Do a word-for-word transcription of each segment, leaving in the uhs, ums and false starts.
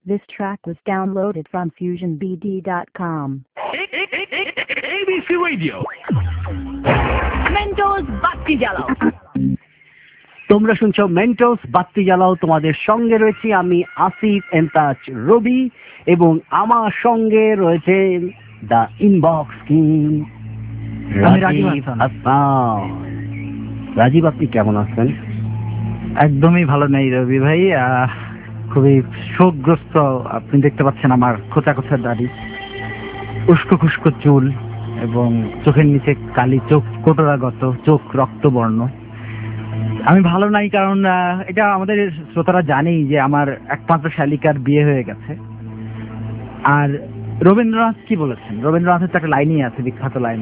This track was downloaded from fusion b d dot com. A B C Radio. Mentos বাতি জ্বালাও। তোমরা শুনছো Mentos বাতি জ্বালাও, তোমাদের সঙ্গে রয়েছি আমি আসিফ এন্তাজ রবি এবং আমার সঙ্গে রয়েছে the inbox king Rajib Hasan. Rajib, আপনি কেমন আছেন? একদমই ভালো নেই রবি ভাই, খুবই শোকগ্রস্ত। আপনি দেখতে পাচ্ছেন আমার খোঁচা খোঁচা দাড়ি, উস্কো খুস্কো চুল এবং চোখের নিচে কালি, চোখ কোটরাগত, চোখ রক্তবর্ণ। আমি ভালো নাই কারণ এটা আমাদের শ্রোতারা জানেই যে আমার একমাত্র শালিকার বিয়ে হয়ে গেছে। আর রবীন্দ্রনাথ কি বলেছেন, রবীন্দ্রনাথের তো একটা লাইনই আছে, বিখ্যাত লাইন,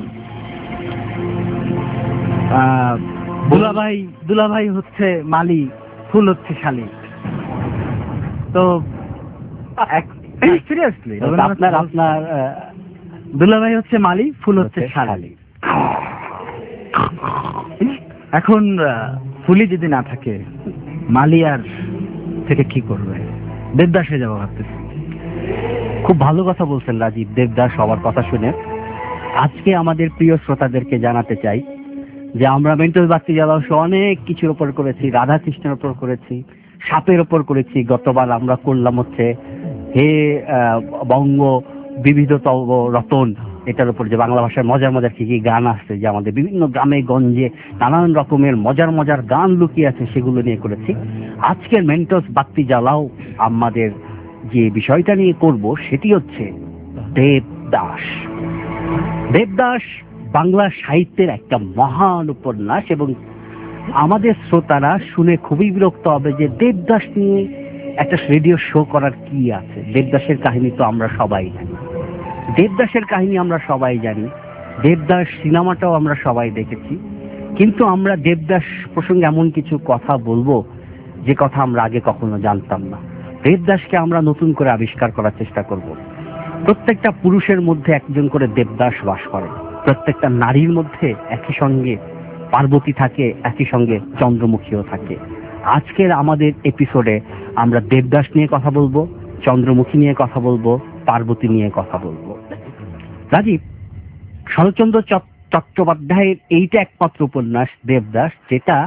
দুলাভাই দুলাভাই হচ্ছে মালি, ফুল হচ্ছে শালি। তো সিরিয়াসলি আপনার আপনার দুলাভাই হচ্ছে মালি, ফুল হচ্ছে শালি। এখন ফুলি যদি না থাকে, মালি আর থেকে কি করবে? দেবদাস হয়ে যাবো ভাবতেছি। খুব ভালো কথা বলছেন রাজীব, দেবদাস সবার কথা শুনে। আজকে আমাদের প্রিয় শ্রোতাদেরকে জানাতে চাই যে আমরা মেন্টোস বাতি জ্বালাও অনেক কিছুর উপর করেছি, রাধা কৃষ্ণের উপর করেছি, সাপের ওপর করেছি। গতবার আমরা করলাম হচ্ছে হে বঙ্গ বিবিধতম রতন, এটার উপর যে বাংলা ভাষায় মজার মজার কি কি গান আসছে, যে আমাদের বিভিন্ন গ্রামে গঞ্জে নানান রকমের মজার মজার গান লুকিয়ে আছে, সেগুলো নিয়ে করেছি। আজকের মেন্টোস বাতি জ্বালাও আমাদের যে বিষয়টা নিয়ে করব সেটি হচ্ছে দেবদাস। দেবদাস বাংলা সাহিত্যের একটা মহান উপন্যাস এবং আমাদের শ্রোতারা শুনে খুবই বিরক্ত হবে যে দেবদাস নিয়ে একটা রেডিও শো করার কি আছে। দেবদাসের কাহিনী তো আমরা সবাই জানি, দেবদাসের কাহিনী আমরা সবাই জানি, দেবদাস সিনেমাটাও আমরা সবাই দেখেছি, কিন্তু আমরা দেবদাস প্রসঙ্গে এমন কিছু কথা বলবো যে কথা আমরা আগে কখনো জানতাম না। দেবদাসকে আমরা নতুন করে আবিষ্কার করার চেষ্টা করব। প্রত্যেকটা পুরুষের মধ্যে একজন করে দেবদাস বাস করে, প্রত্যেকটা নারীর মধ্যে একই সঙ্গে পার্বতী থাকে, একই সঙ্গে চন্দ্রমুখীও থাকে। আজকের আমাদের এপিসোডে আমরা দেবদাস নিয়ে কথা বলবো, চন্দ্রমুখী নিয়ে কথা বলবো, পার্বতী নিয়ে কথা বলবো। রাজীব, শরৎচন্দ্র চট্টোপাধ্যায়ের এইটা একমাত্র উপন্যাস দেবদাস, যেটা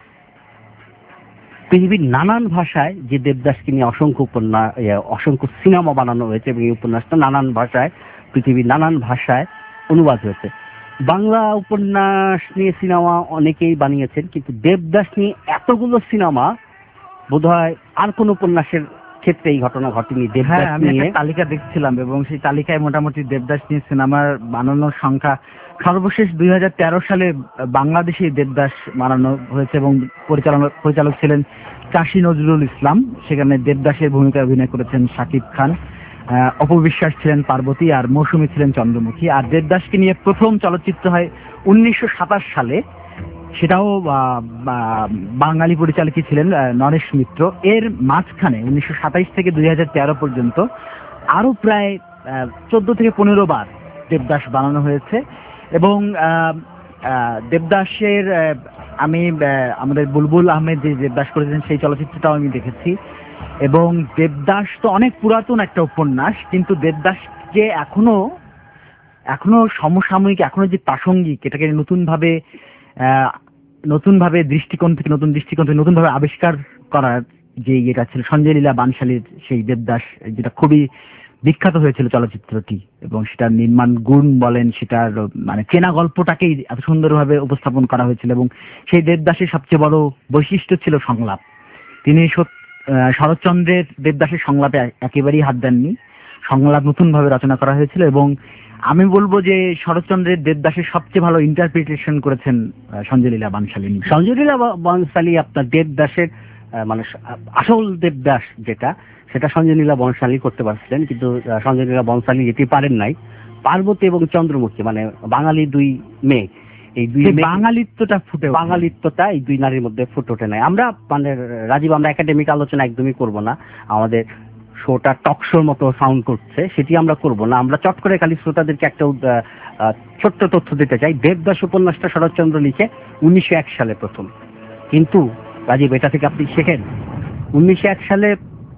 পৃথিবীর নানান ভাষায়, যে দেবদাসকে নিয়ে অসংখ্য উপন্যাস, অসংখ্য সিনেমা বানানো হয়েছে এবং এই উপন্যাসটা নানান ভাষায়, পৃথিবীর নানান ভাষায় অনুবাদ হয়েছে। বাংলা উপন্যাস নিয়ে সিনেমা অনেকেই বানিয়েছেন, কিন্তু দেবদাস নিয়ে এতগুলো সিনেমা বোধহয় আর কোন উপন্যাসের ক্ষেত্রে এই ঘটনা ঘটেনি। হ্যাঁ, আমি একটা তালিকা দেখছিলাম এবং সেই তালিকায় মোটামুটি দেবদাস নিয়ে সিনেমার বানানোর সংখ্যা সর্বশেষ দুই হাজার তেরো সালে বাংলাদেশে দেবদাস বানানো হয়েছে এবং পরিচালনা পরিচালক ছিলেন কাশী নজরুল ইসলাম। সেখানে দেবদাসের ভূমিকায় অভিনয় করেছেন শাকিব খান, অপবিশ্বাস ছিলেন পার্বতী আর মৌসুমী ছিলেন চন্দ্রমুখী। আর দেবদাসকে নিয়ে প্রথম চলচ্চিত্র হয় উনিশশো সাতাশ সালে, সেটাও বাঙালি পরিচালকই ছিলেন নরেশ মিত্র। এর মাঝখানে উনিশশো সাতাইশ থেকে দুই হাজার তেরো পর্যন্ত আরো প্রায় চোদ্দ থেকে পনেরো বার দেবদাস বানানো হয়েছে এবং দেবদাসের আমি আমাদের বুলবুল আহমেদ যে দেবদাস করেছেন সেই চলচ্চিত্রটাও আমি দেখেছি। এবং দেবদাস তো অনেক পুরাতন একটা উপন্যাস, কিন্তু দেবদাস যে এখনো এখনো সমসাময়িক, এখনো যে প্রাসঙ্গিক, এটাকে নতুন ভাবে নতুন ভাবে দৃষ্টিকোণ থেকে নতুন দৃষ্টিকোণ থেকে নতুন ভাবে আবিষ্কার করার যে এটা ছিল সঞ্জয় লীলা বানশালীর সেই দেবদাস, যেটা খুবই বিখ্যাত হয়েছিল চলচ্চিত্রটি, এবং সেটার নির্মাণ গুণ বলেন, সেটার মানে চেনা গল্পটাকেই এত সুন্দরভাবে উপস্থাপন করা হয়েছিল। এবং সেই দেবদাসের সবচেয়ে বড় বৈশিষ্ট্য ছিল সংলাপ। তিনি শরৎচন্দ্রের দেবদাসের সংলাপে একেবারেই হাত দেননি, সংলাপ নতুন ভাবে রচনা করা হয়েছিল। এবং আমি বলবো যে শরৎচন্দ্রের দেবদাসের সবচেয়ে ভালো ইন্টারপ্রিটেশন করেছেন সঞ্জয় লীলা বানশালী। সঞ্জয় লীলা বানশালী আপনার দেবদাসের মানে আসল দেবদাস যেটা, সেটা সঞ্জয় লীলা বনশালী করতে পারছিলেন, কিন্তু সঞ্জয় লীলা বনশালী যেতে পারেন নাই। পার্বতী এবং চন্দ্রমুখী মানে বাঙালি দুই মেয়ে, এই দুই বাঙালিত্বটা ফুটে বাঙালিত্বটা এই দুই নারীর মধ্যে ফুটে ওঠে নাই। আমরা মানে রাজীব, আমরা একাডেমিক আলোচনা একদমই করব না, আমাদের শোটা টক শোর মতো সাউন্ড করছে, সেটি আমরা করব না। আমরা চট করে খালি শ্রোতাদেরকে একটা ছোট্ট তথ্য দিতে চাই। দেবদাস উপন্যাসটা শরৎচন্দ্র লিখে উনিশশো এক সালে প্রথম, কিন্তু রাজীব এটা থেকে আপনি শেখেন উনিশশো এক সালে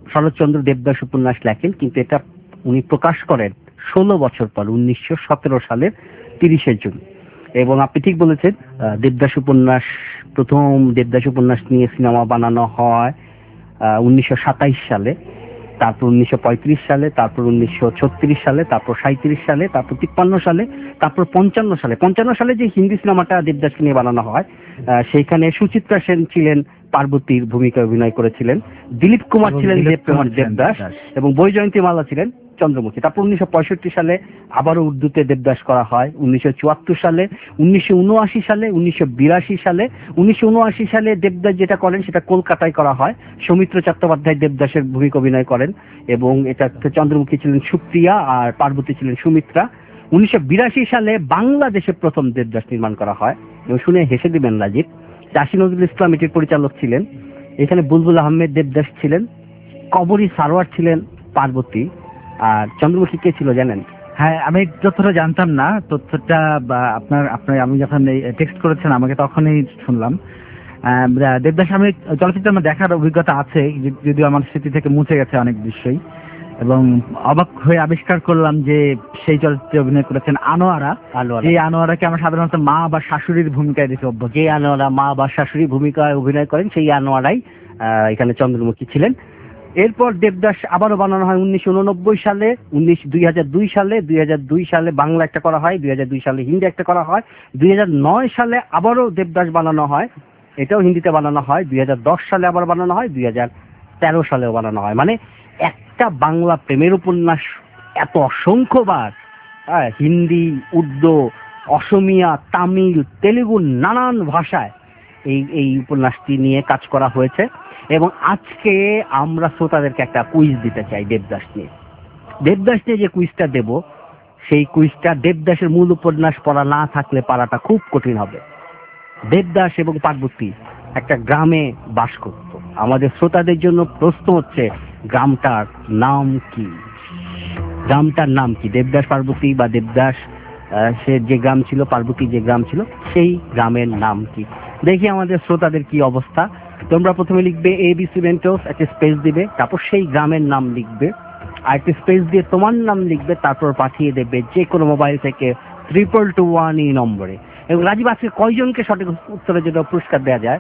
শরৎচন্দ্র দেবদাস উপন্যাস লেখেন, কিন্তু এটা উনি প্রকাশ করেন ষোলো বছর পর উনিশশো সতেরো সালের তিরিশে জুন। এবং আপনি ঠিক বলেছেন, দেবদাস উপন্যাস, প্রথম দেবদাস উপন্যাস নিয়ে সিনেমা বানানো হয় উনিশশো সাতাইশ সালে, তারপর উনিশশো পঁয়ত্রিশ সালে, তারপর উনিশশো ছত্রিশ সালে, তারপর সাঁইত্রিশ সালে, তারপর তিপ্পান্ন সালে, তারপর পঞ্চান্ন সালে। পঞ্চান্ন সালে যে হিন্দি সিনেমাটা দেবদাসকে নিয়ে বানানো হয়, সেইখানে সুচিত্রা সেন ছিলেন পার্বতীর ভূমিকা অভিনয় করেছিলেন, দিলীপ কুমার ছিলেন দেবকুমার দেবদাস, এবং বৈজয়ন্তী মালা ছিলেন চন্দ্রমুখী। তারপর উনিশশো পঁয়ষট্টি সালে আবারও উর্দুতে দেবদাস করা হয় উনিশশো চুয়াত্তর সালে, উনিশশো উনআশি সালে, উনিশশো বিরাশি সালে। উনিশশো উনআশি সালে দেবদাস যেটা করেন সেটা কলকাতায় করা হয়, সৌমিত্র চট্টোপাধ্যায় দেবদাসের ভূমিকা অভিনয় করেন, এবং এটা চন্দ্রমুখী ছিলেন সুপ্রিয়া আর পার্বতী ছিলেন সুমিত্রা। উনিশশো বিরাশি সালে বাংলাদেশে প্রথম দেবদাস নির্মাণ করা হয়, এবং শুনে হেসে দিবেন রাজীব, চাষী নজরুল ইসলাম এটির পরিচালক ছিলেন। এখানে বুলবুল আহমেদ দেবদাস ছিলেন, কবরী সারোয়ার ছিলেন পার্বতী, আর চন্দ্রমুখী কে ছিল জানেন? হ্যাঁ, আমি যতটা জানতাম না তথ্যটা, বা আপনার আপনার আমি যখন টেক্সট করেছেন আমাকে তখনই শুনলাম। দেবদাস আমি চলচ্চিত্র আমার দেখার অভিজ্ঞতা আছে, যদিও আমার স্মৃতি থেকে মুছে গেছে অনেক দৃশ্যই, এবং অবাক হয়ে আবিষ্কার করলাম যে সেই চলচ্চিত্রে অভিনয় করেছেন আনোয়ারা। এই আনোয়ারাকে আমরা সাধারণত মা বা শাশুড়ির ভূমিকায় দেখে অভ্যস্ত। যে আনোয়ারা মা বা শাশুড়ির ভূমিকায় অভিনয় করেন সেই আনোয়ারাই এখানে চন্দ্রমুখী ছিলেন। এরপর দেবদাস আবারও বানানো হয় উনিশশো উননব্বই সালে, উনিশ দুই হাজার দুই সালে, দুই হাজার দুই সালে বাংলা একটা করা হয়, দুই হাজার দুই সালে হিন্দি একটা করা হয়, দুই হাজার নয় সালে আবারও দেবদাস বানানো হয়, এটাও হিন্দিতে বানানো হয়, দুই হাজার দশ সালে আবার বানানো হয়, দুই হাজার তেরো সালেও বানানো হয়। মানে একটা বাংলা প্রেমের উপন্যাস এত অসংখ্যবার হিন্দি, উর্দু, অসমিয়া, তামিল, তেলেগু নানান ভাষায় এই এই উপন্যাসটি নিয়ে কাজ করা হয়েছে। এবং আজকে আমরা শ্রোতাদেরকে একটা কুইজ দিতে চাই দেবদাস নিয়ে। দেবদাস নিয়ে যে কুইজটা দেব, সেই কুইজটা দেবদাসের মূল উপন্যাস পড়া না থাকলে পারাটা খুব কঠিন হবে। দেবদাস এবং পার্বতী একটা গ্রামে বাস করত। আমাদের শ্রোতাদের জন্য প্রশ্ন হচ্ছে, গ্রামটার নাম কি? গ্রামটার নাম কি? দেবদাস পার্বতী বা দেবদাস সে যে গ্রাম ছিল, পার্বতী যে গ্রাম ছিল, সেই গ্রামের নাম কি? দেখি আমাদের শ্রোতাদের কি অবস্থা। তোমরা প্রথমে লিখবে এবিসি মেন্টোস, একটা স্পেস দিবে, তারপর সেই গ্রামের নাম লিখবে, আর একটা স্পেস দিয়ে তোমার নাম লিখবে, তারপর পাঠিয়ে দেবে যে কোনো মোবাইল থেকে ট্রিপল টু ওয়ান এই নম্বরে। এবং রাজীব, আজকে কয়জনকে সঠিক উত্তরের জন্য পুরস্কার দেওয়া যায়?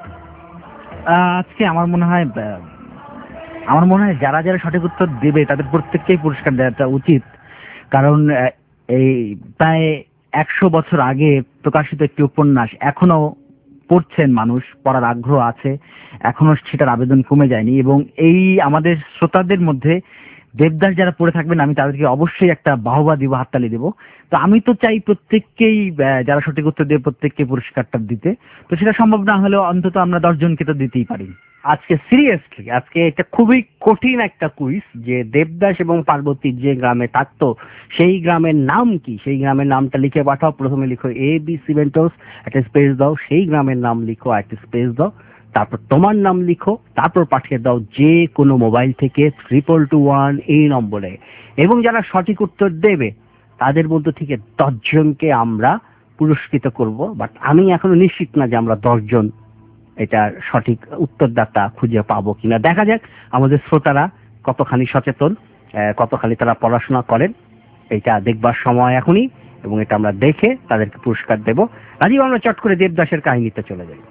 আজকে আমার মনে হয় আমার মনে হয় যারা যারা সঠিক উত্তর দেবে তাদের প্রত্যেককেই পুরস্কার দেওয়াটা উচিত, কারণ এই প্রায় একশো বছর আগে প্রকাশিত একটি উপন্যাস এখনো পড়ছেন মানুষ, পড়ার আগ্রহ আছে, এখনো সেটার আবেদন কমে যায়নি। এবং এই আমাদের শ্রোতাদের মধ্যে দেবদাস যারা পড়ে থাকবেন আমি তাদেরকে অবশ্যই একটা বাহবা দিব, হাততালি দেব। তো আমি তো চাই প্রত্যেককেই, যারা সঠিক উত্তর দেবে প্রত্যেককে পুরস্কারটা দিতে। তো সেটা সম্ভব না হলেও অন্তত আমরা দশজনকে তো দিতেই পারি। আজকে সিরিয়াসলি, আজকে এটা খুবই কঠিন একটা কুইজ, যে দেবদাস এবং পার্বতী যে গ্রামে থাকতো সেই গ্রামের নাম কি? সেই গ্রামের নামটা লিখে পাঠাও। প্রথমে লিখো এ বি সিমেন্টোস, একটা স্পেস দাও, সেই গ্রামের নাম লিখো, একটা স্পেস দাও, তারপর তোমার নাম লিখো, তারপর পাঠিয়ে দাও যে কোনো মোবাইল থেকে ট্রিপল টু ওয়ান এই নম্বরে। এবং যারা সঠিক উত্তর দেবে তাদের মধ্যে থেকে দশজনকে আমরা পুরস্কৃত করব। বাট আমি এখনো নিশ্চিত না যে আমরা দশজন এটার সঠিক উত্তরদাতা খুঁজে পাবো কিনা। দেখা যাক আমাদের শ্রোতারা কতখানি সচেতন, কতখানি তারা পড়াশোনা করেন, এটা দেখবার সময় এখনই, এবং এটা আমরা দেখে তাদেরকে পুরস্কার দেব। রাজীব, আমরা চট করে দেবদাসের কাহিনীতে চলে যাই।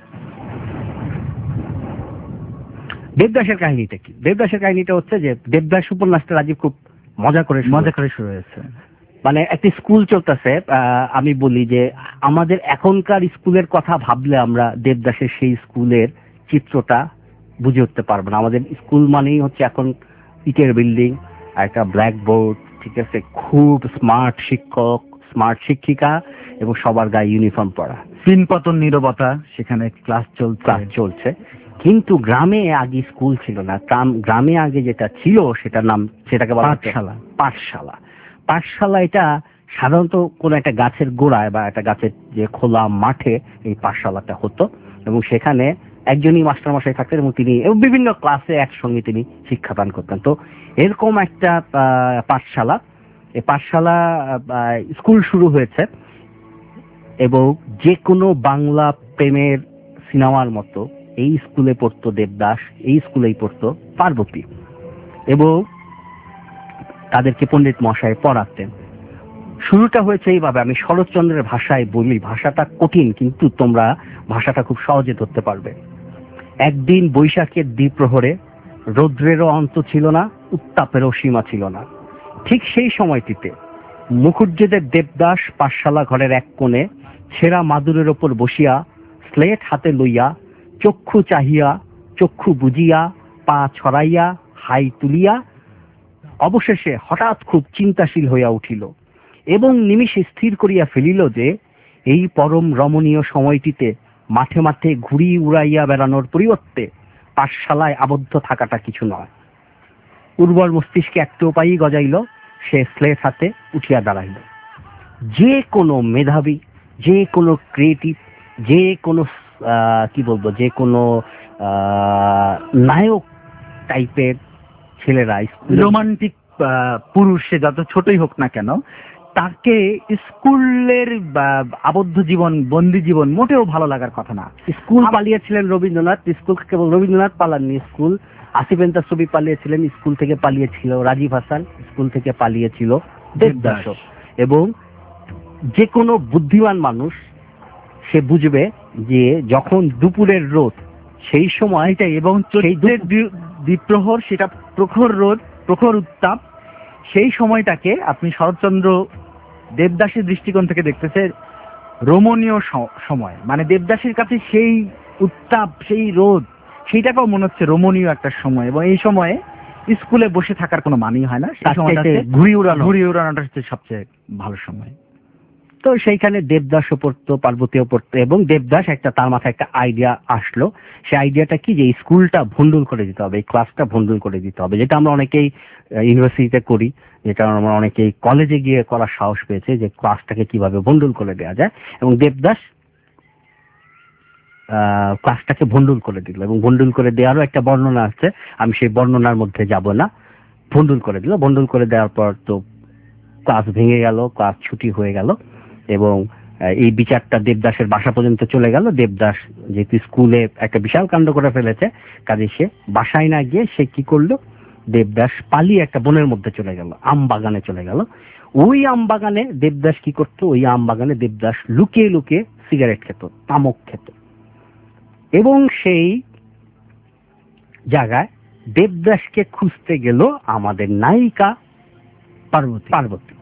দেবদাসের কাহিনীটা কি? দেবদাসের কাহিনীটা হচ্ছে যে দেবদাস উপন্যাসটা রাজীব খুব মজা করে মজা করে শুরু হয়েছে। মানে একটি স্কুল চলতেছে, আমি বলি যে আমাদের এখনকার স্কুলের কথা ভাবলে আমরা দেবদাসের সেই স্কুলের চিত্রটা বুঝে উঠতে পারবো না। আমাদের স্কুল মানেই হচ্ছে এখন ইটের বিল্ডিং আর একটা ব্ল্যাকবোর্ড, ঠিক আছে, খুব স্মার্ট শিক্ষক, স্মার্ট শিক্ষিকা, এবং সবার গায়ে ইউনিফর্ম পরা, পিনপতন নীরবতা, সেখানে ক্লাস চলছে চলছে কিন্তু গ্রামে আগে স্কুল ছিল না। গ্রামে আগে যেটা ছিল সেটার নাম, সেটাকে বলা পাঠশালা। পাঠশালা পাঠশালা এটা সাধারণত কোনো একটা গাছের গোড়ায় বা একটা গাছের যে খোলা মাঠে এই পাঠশালাটা হতো, এবং সেখানে একজনই মাস্টারমশাই থাকতেন, এবং তিনি বিভিন্ন ক্লাসে একসঙ্গে তিনি শিক্ষাদান করতেন। তো এরকম একটা পাঠশালা, এই পাঠশালা স্কুল শুরু হয়েছে, এবং যে কোনো বাংলা প্রেমের সিনেমার মতো এই স্কুলে পড়তো দেবদাস, এই স্কুলেই পড়তো পার্বতী। এবং তাদেরকে পণ্ডিত মশাই পড়াতেন। শুরুটা হয়েছে এইভাবে, আমি শরৎচন্দ্রের ভাষায় বলি, ভাষাটা কঠিন কিন্তু তোমরা ভাষাটা খুব সহজে ধরতে পারবে। একদিন বৈশাখের দ্বিপ্রহরে রৌদ্রেরও অন্ত ছিল না, উত্তাপেরও সীমা ছিল না। ঠিক সেই সময়টিতে মুখুজ্জেদের দেবদাস পাঠশালা ঘরের এক কোণে ছেঁড়া মাদুরের ওপর বসিয়া স্লেট হাতে লইয়া চক্ষু চাহিয়া চক্ষু বুঝিয়া পা ছড়াইয়া হাই তুলিয়া অবশেষে হঠাৎ খুব চিন্তাশীল হইয়া উঠিল এবং নিমিষে স্থির করিয়া ফেলিল যে এই পরম রমণীয় সময়টিতে মাঠে মাঠে ঘুরি উড়াইয়া বেড়ানোর পরিবর্তে পাঠশালায় আবদ্ধ থাকাটা কিছু নয়। উর্বর মস্তিষ্কে একটা উপায়ই গজাইল, সে স্লেট হাতে উঠিয়া দাঁড়াইল। যে কোনো মেধাবী, যে কোনো ক্রিয়েটিভ, যে কোনো কি বলবো, যে কোনো নায়ক টাইপের ছেলেরা, রোমান্টিক পুরুষ সে যত ছোটই হোক না কেন, তাকে স্কুলের আবদ্ধ জীবন, বন্দি জীবন মোটেও ভালো লাগার কথা না। স্কুল পালিয়েছিলেন রবীন্দ্রনাথ, স্কুল কেবল রবীন্দ্রনাথ পালাননি, স্কুল আসিফ এন্তাসবি পালিয়েছিলেন, স্কুল থেকে পালিয়েছিল রাজীব হাসান, স্কুল থেকে পালিয়েছিল দেবদাস। এবং যে কোনো বুদ্ধিমান মানুষ সে বুঝবে যে যখন দুপুরের রোদ, সেই সময়টাই, এবং চৈত্রের দ্বিপ্রহর, সেটা প্রখর রোদ, প্রখর উত্তাপ, সেই সময়টাকে আপনি শরৎচন্দ্র দেবদাসের দৃষ্টিকোণ থেকে দেখতেছে রমণীয় সময়। মানে দেবদাসের কাছে সেই উত্তাপ, সেই রোদ, সেইটাকেও মনে হচ্ছে রমণীয় একটা সময়। এবং এই সময়ে স্কুলে বসে থাকার কোনো মানেই হয় না, সেই সময়টাতে ঘুরি উড়ানো ঘুরি উড়ানোটা হচ্ছে সবচেয়ে ভালো সময়। তো সেইখানে দেবদাসও পড়তো, পার্বতীও পড়তো, এবং দেবদাস একটা, তার মাথায় একটা আইডিয়া আসলো। সেই আইডিয়াটা কি, যে স্কুলটা ভন্ডুল করে দিতে হবে, এই ক্লাসটা ভন্ডুল করে দিতে হবে, যেটা আমরা অনেকেই ইউনিভার্সিটিতে করি, যেটা আমরা অনেকেই কলেজে গিয়ে করার সাহস পেয়েছে, যে ক্লাসটাকে কিভাবে ভন্ডুল করে দেওয়া যায়। এবং দেবদাস ক্লাসটাকে ভন্ডুল করে দিল, এবং ভন্ডুল করে দেওয়ারও একটা বর্ণনা আছে, আমি সেই বর্ণনার মধ্যে যাব না। ভন্ডুল করে দিল, ভন্ডুল করে দেওয়ার পর তো ক্লাস ভেঙে গেল, ক্লাস ছুটি হয়ে গেল, এবং এই বিচারটা দেবদাসের বাসা পর্যন্ত চলে গেল। দেবদাস যেহেতু স্কুলে একটা বিশাল কাণ্ড করে ফেলেছে, কাজে সে বাসায় না গিয়ে সে কি করলো, দেবদাস পালিয়ে একটা বনের মধ্যে চলে গেল, আম বাগানে চলে গেল। ওই আম বাগানে দেবদাস কি করতো, ওই আম বাগানে দেবদাস লুকিয়ে লুকিয়ে সিগারেট খেত, তামাক খেত। এবং সেই জায়গায় দেবদাসকে খুঁজতে গেল আমাদের নায়িকা পার্বতী পার্বতী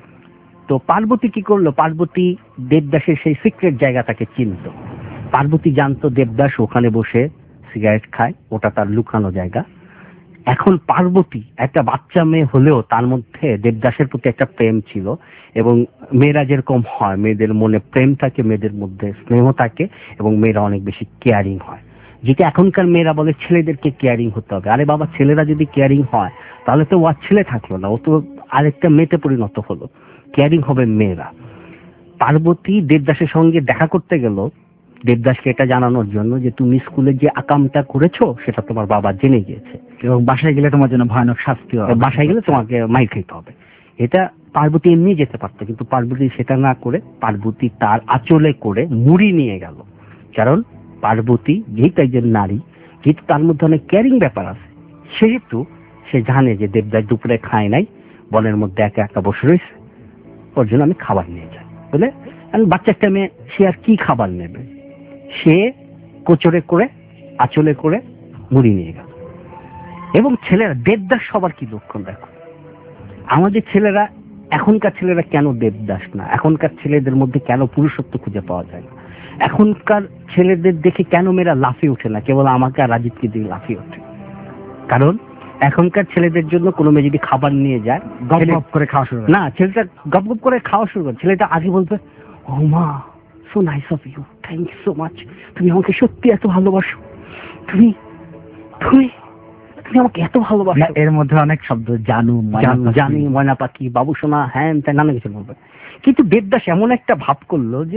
তো পার্বতী কি করলো, পার্বতী দেবদাসের সেই সিক্রেট জায়গাটাকে চিনত। পার্বতী জানতো দেবদাস ওখানে বসে সিগারেট খায়, ওটা তার লুকানো জায়গা। এখন পার্বতী একটা বাচ্চা মেয়ে হলেও তার মধ্যে দেবদাসের প্রতি একটা প্রেম ছিল, এবং মেয়েরা যেরকম হয়, মেয়েদের মনে প্রেম থাকে, মেয়েদের মধ্যে স্নেহ থাকে, এবং মেয়েরা অনেক বেশি কেয়ারিং হয়, যেটা এখনকার মেয়েরা বলে ছেলেদেরকে কেয়ারিং হতে হবে। আরে বাবা, ছেলেরা যদি কেয়ারিং হয় তাহলে তো ও আর ছেলে থাকলো না, ও তো আরেকটা মেয়েতে পরিণত হলো। কেয়ারিং হবে মেয়েরা। পার্বতী দেবদাসের সঙ্গে দেখা করতে গেল দেবদাসকে এটা জানানোর জন্য যে তুমি স্কুলে যে আকামটা করেছো সেটা তোমার বাবা জেনে গিয়েছে, এবং বাসায় গেলে তোমার জন্য ভয়ানক শাস্তি হবে, বাসায় গেলে তোমাকে মাইর খেতে হবে। এটা পার্বতী এমনি যেতে পারতো, কিন্তু পার্বতী সেটা না করে পার্বতী তার আঁচলে করে মুড়ি নিয়ে গেল। কারণ পার্বতী যেহেতু একজন নারী, যেহেতু তার মধ্যে অনেক কেয়ারিং ব্যাপার আছে, সেহেতু সে জানে যে দেবদাস দুপুরে খায় নাই, বনের মধ্যে একা একা বসে রয়েছে, ওর জন্য আমি খাবার নিয়ে যাই বলে। আমি বাচ্চা একটা মেয়ে, সে আর কি খাবার নেবে, সে কোচরে করে আঁচলে করে মুড়ি নিয়ে গেল। এবং ছেলেরা, দেবদাস সবার কি লক্ষণ দেখো, আমাদের ছেলেরা, এখনকার ছেলেরা কেন দেবদাস না, এখনকার ছেলেদের মধ্যে কেন পুরুষত্ব খুঁজে পাওয়া যায় না, এখনকার ছেলেদের দেখে কেন মেয়েরা লাফিয়ে ওঠে না, কেবল আমাকে আর রাজীবকে দিয়ে লাফিয়ে ওঠে। কারণ এখনকার ছেলেদের জন্য কোনো মেয়ে যদি খাবার নিয়ে যায়, গপ গপ করে খাওয়া শুরু না, ছেলেটা গপ গপ করে খাওয়া শুরু করে, ছেলেটা আগে বলবে, ও মা, so nice of you, thank you so much, তুমি আমাকে সত্যি এত ভালোবাসো, তুমি তুমি তুমি আমাকে এত ভালোবাসো। এর মধ্যে অনেক শব্দ, জানু জানি, ময়না পাখি, বাবু সোনা, হ্যাঁ তাই নানা কিছু বলবে। কিন্তু দেবদাস এমন একটা ভাব করলো যে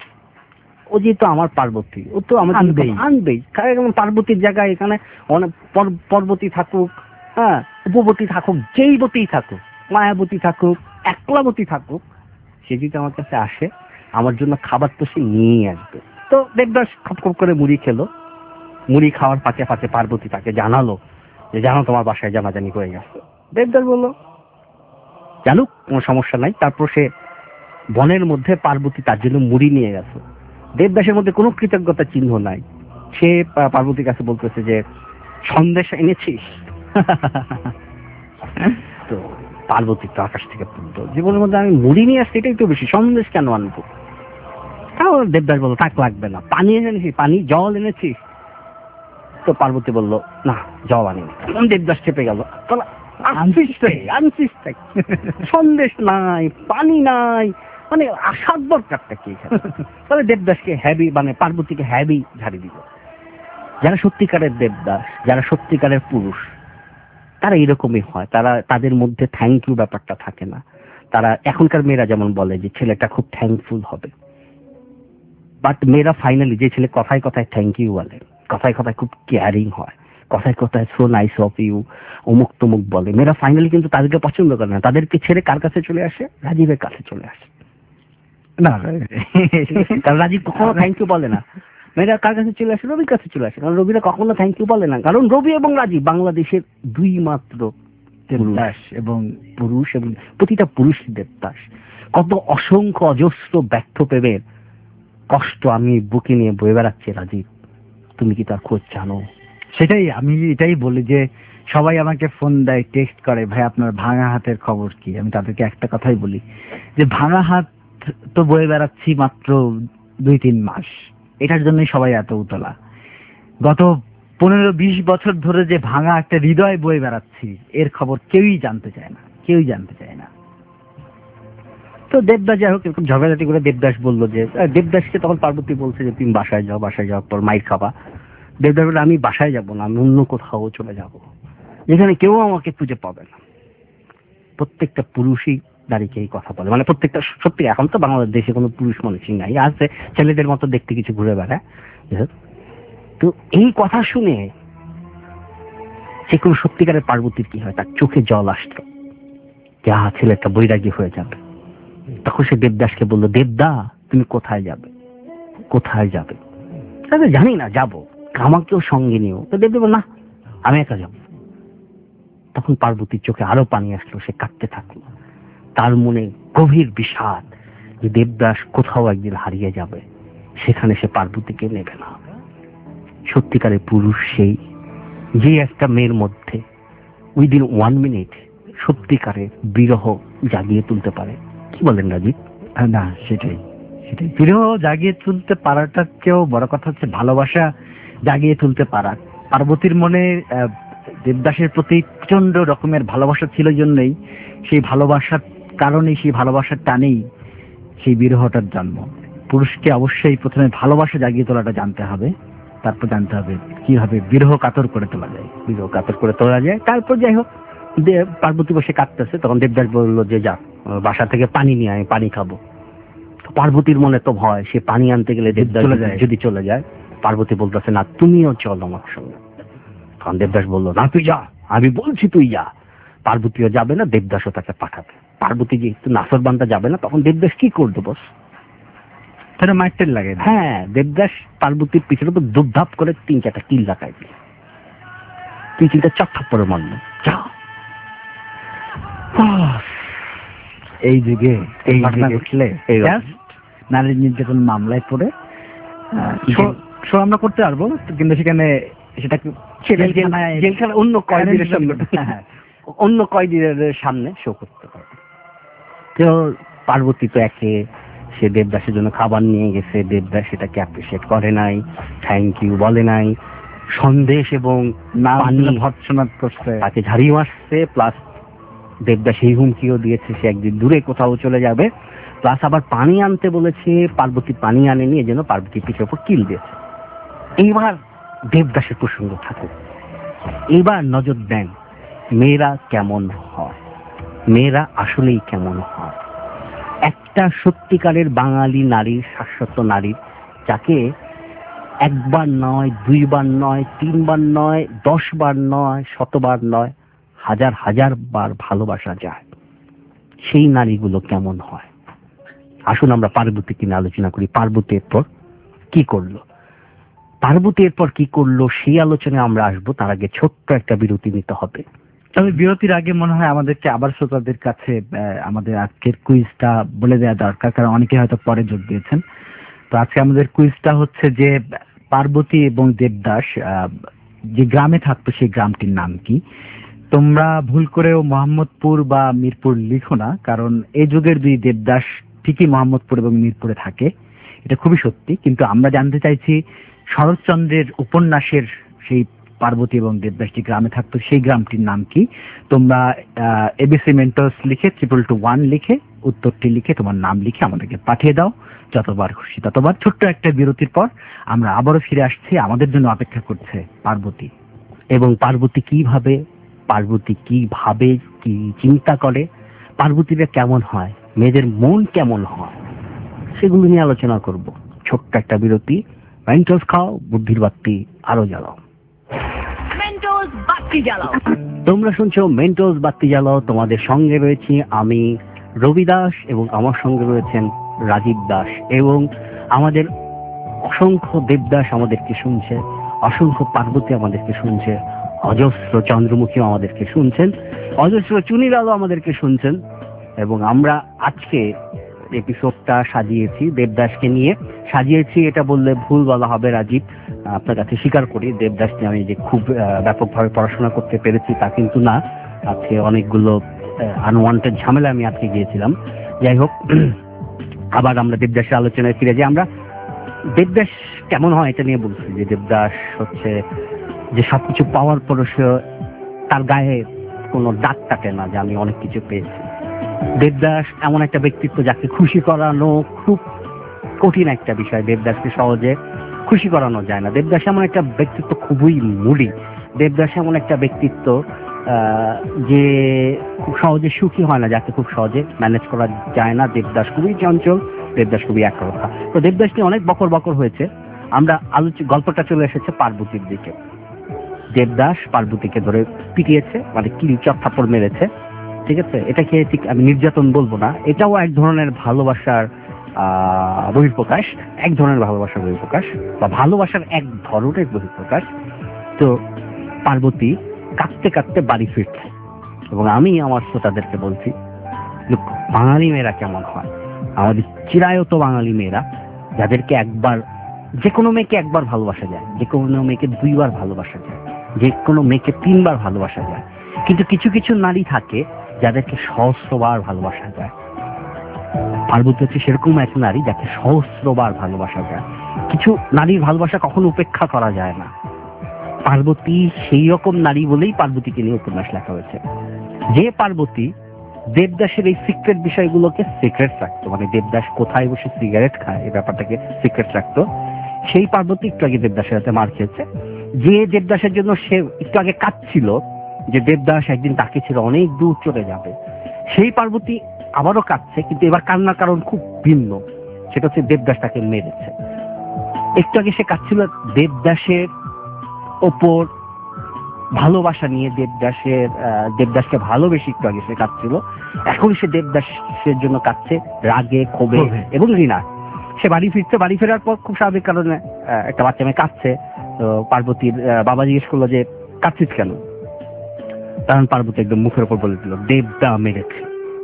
ও যেহেতু আমার পার্বতী, ও তো আমার আনবেই আনবেই কারণ পার্বতীর জায়গায় এখানে অনেক পর্বতী থাকুক, হ্যাঁ উপবতী থাকুক, যেই বতী থাকুক, মায়াবতী থাকুক, একলাবতী থাকুক, সে যদি আমার কাছে আসে আমার জন্য খাবার তো সে নিয়েই আসবে। তো দেবদাস খপ খপ করে মুড়ি খেলো। মুড়ি খাওয়ার পাশে পাশে পার্বতী তাকে জানালো যে জানো তোমার বাসায় জানাজানি হয়ে গেছে। দেবদাস বললো জানুক, কোনো সমস্যা নাই। তারপর সে বনের মধ্যে পার্বতী তার জন্য মুড়ি নিয়ে গেছে। দেবদাসের মধ্যে কোনো কৃতজ্ঞতার চিহ্ন নাই। সে পার্বতীর কাছে বলতেছে যে সন্দেশ এনেছিস? তো পার্বতী তো আকাশ থেকে পড়তো, জীবনের মধ্যে আমি মুড়ি নিয়ে আসছি এটাই তো বেশি, সন্দেশ কেন আনবো? তাও দেবদাস বললো থাক লাগবে না। পানি এনেছিস? পানি জল এনেছিস? তো পার্বতী বললো না জল আনিনি। দেবদাস চেপে গেল, সন্দেশ নাই, পানি নাই, মানে আসার দরকারটা কি? তবে দেবদাসকে হ্যাবি মানে পার্বতীকে হ্যাবি ঝাড়ি দিল। যারা সত্যিকারের দেবদাস, যারা সত্যিকারের পুরুষ, তারা এরকমই হয়। তারা তাদের মধ্যে থ্যাংক ইউ ব্যাপারটা থাকে না। তারা এখনকার মেয়েরা যেমন বলে যে ছেলেটা খুব থ্যাঙ্কফুল হবে, বাট মেয়েরা ফাইনালি যে ছেলে কথায় কথায় থ্যাংক ইউ বলে, কথায় কথায় খুব কেয়ারিং হয়, কথায় কথায় সো নাইস অফ ইউ, অমুক তমুক বলে, মেয়েরা ফাইনালি কিন্তু তাদেরকে পছন্দ করে না। তাদেরকে ছেড়ে কার কাছে চলে আসে? রাজীবের কাছে চলে আসে। না, কারণ রাজীব কখনো থ্যাংক ইউ বলে না। মেয়েরা কার কাছে চলে আসে? রবির কাছে চলে আসে, কারণ রবিরা কখনো থ্যাংক ইউ বলে না। কারণ রবি এবং রাজীব বাংলাদেশের দুই মাত্র দেবদাস এবং পুরুষ, এবং প্রতিটা পুরুষ দেবদাস। কত অসংখ্য অজস্র ব্যর্থ প্রেমের কষ্ট আমি বুকে নিয়ে বয়ে বেড়াচ্ছি রাজীব, তুমি কি তার খোঁজ জানো? সেটাই আমি এটাই বলি যে সবাই আমাকে ফোন দেয়, টেক্সট করে, ভাই আপনার ভাঙা হাতের খবর কি? আমি তাদেরকে একটা কথাই বলি যে ভাঙা হাত তো বয়ে বেড়াচ্ছি মাত্র দুই তিন মাস, এটার জন্যই সবাই এত উতলা। গত পনেরো বিশ বছর ধরে যে ভাঙা একটা হৃদয় বয়ে বেড়াচ্ছি, এর খবর কেউই জানতে চায় না, কেউই জানতে চায় না। তো দেবদাস যাই হোক এরকম ঝগড়াঝাটি করে দেবদাস বললো যে, দেবদাসকে তখন পার্বতী বলছে যে তুমি বাসায় যাও, বাসায় যাওয়ার পর মাইর খাবা। দেবদাস বলে আমি বাসায় যাবো না, আমি অন্য কোথাও চলে যাব, যেখানে কেউ আমাকে খুঁজে পাবে না। প্রত্যেকটা পুরুষই দাঁড়িয়ে এই কথা বলে, মানে প্রত্যেকটা, সত্যি এখন তো বাংলাদেশে কোনো পুরুষ মানুষই নাই, আছে ছেলেদের মতো দেখতে কিছু ঘুরে বেড়ায়। তো এই কথা শুনে যে কোনো সত্যিকারের পার্বতীর কি হয়, তার চোখে জল আসতো, যা ছেলেটা বৈরাগী হয়ে যাবে। তখন সে দেবদাসকে বললো, দেবদা তুমি কোথায় যাবে? কোথায় যাবে? জানি না, যাবো, আমাকেও সঙ্গে নিও। তো দেবদেব না, আমি একা যাবো। তখন পার্বতীর চোখে আরো পানি আসলো, সে কাঁদতে থাকলো। তার মনে গভীর বিষাদ যে দেবদাস কোথাও একদিন হারিয়ে যাবে, সেখানে সে পার্বতীকে নেবে না। সত্যিকারের পুরুষ সেই, যে একটা মেয়ের মধ্যে উইদিন ওয়ান মিনিট সত্যিকারের বিরহ জাগিয়ে তুলতে পারে। কি বলেন রাজীব? না, সেটাই সেটাই বিরহ জাগিয়ে তুলতে পারাটার চেয়েও বড় কথা হচ্ছে ভালোবাসা জাগিয়ে তুলতে পারা। পার্বতীর মনে দেবদাসের প্রতি প্রচন্ড রকমের ভালোবাসা ছিল, জন্যই সেই ভালোবাসার কারণেই, সেই ভালোবাসার টানেই সেই বিরহটার জন্ম। পুরুষকে অবশ্যই প্রথমে ভালোবাসা জাগিয়ে তোলাটা জানতে হবে, তারপর জানতে হবে কিভাবে বিরহ কাতর করে তোলা যায়, বিরহ কাতর করে তোলা যায়। তারপর যাই হোক দেব পার্বতী বসে কাঁদতেছে, তখন দেবদাস বললো যে যা বাসা থেকে পানি নিয়ে আমি পানি খাবো। পার্বতীর মনে তো ভয়, সে পানি আনতে গেলে দেবদাস যদি চলে যায়। পার্বতী বলতেছে না, তুমিও চলো আমার সঙ্গে। তখন দেবদাস বললো না তুই যা, আমি বলছি তুই যা। পার্বতীও যাবে না, দেবদাসও তাকে পাঠাবে। পার্বতী যেহেতু নাসর বান্দা যাবে না, তখন দেবদাস কি করতো বস? তাহলে মাইটেল লাগে। হ্যাঁ, দেবদাস পার্বতীর পিছনে তো দুপধাপ করে তিন চারটা কিল লাগাই দিল, তিন তিনটা চট্টপ করে মারল। যা এই যুগে এই ঘটনা ঘটলে নারীর নির্যাতন মামলায় পড়ে শো আমরা করতে পারবো, কিন্তু সেখানে সেটা জেলখানা অন্য কয়েদিদের সামনে, অন্য কয়েদিদের সামনে শো করতে পারবে। তো পার্বতী তো একে সে দেবদাসের জন্য খাবার নিয়ে গেছে, দেবদাস সেটাকে অ্যাপ্রিসিয়েট করে নাই, থ্যাংক ইউ বলে নাই, সন্দেশ এবং ভর্ৎসনাদ করছে, তাকে ঝাড়িয়ে মারছে, প্লাস দেবদাস এই হুমকিও দিয়েছে সে একদিন দূরে কোথাও চলে যাবে, প্লাস আবার পানি আনতে বলেছে, পার্বতী পানি আনেনি, এজন্য পার্বতীর পিঠের উপর কিল দিয়েছে। এইবার দেবদাসের প্রসঙ্গ থাকে, এইবার নজর দেন মেয়েরা কেমন হয়, মেয়েরা আসলেই কেমন হয়। একটা সত্যিকারের বাঙালি নারীর, শাশ্বত নারীর, যাকে একবার নয়, দুইবার নয়, তিনবার নয়, দশ বার নয়, শতবার নয়, হাজার হাজার বার ভালোবাসা যায়, সেই নারীগুলো কেমন হয়। আসুন আমরা পার্বতীকে নিয়ে আলোচনা করি। পার্বতীর পর কি করলো? পার্বতী এরপর কি করলো সেই আলোচনায় আমরা আসবো, তার আগে ছোট্ট একটা বিরতি নিতে হবে। তবে বিরতির আগে মনে হয় আমাদেরকে আবার শ্রোতাদের কাছে আমাদের আজকের কুইজটা বলে দেওয়া দরকার, কারণ অনেকে হয়তো পরে যোগ দিয়েছেন। তো আজকে আমাদের কুইজটা হচ্ছে যে পার্বতী এবং দেবদাস যে গ্রামে থাকতো সেই গ্রামটির নাম কি? তোমরা ভুল করেও মোহাম্মদপুর বা মিরপুর লিখো না, কারণ এই যুগের দুই দেবদাস ঠিকই মোহাম্মদপুর এবং মিরপুরে থাকে, এটা খুবই সত্যি। কিন্তু আমরা জানতে চাইছি শরৎচন্দ্রের উপন্যাসের সেই পার্বতী এবং দেবদাস যে গ্রামে থাকতো সেই গ্রামটির নাম কি? তোমরা এবিসি মেন্টস লিখে ট্রিপল টু ওয়ান লিখে উত্তরটি লিখে তোমার নাম লিখে আমাদেরকে পাঠিয়ে দাও, যতবার খুশি ততবার। ছোট্ট একটা বিরতির পর আমরা আবারও ফিরে আসছি, আমাদের জন্য অপেক্ষা করছে পার্বতী। এবং পার্বতী কিভাবে পার্বতী কিভাবে কি চিন্তা করে, পার্বতীরা কেমন হয়, মেয়েদের মন কেমন হয়, সেগুলো নিয়ে আলোচনা করব। ছোট্ট একটা বিরতি। মেন্টস খাও, বুদ্ধির বাতি আরো জ্বালাও। মেন্টস বাতি জ্বালাও। তোমরা শুনছো মেন্টস বাতি জ্বালাও। তোমাদের সঙ্গে রয়েছি আমি রবি দাস এবং আমার সঙ্গে রয়েছেন রাজীব দাস, এবং আমাদের অসংখ্য দেবদাস আমাদেরকে শুনছে, অসংখ্য পার্বতী আমাদেরকে শুনছে, অজস্র চন্দ্রমুখী আমাদেরকে শুনছেন, অজস্র চুনির আলো আমাদেরকে শুনছেন। এবং আমরা আজকে এপিসোডটা সাজিয়েছি দেবদাসকে নিয়ে। সাজিয়েছি এটা বললে ভুল বলা হবে রাজীব, আপনার কাছে স্বীকার করি দেবদাস নিয়ে আমি যে খুব ব্যাপকভাবে পড়াশোনা করতে পেরেছি তা কিন্তু না। আজকে অনেকগুলো আনওয়ান্টেড ঝামেলা আমি আজকে গিয়েছিলাম। যাই হোক, আবার আমরা দেবদাসের আলোচনায় ফিরে যাই। আমরা দেবদাস কেমন হয় এটা নিয়ে বলছি, যে দেবদাস হচ্ছে যে সবকিছু পাওয়ার পর সে তার গায়ে কোনো দাগ কাটে না যে আমি অনেক কিছু পেয়েছি। দেবদাস এমন একটা ব্যক্তিত্ব যাকে খুশি করানো খুব কঠিন একটা বিষয়, দেবদাসকে সহজে খুশি করানো যায় না। দেবদাস এমন একটা ব্যক্তিত্ব খুবই মুডি। দেবদাস এমন একটা ব্যক্তিত্ব যে খুব সহজে সুখী হয় না, যাকে খুব সহজে ম্যানেজ করা যায় না। দেবদাস খুবই চঞ্চল, দেবদাস খুবই একরোখা। তো দেবদাস নিয়ে অনেক বকর বকর হয়েছে। আমরা আলোচ গল্পটা চলে এসেছে পার্বতীর দিকে। দেবদাস পার্বতীকে ধরে পিটিয়েছে, মানে কিল চট থাপ্পড় মেরেছে, ঠিক আছে? এটাকে ঠিক আমি নির্যাতন বলবো না, এটাও এক ধরনের ভালোবাসার আহ বহিঃপ্রকাশ, এক ধরনের ভালোবাসার বহিঃপ্রকাশ বা ভালোবাসার এক ধরনের বহিঃপ্রকাশ। তো পার্বতী কাঁদতে কাঁদতে বাড়ি ফিরছে, এবং আমি আমার শ্রোতাদেরকে বলছি, বাঙালি মেয়েরা কেমন হয়, আমাদের চিরায়ত বাঙালি মেয়েরা যাদেরকে একবার, যে কোনো মেয়েকে একবার ভালোবাসা যায়, যে কোনো মেয়েকে দুইবার ভালোবাসা যায়, যে কোনো মেয়েকে তিনবার ভালোবাসা যায়, কিন্তু কিছু কিছু নারী থাকে যাদেরকে সহস্রবার ভালোবাসা যায়। পার্বতী হচ্ছে সেরকম এক নারী যাকে সহস্রবার ভালোবাসা যায়। কিছু নারীর ভালোবাসা কখনো উপেক্ষা করা যায় না। পার্বতী সেই রকম নারী বলেই পার্বতীকে নিয়ে উপন্যাস লেখা হয়েছে। যে পার্বতী দেবদাসের এই সিক্রেট বিষয়গুলোকে সিক্রেট রাখতো, মানে দেবদাস কোথায় বসে সিগারেট খায় এই ব্যাপারটাকে সিক্রেট রাখতো, সেই পার্বতী একটু আগে দেবদাসের হাতে মার খেয়েছে। যে দেবদাসের জন্য সে একটু আগে কাঁদছিল যে দেবদাস একদিন তাকে ছেড়ে অনেক দূর চলে যাবে, সেই পার্বতী আবারও কাঁদছে, কিন্তু এবার কান্নার কারণ খুব ভিন্ন। সেটা হচ্ছে দেবদাস তাকে মেরেছে। একটু আগে সে কাঁদছিল দেবদাসের ওপর ভালোবাসা নিয়ে, দেবদাসের দেবদাসকে ভালোবেসে একটু আগে সে কাঁদছিল, এখন সে দেবদাসের জন্য কাঁদছে রাগে, ক্ষোভে এবং ঘৃণা। সে বাড়ি ফিরছে, বাড়ি ফেরার পর খুব স্বাভাবিক কারণে একটা বাচ্চা মেয়ে কাঁদছে। তো পার্বতীর বাবা জিজ্ঞেস করলো যে কাঁদছিস কেন? তখন পার্বতী একদম মুখের উপর বলে দিল দেবদা মেরেছে।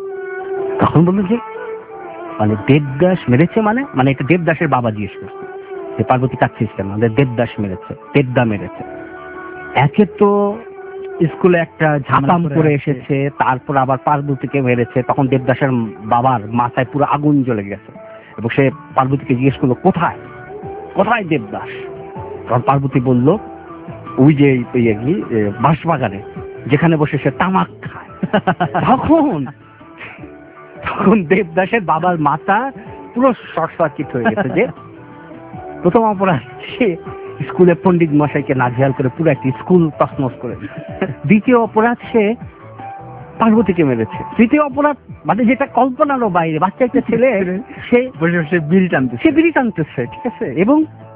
তখন বললো যে মানে দেবদাস মেরেছে মানে মানে এটা দেবদাসের বাবা জিজ্ঞেস করছে যে পার্বতী কাঁদছিস কেন? দেবদাস মেরেছে, দেবদা মেরেছে। একে তো স্কুলে একটা ঝাঁপাম করে এসেছে, তারপর আবার পার্বতীকে মেরেছে। তখন দেবদাসের বাবার মাথায় পুরো আগুন জ্বলে গেছে, এবং সে পার্বতীকে জিজ্ঞেস করলো কোথায় কোথায় দেবদাস? তখন পার্বতী বলল ওই যে বাঁশবাগানে, যেখানে বসে সে তামাক খায়। তখন তখন দেবদাসের বাবার মাথা পুরো শর্ট সার্কিট হয়ে গেছে যে প্রথম অপরাধ সে স্কুলে পণ্ডিত মশাইকে নাজেহাল করে পুরো একটি স্কুল তছনছ করে, দ্বিতীয় অপরাধ সে পার্বতীকে মেরেছে, তৃতীয় অপরাধ মানে যেটা কল্পনারও বাইরে, বাচ্চা একটা ছেলে সে বসে বসে বিড়ি টানতেছে, সে বিড়ি টানতেছে, ঠিক আছে? এবং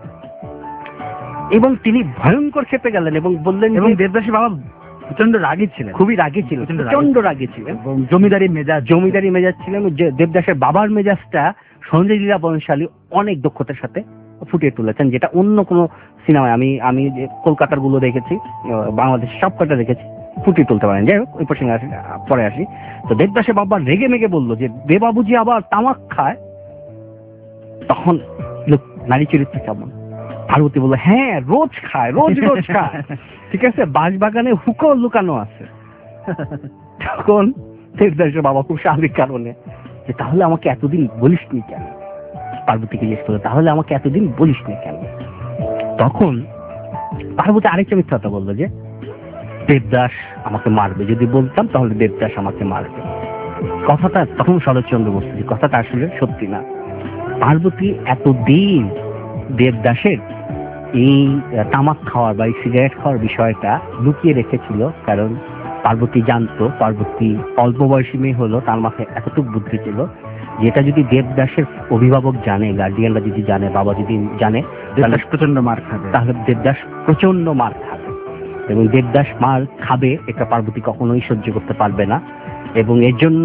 এবং তিনি ভয়ঙ্কর খেপে গেলেন এবং বললেন, এবং দেবদাসের বাবা প্রচন্ড রাগী ছিলেন, খুবই রাগী ছিলেন, প্রচন্ড রাগী ছিলেন, এবং জমিদারি মেজাজ জমিদারি মেজাজ ছিলেন। দেবদাসের বাবার মেজাজটা সঞ্জয় লীলা বনশালী অনেক দক্ষতার সাথে ফুটিয়ে তুলেছেন, যেটা অন্য কোনো সিনেমায় আমি আমি যে কলকাতার গুলো দেখেছি, বাংলাদেশ সব কটা দেখেছি ফুটিয়ে তুলতে পারেন। যাই হোক, ওই প্রসঙ্গে আসি, পরে আসি। তো দেবদাসের বাবা রেগে মেগে বললো যে দেবাবুজি আবার তামাক খায়। তখন লোক নারী চরিত্র কেমন, পার্বতী বললো হ্যাঁ রোজ খায়, রোজ রোজ খায়, ঠিক আছে, বাঁশবাগানে হুকো লুকানো আছে। তখন দেবদাসের বাবা খুব স্বাভাবিক কারণে যে তাহলে আমাকে এতদিন বলিসনি কেন, পার্বতীকে জিজ্ঞেস করলো তাহলে আমাকে এতদিন বলিসনি কেন। তখন পার্বতী আরেকটা মিথ্যা কথা বললো যে দেবদাস আমাকে মারবে, যদি বলতাম তাহলে দেবদাস আমাকে মারবে। কথাটা তখন শরৎচন্দ্র বসছে যে কথাটা আসলে সত্যি না। পার্বতী এতদিন দেবদাসের এই তামাক খাওয়ার বা সিগারেট খাওয়ার বিষয়টা লুকিয়ে রেখেছিল, কারণ পার্বতী জানতো, পার্বতী অল্প বয়সী মেয়ে হলো, তার মাথায় এতটুকু বুদ্ধি ছিল যেটা যদি দেবদাসের অভিভাবক জানে, গার্ডিয়ানরা যদি জানে, বাবা যদি জানে, দেবদাস প্রচন্ড মার খাবে, তাহলে দেবদাস প্রচন্ড মার খাবে, এবং দেবদাস মার খাবে এটা পার্বতী কখনোই সহ্য করতে পারবে না। এবং এর জন্য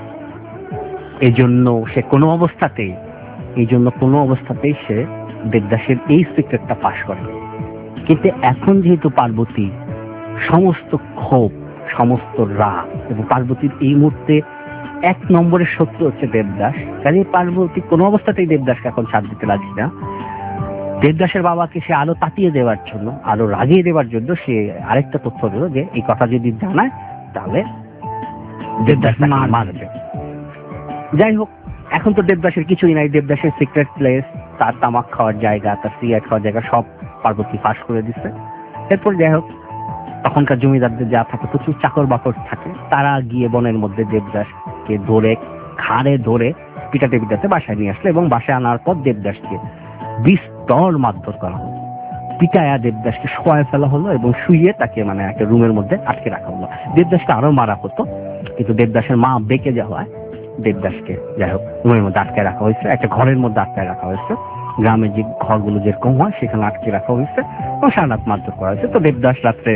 এই জন্য সে কোনো অবস্থাতেই এই জন্য কোনো অবস্থাতেই সে দেবদাসের এই সিক্রেটটা ফাঁস করে। কিন্তু এখন যেহেতু পার্বতী সমস্ত ক্ষোভ, সমস্ত রাগ, এবং পার্বতীর এই মুহূর্তে এক নম্বরের শত্রু হচ্ছে দেবদাস, কাজে পার্বতী কোনো অবস্থাতেই দেবদাসকে এখন ছাড় দিতে রাজি না। দেবদাসের বাবাকে সে আরো তাতিয়ে দেওয়ার জন্য, আরো রাগিয়ে দেওয়ার জন্য সে আরেকটা তথ্য দিল যে এই কথা যদি জানায় তাহলে দেবদাস মারবে। যাই হোক, এখন তো দেবদাসের কিছুই নাই, দেবদাসের সিক্রেট প্লেস, তার তামাক খাওয়ার জায়গা, তার সিগারেট খাওয়ার জায়গা সব পার্বতী ফাঁস করে দিচ্ছে। এরপর যাই হোক, তখনকার জমিদারদের যা থাকে, প্রচুর চাকর বাকর থাকে, তারা গিয়ে বনের মধ্যে দেবদাসকে ধরে ঘাড়ে ধরে পিটাতে পিটাতে বাসায় নিয়ে আসলো, এবং বাসায় আনার পর দেবদাসকে বিস্তর মারধর করা হলো, পিটায়া দেবদাসকে শোয়ায় ফেলা হলো এবং শুইয়ে তাকে মানে একটা রুমের মধ্যে আটকে রাখা হলো। দেবদাসকে আরো মারা হতো, কিন্তু দেবদাসের মা বেঁকে যাওয়ায় দেবদাসকে যাই হোক রুমের মধ্যে আটকে রাখা হয়েছে, একটা ঘরের মধ্যে আটকে রাখা হয়েছে, গ্রামের যে ঘরগুলো যেরকম হয় সেখানে আটকে রাখা হয়েছে, এবং সারা রাত মারধর করা হয়েছে। তো দেবদাস রাত্রে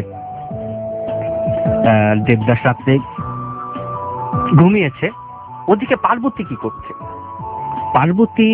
দেবদাস রাত্রে ঘুমিয়েছে। ওদিকে পার্বতী কি করছে? পার্বতী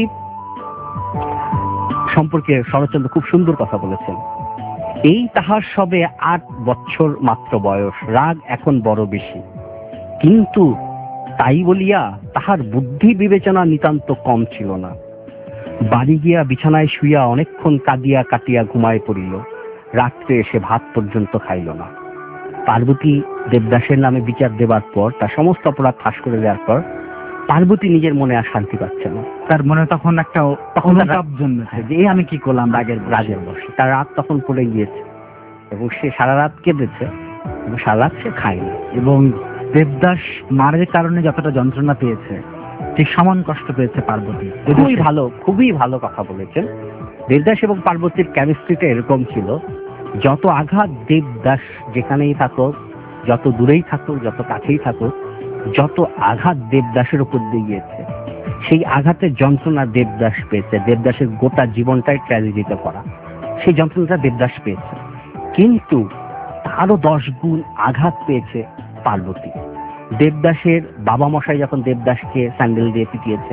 সম্পর্কে শরৎচন্দ্র খুব সুন্দর কথা বলেছেন। এই তাহার সবে আট বছর মাত্র বয়স, রাগ এখন বড় বেশি, কিন্তু তাই বলিয়া তাহার বুদ্ধি বিবেচনা নিতান্ত কম ছিল না। বাড়ি গিয়া বিছানায় শুইয়া অনেকক্ষণ কাঁদিয়া কাটিয়া ঘুমায় পড়িল, রাত্রে এসে ভাত পর্যন্ত খাইল না। পার্বতী দেবদাসের নামে বিচার দেবার পর, তার সমস্ত অপরাধ ফাঁস করে দেওয়ার পর পার্বতী নিজের মনে আর শান্তি পাচ্ছে না। তার মনে তখন একটা তখন জন্মেছে যে এই আমি কি করলাম, রাগের রাগের বসে তার রাত তখন পড়ে গিয়েছে, এবং সে সারা রাত কেঁদেছে, এবং সারা রাত সে খায়নি। এবং দেবদাস মারের কারণে যতটা যন্ত্রণা পেয়েছে ঠিক সমান কষ্ট পেয়েছে পার্বতী। খুবই ভালো, খুবই ভালো কথা বলেছেন। দেবদাস এবং পার্বতীর কেমিস্ট্রিটা এরকম ছিল, যত আঘাত দেবদাস যেখানেই থাকুক, যত দূরেই থাকুক, যত কাছেই থাকুক, যত আঘাত দেবদাসের উপর দিয়ে গিয়েছে, সেই আঘাতের যন্ত্রণা দেবদাস পেয়েছে। দেবদাসের গোটা জীবনটাই ট্র্যাজেডিতে পড়া, সেই যন্ত্রণাটা দেবদাস পেয়েছে, কিন্তু তারও দশ গুণ আঘাত পেয়েছে পার্বতী। দেবদাসের বাবা মশাই যখন দেবদাসকে স্যান্ডেল দিয়ে পিটিয়েছেন,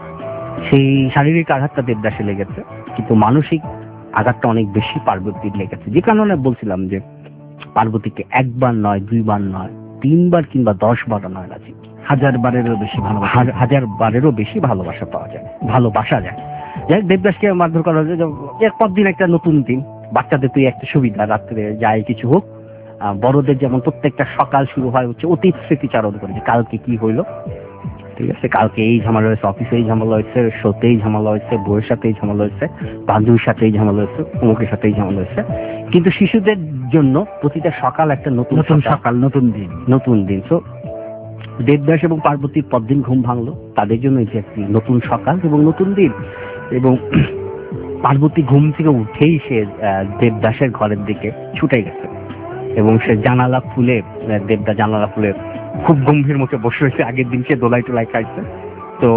সেই শারীরিক আঘাতটা দেবদাসে লেগেছে, কিন্তু মানসিক আঘাতটা অনেক বেশি পার্বতীর লেগেছে। যে কারণে বলছিলাম যে পার্বতীকে একবার নয়, দুইবার নয়, তিনবার কিংবা দশ বার নয়, রাজি হাজার বারেরও বেশি ভালোবাসা, হাজার বারেরও বেশি ভালোবাসা পাওয়া যায়, ভালোবাসা যায়। যাই হোক, দেবদাসকে মারধর করা হয়েছে। এরপর দিন একটা নতুন দিন, বাচ্চাদের তুই একটা সুবিধা, রাত্রে যাই কিছু হোক, বড়দের যেমন প্রত্যেকটা সকাল শুরু হয় হচ্ছে অতীত স্মৃতিচারণ করে, যে কালকে কি হইলো, ঠিক আছে, কালকে এই ঝামেলা হয়েছে, অফিসে এই ঝামেলা হয়েছে, শোতেই ঝামেলা হয়েছে, বউয়ের সাথে এই ঝামেলা হয়েছে, বান্ধবীর সাথে এই ঝামেলা হয়েছে, অমুকের সাথে এই ঝামেলা হয়েছে। কিন্তু শিশুদের জন্য প্রতিটা সকাল একটা নতুন নতুন সকাল, নতুন দিন, নতুন দিন। তো দেবদাস এবং পার্বতীর পরদিন ঘুম ভাঙলো, তাদের জন্য এটি একটি নতুন সকাল এবং নতুন দিন। এবং পার্বতী ঘুম থেকে উঠেই সে দেবদাসের ঘরের দিকে ছুটে গেছে, এবং সে জানালা খুলে, দেবদাস জানালা খুলে খুব গম্ভীর মুখে বসে রয়েছে। আগের দিন সে দোলাই টোলাই খাইছে, তো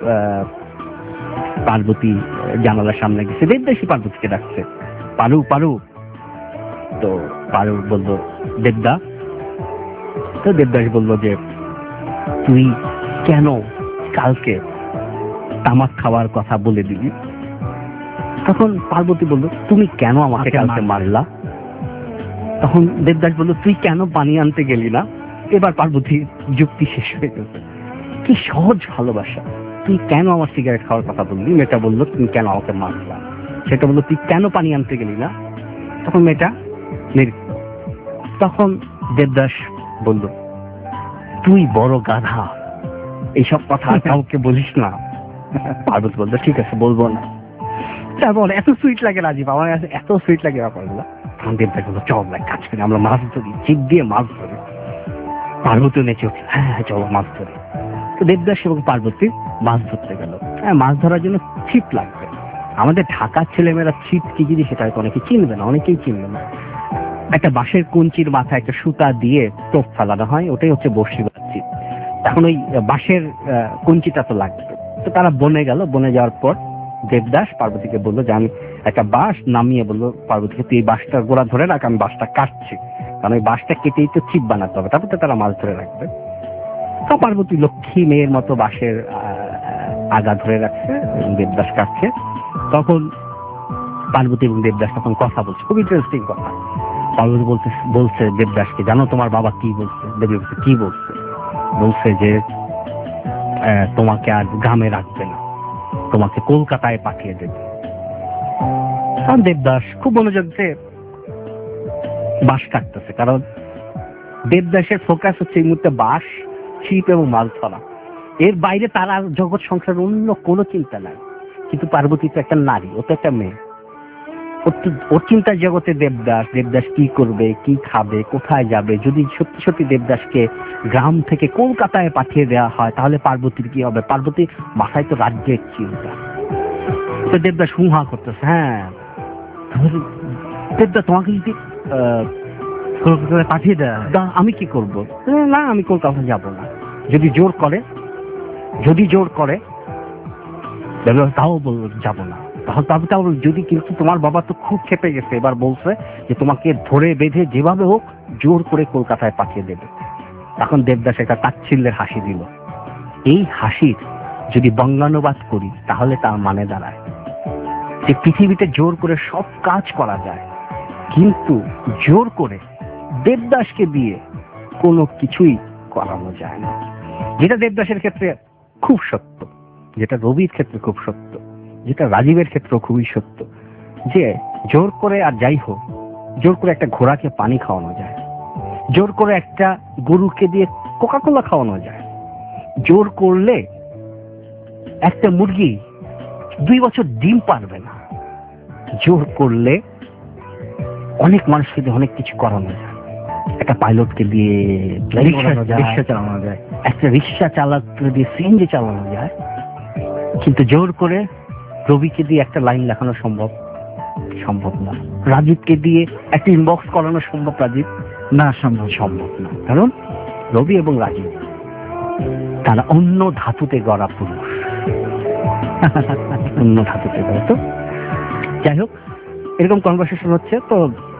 পার্বতী জানালার সামনে গেছে, দেবদাসী পার্বতীকে ডাকছে, পারু পারু। তো পারু বললো দেবদা। তো দেবদাস বললো যে তুই কেন কালকে তামাক খাওয়ার কথা বলে দিবি? তখন পার্বতী বলল, তুমি কেন আমাকে কালকে মারলা? তখন দেবদাস বলল, তুই কেন পানি আনতে গেলি না? এবার পার্বতীর যুক্তি শেষ হয়ে গেছে। কি সহজ ভালোবাসা! তুই কেন আমার সিগারেট খাওয়ার কথা বললি? মেয়েটা বললো, তুমি কেন আমাকে মারলা? সেটা বললো, তুই কেন পানি আনতে গেলি না? তখন মেয়েটা নির্ঘাত। তখন দেবদাস বলল, তুই বড় গাধা, এইসব কথা আর কাউকে বলিস না। পার্বতী বলতো, ঠিক আছে, বলবো না। তারপর এত সুইট লাগে রাজীব, আমার কাছে এত সুইট লাগে ব্যাপারগুলো। তখন দেবদাস বললো, চল এক কাজ করি, আমরা মাছ ধরি, ছিপ দিয়ে মাছ ধরি। পার্বতী নেচে উঠল, হ্যাঁ হ্যাঁ চলো মাছ ধরি। তো দেবদাস এবং পার্বতী মাছ ধরতে গেল। হ্যাঁ, মাছ ধরার জন্য ছিপ লাগবে। আমাদের ঢাকার ছেলেমেয়েরা ছিপ কি জিনিস সেটা হয়তো অনেকে চিনবে না, অনেকেই চিনবে না। একটা বাঁশের কঞ্চির মাথায় একটা সুতা দিয়ে টোপ ফেলানো হয়, ওটাই হচ্ছে বড়শি বা ছিপ। এখন ওই বাঁশের কঞ্চিটা তো লাগবে। তো তারা বনে গেল। বনে যাওয়ার পর দেবদাস পার্বতীকে বললো যে আমি একটা বাঁশ নামিয়ে বললো পার্বতীকে, তুই এই বাঁশটার গোড়া ধরে রাখ, আমি বাঁশটা কাটছি, কারণ ওই বাঁশটা কেটেই তো ছিপ বানাতে হবে, তারপর তো তারা মাছ ধরে রাখবে। তো পার্বতী লক্ষ্মী মেয়ের মতো বাঁশের আগা ধরে রাখছে, দেবদাস কাটছে। তখন পার্বতী এবং দেবদাস তখন কথা বলছে, খুব ইন্টারেস্টিং কথা। পার্বতী বলতে বলছে দেবদাসকে, জানো তোমার বাবা কি বলছে? দেবদাস কি বলছে? বলছে যে তোমাকে আর গ্রামে রাখবে না, তোমাকে কলকাতায় পাঠিয়ে দেবে। কারণ দেবদাস খুব মনোযোগ দিয়ে বাঁশ কাটতেছে, কারণ দেবদাসের ফোকাস হচ্ছে এই মুহূর্তে বাঁশ, ছিপ এবং মাছ ধরা। এর বাইরে তার আর জগৎ সংসার অন্য কোনো চিন্তা নাই। কিন্তু পার্বতী তো একটা নারী, ও তো একটা মেয়ে, ওর চিন্তার জগতে দেবদাস। দেবদাস কি করবে, কি খাবে, কোথায় যাবে? যদি সত্যি সত্যি দেবদাসকে গ্রাম থেকে কলকাতায় পাঠিয়ে দেওয়া হয় তাহলে পার্বতীর কি হবে? পার্বতীর মাথায় তো রাজ্যের চিন্তা। তো দেবদাস হুহা করতেছে, হ্যাঁ দেবদাস তোমাকে যদি কলকাতায় পাঠিয়ে দেয় আমি কি করব? না, আমি কলকাতা যাব না। যদি জোর করে, যদি জোর করে দেবদাস তাও বলবো যাব না। তাহলে তবে তাও যদি, কিন্তু তোমার বাবা তো খুব খেপে গেছে, এবার বলছে যে তোমাকে ধরে বেঁধে যেভাবে হোক জোর করে কলকাতায় পাঠিয়ে দেবে। তখন দেবদাস একটা তাচ্ছিল্যের হাসি দিল। এই হাসির যদি বঙ্গানুবাদ করি তাহলে তার মানে দাঁড়ায় যে পৃথিবীতে জোর করে সব কাজ করা যায়, কিন্তু জোর করে দেবদাসকে দিয়ে কোনো কিছুই করানো যায় না। যেটা দেবদাসের ক্ষেত্রে খুব সত্য, যেটা রবির ক্ষেত্রে খুব সত্য, যেটা রাজীবের ক্ষেত্রে খুবই সত্য, যে জোর করে আর যাই হোক, জোর করে একটা ঘোড়াকে পানি খাওয়ানো যায়, জোর করে একটা গরুকে দিয়ে কোকাকোলা খাওয়ানো যায়, জোর করলে একটা মুরগি দুই বছর ডিম পারবে না, জোর করলে অনেক মানুষকে দিয়ে অনেক কিছু করানো যায়। একটা পাইলটকে দিয়ে রিক্সা চালানো যায়, একটা রিক্সা চালাতে দিয়ে সিএনজি চালানো যায়, কিন্তু জোর করে রবিকে দিয়ে একটা লাইন লেখানো সম্ভব সম্ভব না। রাজীবকে দিয়ে একটা ইনবক্স করানো সম্ভব রাজীব না, সম্ভব সম্ভব না। কারণ রবি এবং রাজীব তারা অন্য ধাতুতে গড়া পুরুষ, অন্য ধাতুতে গড়া। তো যাই হোক, এরকম কনভারসেশন হচ্ছে। তো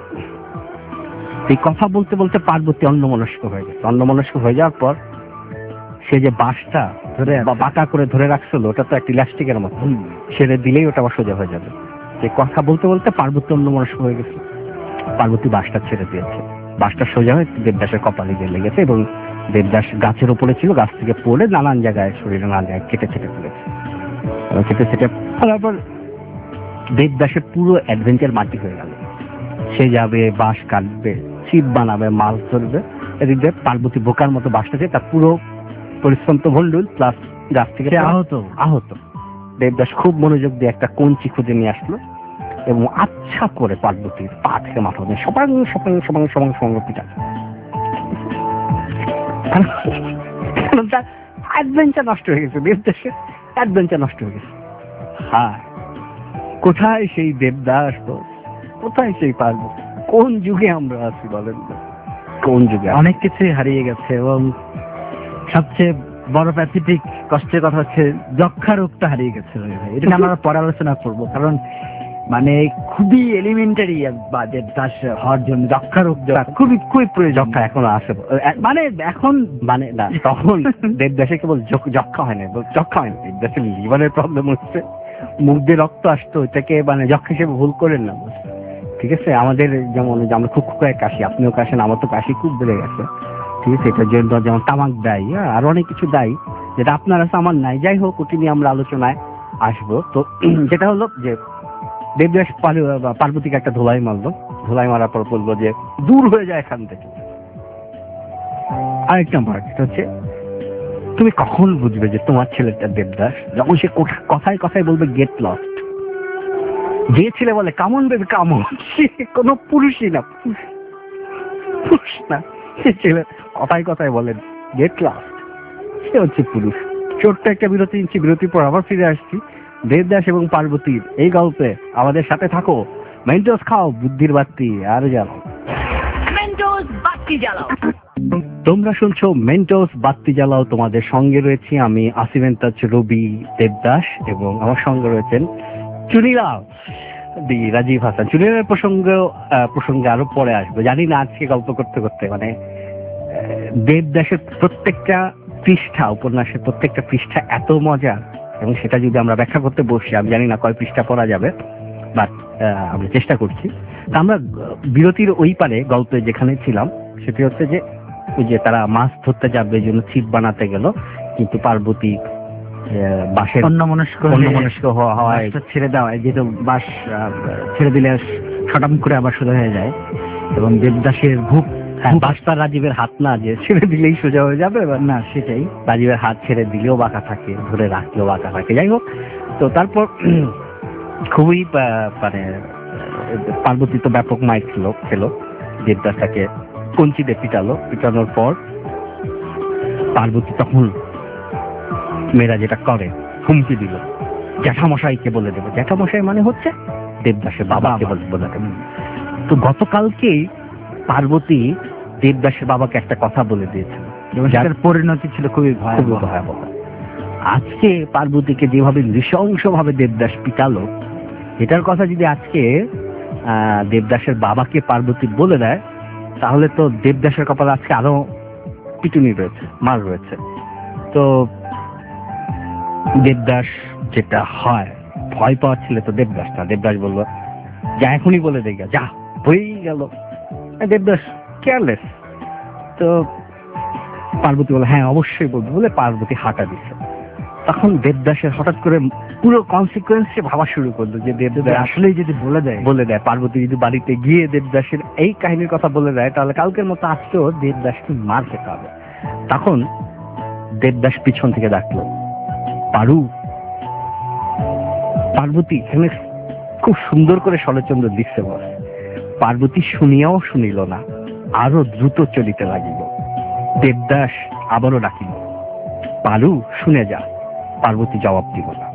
এই কথা বলতে বলতে পার্বতী অন্যমনস্ক হয়ে গেছে। অন্যমনস্ক হয়ে যাওয়ার পর সে যে বাঁশটা ধরে বা বাঁকা করে ধরে রাখছিল, ওটা তো একটা ইলাস্টিকের মতো, ছেড়ে দিলেই ওটা আবার সোজা হয়ে যাবে। এই কথা বলতে বলতে পার্বতী অন্যমনস্ক হয়ে গেছে। পার্বতী বাঁশটা ছেড়ে দিয়েছে, বাঁশটা সোজা হয়ে দেবদাসের কপালে গিয়ে লেগেছে এবং দেবদাস গাছের উপরে ছিল, গাছ থেকে পড়ে নানান জায়গায় শরীরে নানান জায়গায় কেটে ছেটে ফেলেছে। কেটে ছেটে ফেলার পর দেবদাসের পুরো অ্যাডভেঞ্চার মাটি হয়ে গেল। সে যাবে, বাঁশ কাটবে, ছিপ বানাবে, মাছ ধরবে। এদিকে পার্বতী বোকার মতো বাঁশটাকে তার পুরো পরিশ্রম তো ভন্ডুল প্লাস গাছ থেকে আহত আহত দেবদাস খুব মনোযোগ দিয়ে একটা কঞ্চি খুঁজে নিয়ে আসলো এবং আচ্ছা করে পার্বতীর পা থেকে মাথা দিয়ে সপাং সপাং সপাং সপাং সঙ্গ পিটা। কারণ তার অ্যাডভেঞ্চার নষ্ট হয়ে গেছে, দেবদাসের অ্যাডভেঞ্চার নষ্ট হয়ে গেছে। হ্যাঁ, কোথায় সেই দেবদাস, কোথায় সেই পার্বতী? কোন যুগে আমরা আছি বলেন? কোন যুগে? অনেক কিছুই হারিয়ে গেছে এবং সবচেয়ে বড় প্যাথেটিক কষ্টের কথা হচ্ছে যক্ষা রোগটা হারিয়ে গেছে। এটা আমরা পরে আলোচনা করবো, কারণ মানে খুবই এলিমেন্টারি বা দেবদাস হওয়ার জন্য যক্ষা রোগ খুবই খুবই প্রয়োজন। যক্ষা এখনো আসে, মানে এখন মানে না, তখন দেবদাসে কেবল যক্ষা হয় না, যক্ষা হয় না, দেবদাসের লিভারের প্রবলেম হচ্ছে, মুখ দিয়ে রক্ত আসতো, এটাকে মানে যক্ষা হিসেবে ভুল করেন না, ঠিক আছে? আমাদের যেমন আমরা খুব খুকায় কাশি, আপনিও কাশেন, আমার তো কাশি খুব বেড়ে গেছে, ঠিক আছে? এটার জন্য যেমন তামাক দায়ী, হ্যাঁ, আর অনেক কিছু দায়ী যেটা আপনার আছে আমার নাই। যাই হোক, ওটি নিয়ে আমরা আলোচনায় আসবো। তো যেটা হলো যে দেবদাস পার্বতীকে একটা ধোলাই মারলো, ধোলাই মারার পর বললো যে দূর হয়ে যায় এখান থেকে। আরেকটা পার্ট হচ্ছে, তুমি কখন বুঝবে যে তোমার ছেলেটা দেবদাস? যখন সে কথায় কথায় বলবে গেট লস্ট। যে ছেলে বলে কামন বেবি কামন, সে কোনো পুরুষই না, পুরুষ না। সে ছেলে কথায় কথায় বলেন গেট লস্ট, সে হচ্ছে পুরুষ। ছোট্ট একটা বিরতি নিচ্ছি, বিরতির পর আবার ফিরে আসছি দেবদাস এবং পার্বতীর এই গল্পে। আমাদের সাথে থাকো। মেন্টোস খাও, বুদ্ধির বাতি আর জ্বালাও। মেন্টোস বাতি জ্বালাও। তোমরা শুনছো মেন্টোস বাতি জ্বালাও। তোমাদের সঙ্গে রয়েছি আমি আসিফ তাজ রবি দেবদাস, এবং আমার সঙ্গে রয়েছেন চুনিলাল দি রাজীব হাসান। চুনিলালের প্রসঙ্গ প্রসঙ্গে আরো পরে আসবো, জানি না। আজকে গল্প করতে করতে মানে দেবদাসের প্রত্যেকটা পৃষ্ঠা, উপন্যাসের প্রত্যেকটা পৃষ্ঠা এত মজা, এবং সেটা যদি আমরা ব্যাখ্যা করতে বসি, আমি জানি না কয় পৃষ্ঠা পড়া যাবে, বাট আমরা চেষ্টা করছি। আমরা বিরতির ওই পারে গল্পে যেখানে ছিলাম, সেটি হচ্ছে যে ওই যে তারা মাছ ধরতে যাবে, এই জন্য ছিপ বানাতে গেল, কিন্তু পার্বতী বাঁশের অন্যমনস্ক অন্যমনস্ক হওয়ায় ছেড়ে দেওয়া, যেহেতু বাঁশ ছেড়ে দিলে ছটাম করে আবার সোজা হয়ে যায়, এবং দেবদাসের ভূপ, বাঁশটা রাজীবের হাত না যে ছেড়ে দিলেই সোজা হয়ে যাবে, না, সেটাই রাজীবের হাত ছেড়ে দিলেও বাঁকা থাকে, ধরে রাখলেও বাঁকা থাকে। যাই হোক, তো তারপর খুবই মানে পার্বতী তো ব্যাপক মাইর ছিল খেলো, দেবদাস তাকে কঞ্চি দিয়ে পিটালো। পিটানোর পর পার্বতী তখন মেয়েরা যেটা করে, হুমকি দিল, জ্যাঠামশাইকে বলে দেবো। জ্যাঠামশাই মানে হচ্ছে দেবদাসের বাবাকে বলে বলে দেবো। তো গতকালকেই পার্বতী দেবদাসের বাবাকে একটা কথা বলে দিয়েছিল, যার পরিণতি ছিল খুবই ভয়াবহ। আজকে পার্বতীকে যেভাবে নৃশংস ভাবে দেবদাস পিটালো, এটার কথা যদি আজকে আহ দেবদাসের বাবাকে পার্বতী বলে দেয়, তাহলে তো দেবদাসের কপালে আজকে আরো পিটুনি রয়েছে, মার রয়েছে। তো দেবদাস যেটা হয়, ভয় পাওয়ার ছিল তো দেবদাস না। দেবদাস বললো যা, এখনই বলে দেখে যা, হয়েই গেল। দেবদাস কেয়ারলেস। তো পার্বতী বলে হ্যাঁ অবশ্যই বলবো, বলে পার্বতী হাঁটা দিচ্ছে। তখন দেবদাসের হঠাৎ করে পুরো কনসিকুয়েন্সে ভাবা শুরু করলো যে দেবদাস আসলেই যদি বলে দেয় বলে দেয় পার্বতী যদি বাড়িতে গিয়ে দেবদাসের এই কাহিনীর কথা বলে দেয়, তাহলে কালকের মতো আজকেও দেবদাসকে মার খেতে হবে। তখন দেবদাস পিছন থেকে ডাকলো, পারু। পার্বতী এখানে খুব সুন্দর করে শরৎচন্দ্র দিচ্ছে বস। পার্বতী শুনিয়াও শুনিল না, আরো দ্রুত চলিতে লাগিল। দেবদাস আবারও ডাকিল, পারু শুনে যা। পার্বতী জবাব দিল না।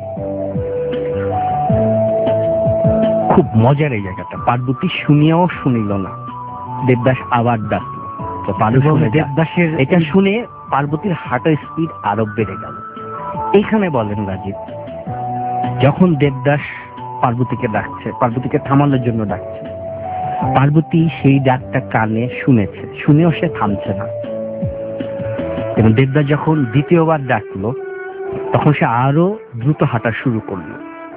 খুব মজার এই জায়গাটা, পার্বতী শুনিয়াও শুনিল না, দেবদাস আবার ডাকলো, তো পারু শুনে। দেবদাসের এটা শুনে পার্বতীর হার্টের স্পিড আরো বেড়ে গেল। এইখানে বলেন রাজীব, যখন দেবদাস পার্বতীকে ডাকছে, পার্বতীকে থামানোর জন্য ডাকছে, পার্বতী সেই ডাকটা কানে শুনেছে, শুনেও সে থামছে না। এবং দেবদাস যখন দ্বিতীয়বার ডাকলো, তখন সে আরো দ্রুত হাঁটা শুরু করলো।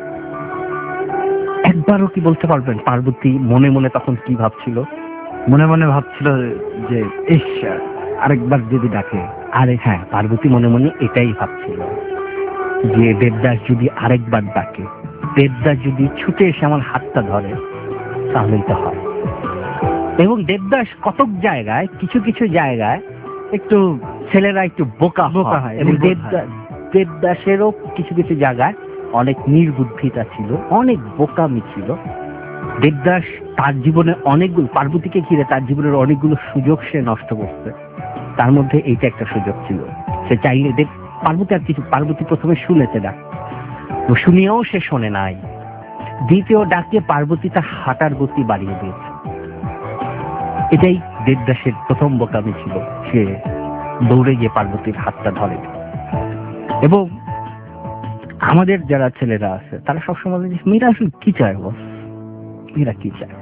একবারও কি বলতে পারবেন পার্বতী মনে মনে তখন কি ভাবছিল? মনে মনে ভাবছিল যে ইস, আরেকবার যদি ডাকে। আরে হ্যাঁ, পার্বতী মনে মনে এটাই ভাবছিল যে দেবদাস যদি আরেকবার ডাকে, দেবদাস যদি ছুটে এসে আমার হাতটা ধরে, তাহলেই তো হয়। এবং দেবদাস কতক জায়গায়, কিছু কিছু জায়গায় একটু ছেলেরা একটু বোকা বোকা হয়, এবং দেবদাস দেবদাসেরও কিছু কিছু জায়গায় অনেক নির্বুদ্ধিতা ছিল, অনেক বোকামি ছিল। দেবদাস তার জীবনে অনেকগুলো, পার্বতীকে ঘিরে তার জীবনের অনেকগুলো সুযোগ সে নষ্ট করছে, তার মধ্যে এইটা একটা সুযোগ ছিল। সে চাইলে দেব পার্বতী আর কিছু, পার্বতী প্রথমে শুনেছে ডাক, শুনিয়েও সে শোনে নাই। দ্বিতীয় ডাকে পার্বতী তার হাঁটার গতি বাড়িয়ে দিয়েছে। এটাই দেবদাসের প্রথম বোকামি ছিল, সে দৌড়ে গিয়ে পার্বতীর হাতটা ধরে। এবং আমাদের যারা ছেলেরা আছে তারা সবসময় বলে মেয়েরা আসলে কি চায় বস, মেয়েরা কি চায়?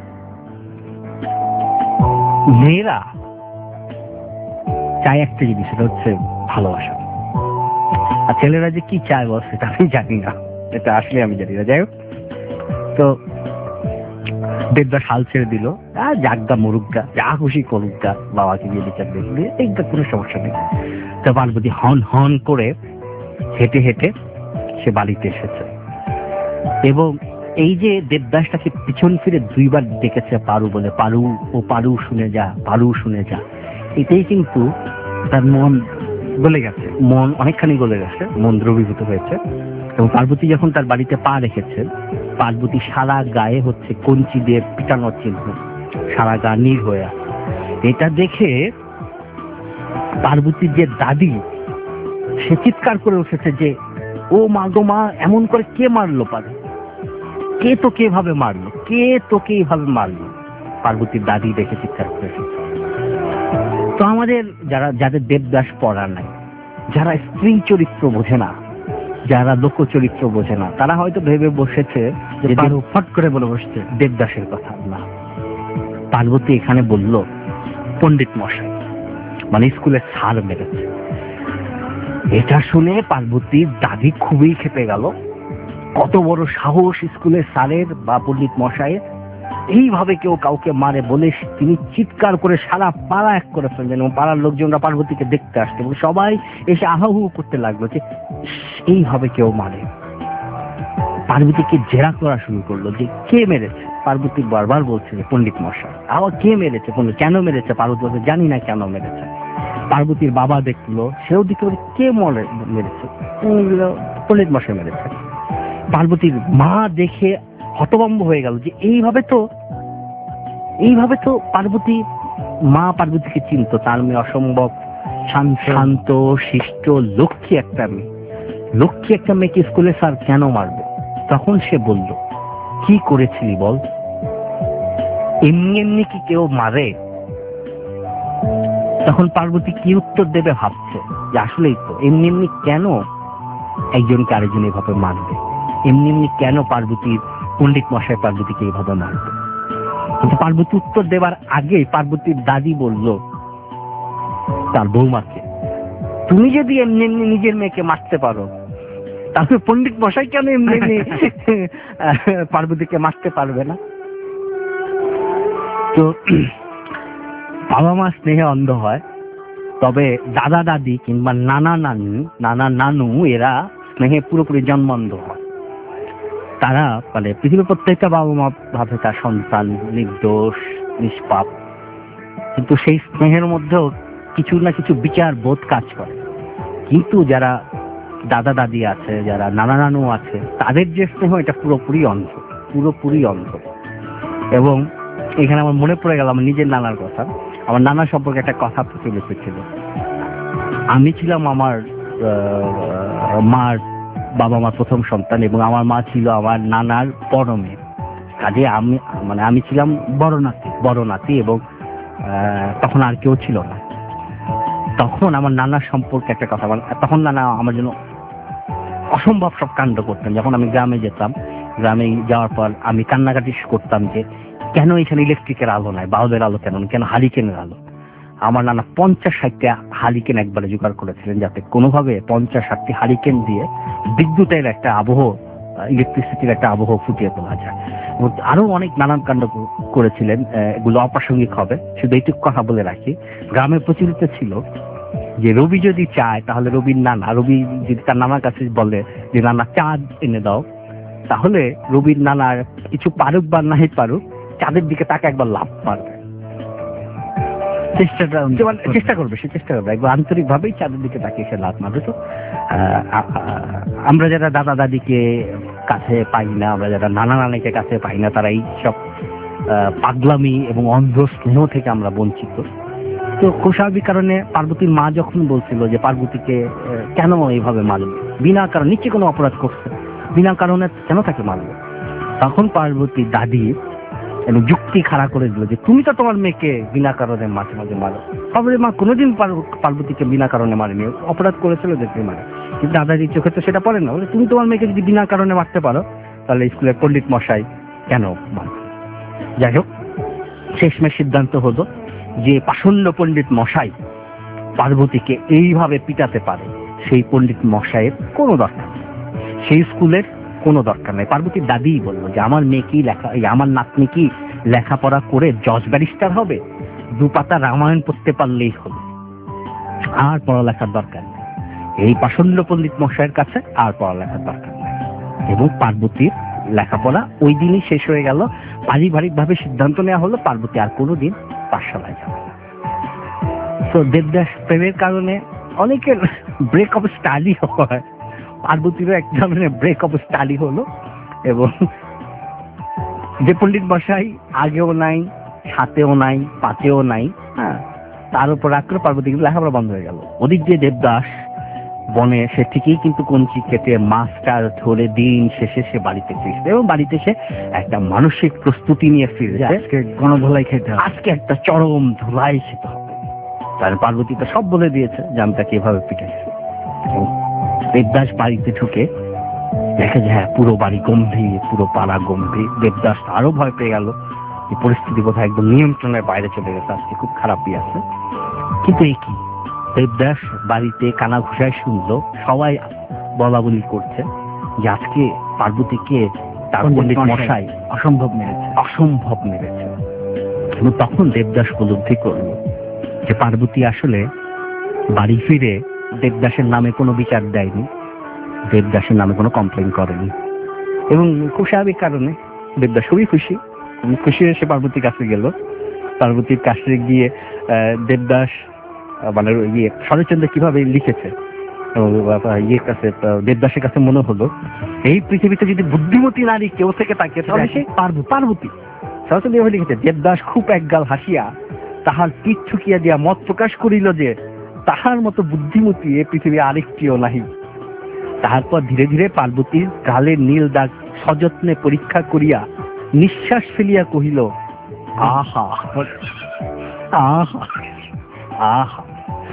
মেয়েরা চায় একটা জিনিস, সেটা হচ্ছে ভালোবাসা। আর ছেলেরা যে কি চায় বস সেটা আমি জানি না, এটা আসলে আমি জানি না। যাই হোক, তো দেবদাস হাল ছেড়ে দিল, আর জাগগা মরুগা যা খুশি করুগা, বাবাকে গিয়ে বিচার দেখবে, এইটা কোনো সমস্যা নেই। তো পার্বতী হন হন করে হেঁটে হেঁটে সে বাড়িতে এসেছে, এবং এই যে দেবদাসটাকে পিছন ফিরে দুইবার ডেকেছে পারু বলে, পারু ও পারু শুনে যা, পারু শুনে যা, এটাই কিন্তু তার মন গলে গেছে, মন অনেকখানি গলে গেছে, মন দ্রবীভূত হয়েছে। এবং পার্বতী যখন তার বাড়িতে পা রেখেছে, পার্বতী সারা গায়ে হচ্ছে কঞ্চি দিয়ে পিটানোর চিহ্ন, সারা গা নীল হয়ে আছে। এটা দেখে পার্বতীর যে দাদি, সে চিৎকার করে উঠেছে যে ও মা গো মা, এমন করে কে মারলো পারে, কে তোকে এভাবে মারলো, কে তোকে এইভাবে মারলো। পার্বতীর দাদি দেখে চিৎকার করে এসেছে। তো আমাদের যারা, যাদের দেবদাস পড়া নাই, যারা স্ত্রী চরিত্র বোঝে না, যারা লোক চরিত্র বোঝে না, তারা হয়তো ভেবে বসেছে যে পারু ফট করে বলে বসছে দেবদাসের কথা। না, পার্বতী এখানে বলল পণ্ডিত মশাই, মানে স্কুলের স্যার মেরেছে। এটা শুনে পার্বতীর দাদি খুবই খেপে গেল। কত বড় সাহস স্কুলের স্যারের বা পণ্ডিত মশাইয়ের, এইভাবে কেউ কাউকে মারে বলে তিনি চিৎকার করে সারা পাড়া এক করে ফেললেন, এবং পাড়ার লোকজনরা পার্বতীকে দেখতে আসতো এবং সবাই এসে আহাহু করতে লাগলো যে এইভাবে কেউ মারে। পার্বতীকে জেরা করা শুরু করলো যে কে মেরেছে। পার্বতী বারবার বলছে যে পণ্ডিত মশাই। আবার কে মেরেছে, কেন মেরেছে? পার্বতী বলছে জানি না কেন মেরেছে। পার্বতীর বাবা দেখলো, সেও দিকে কে মরে মেরেছে, পণ্ডিত মশাই মেরেছে। পার্বতীর মা দেখে হতভম্ব হয়ে গেল যে এইভাবে তো এইভাবে তো পার্বতী, মা পার্বতীকে চিনত, তার মেয়ে অসম্ভব শান্ত শিষ্ট লক্ষ্মী একটা মেয়ে, লক্ষ্মী একটা মেয়েকে স্কুলে স্যার কেন মারবে? তখন সে বলল কি করেছিলি বল, এমনি এমনি কি কেউ মারে? তখন পার্বতী কি উত্তর দেবে ভাবছে যে আসলেই তো, এমনি এমনি কেন একজনকে আরেকজন এভাবে মারবে, এমনি এমনি কেন পার্বতীর পণ্ডিত মশাই পার্বতীকে এইভাবে মারবে। কিন্তু পার্বতী উত্তর দেবার আগে পার্বতীর দাদি বলল তার বৌমাকে, তুমি যদি এমনি এমনি নিজের মেয়েকে মারতে পারো, তাহলে পণ্ডিত মশাই কেন এমনি এমনি পার্বতীকে মারতে পারবে না? তো বাবা মা স্নেহে অন্ধ হয়, তবে দাদা দাদি কিংবা নানা নানি, নানা নানু, এরা স্নেহে পুরোপুরি জন্মান্ধ হয়। তারা মানে পৃথিবীর প্রত্যেকটা বাবা মা ভাবে তার সন্তান নির্দোষ নিষ্পাপ, কিন্তু সেই স্নেহের মধ্যেও কিছু না কিছু বিচার বোধ কাজ করে। কিন্তু যারা দাদা দাদি আছে, যারা নানা নানু আছে, তাদের যে স্নেহ, এটা পুরোপুরি অন্ধ, পুরোপুরি অন্ধ। এবং এখানে আমার মনে পড়ে গেল আমার নিজের নানার কথা। আমার নানা সম্পর্কে একটা কথা প্রচলিত ছিল। আমি ছিলাম আমার মার, বাবা মার প্রথম সন্তান, এবং আমার মা ছিল আমার নানার বড় মেয়ে। কাজে আমি মানে আমি ছিলাম বড় নাতি, বড় নাতি এবং তখন আর কেউ ছিল না। তখন আমার নানার সম্পর্কে একটা কথা, তখন নানা আমার জন্য অসম্ভব সব কাণ্ড করতেন। যখন আমি গ্রামে যেতাম, গ্রামে যাওয়ার পর আমি কান্নাকাটি করতাম যে কেন এখানে ইলেকট্রিকের আলো নাই, বাল্বের আলো কেন, কেন হারিকেনের আলো। আমার নানা পঞ্চাশ ষাটটি হারিকেন একবারে জোগাড় করেছিলেন, যাতে কোনোভাবে পঞ্চাশ ষাটটি হারিকেন দিয়ে বিদ্যুতের একটা আবহ, ইলেকট্রিসিটির একটা আবহ ফুটিয়ে তোলা যায়। আরো অনেক নানান কাণ্ড করেছিলেন, এগুলো অপ্রাসঙ্গিক হবে, শুধু এইটুকু কথা বলে রাখি। গ্রামে প্রচলিত ছিল যে রবি যদি চায়, তাহলে রবির নানা, রবি যদি তার নানার কাছে বলে যে নানা চাঁদ এনে দাও, তাহলে রবির নানার কিছু পারুক বা নাই পারুক, চাঁদের দিকে তাকে একবার লাভ পারবে, চেষ্টাটা চেষ্টা করবে, সে চেষ্টা করবে একবার আন্তরিক ভাবেই চাঁদের দিকে তাকিয়ে সে লাভ মারবে। তো আমরা যারা দাদা দাদিকে কাছে পাই না, আমরা যারা নানা নানিকে কাছে পাই না, তারা এই সব পাগলামি এবং অন্ধ স্নেহ থেকে আমরা বঞ্চিত। তো খুব স্বাভাবিক কারণে পার্বতীর মা যখন বলছিল যে পার্বতীকে কেন এইভাবে মারবে, বিনা কারণ, নিশ্চয়ই কোনো অপরাধ করছে, বিনা কারণে কেন তাকে মারবে, তখন পার্বতীর দাদি এবং যুক্তি খাড়া করে দিল যে তুমি তো তোমার মেয়েকে বিনা কারণে মাঝে মাঝে মারো। পার্বতীর মা কোনোদিন পার্বতীকে বিনা কারণে মারেনি, অপরাধ করেছিল দেখে মারে, কিন্তু দাদাজির চোখে তো সেটা পড়ে না। বলে তুমি তোমার মেয়েকে যদি বিনা কারণে মারতে পারো, তাহলে স্কুলের পণ্ডিত মশাই কেন মারবে? যাই হোক, শেষমেশ সিদ্ধান্ত হলো যে পাষণ্ড পণ্ডিত মশাই পার্বতীকে এইভাবে পিটাতে পারে, সেই পণ্ডিত মশাইয়ের কোনো দরকার নেই। সেই স্কুলের কোনো দরকার নাই। পার্বতীর দাদিই বললো যে আমার মেয়ে কি লেখা এই আমার নাতনি কি লেখাপড়া করে জজ ব্যারিস্টার হবে, দু পাতা রামায়ণ পড়তে পারলেই হলো, আর পড়ালেখার দরকার নেই। এই পাষণ্ড পণ্ডিত মশাইয়ের কাছে আর পড়ালেখার দরকার নেই। এবং পার্বতীর লেখাপড়া ওই দিনই শেষ হয়ে গেল। পারিবারিক ভাবে সিদ্ধান্ত নেওয়া হলো পার্বতী আর কোনোদিন পাঠশালায় যাবে না। তো দেবদাস প্রেমের কারণে অনেকের ব্রেক অফ স্টাডি হয়, পার্বতীরও এক ধরনের ব্রেক অফ স্টাডি হলো। এবং যে পণ্ডিত মশাই আগেও নাই, সাথেও নাই, পাতেও নাই, হ্যাঁ, তার উপর রাগ করে পার্বতী কিন্তু লেখাপড়া বন্ধ হয়ে গেল। ওদিক দিয়ে দেবদাস বনে সে ঠিকই কিন্তু কঞ্চি কেটে মাছটা ধরে দিন শেষে সে বাড়িতে ফিরছে, এবং বাড়িতে সে একটা মানসিক প্রস্তুতি নিয়ে ফিরছে, আজকে গণধোলাই খেতে হবে, আজকে একটা চরম ধুলাই খেতে হবে। তার পার্বতী তো সব বলে দিয়েছে যে আমি তাকে এভাবে পিটাইছে। দেবদাস বাড়িতে ঢুকে দেখে যে হ্যাঁ পুরো বাড়ি গম্ভীর, পুরো পাড়া গম্ভীর। দেবদাস আরো ভয় পেয়ে গেল, এই পরিস্থিতি বোধহয় একদম নিয়ন্ত্রণের বাইরে চলে গেছে, আজকে খুব খারাপই আছে। কিন্তু এই কি, দেবদাস বাড়িতে কানা ঘুষায় শুনলো সবাই বলা বলি করছে যে আজকে পার্বতীকে তার পণ্ডিত মশাই অসম্ভব মেরেছে, অসম্ভব মেরেছে। এবং তখন দেবদাস উপলব্ধি করলো যে পার্বতী আসলে বাড়ি ফিরে দেবদাসের নামে কোনো বিচার দেয়নি, দেবদাসের নামে কোনো কমপ্লেন করেনি। এবং খুব স্বাভাবিক কারণে দেবদাস খুবই খুশি, খুশি হয়ে সে পার্বতীর কাছে গেল। পার্বতীর কাছে গিয়ে দেবদাস মানে ইয়ে শরৎচন্দ্র কিভাবে লিখেছে, ইয়ের কাছে দেবদাসের কাছে মনে হলো এই পৃথিবীতে যদি বুদ্ধিমতী নারী কেউ থেকে থাকে তাহলে সে পার্বতী। শরৎচন্দ্র এভাবে লিখেছে, দেবদাস খুব একগাল হাসিয়া তাহার পিঠ ঠুকিয়া দিয়া মত প্রকাশ করিল যে তাহার মতো বুদ্ধিমতী এ পৃথিবী আরেকটিও নাহি। তারপর ধীরে ধীরে পার্বতীর গালের নীল দাগ সযত্নে পরীক্ষা করিয়া নিঃশ্বাস ফেলিয়া কহিল, আহা আহা আহা।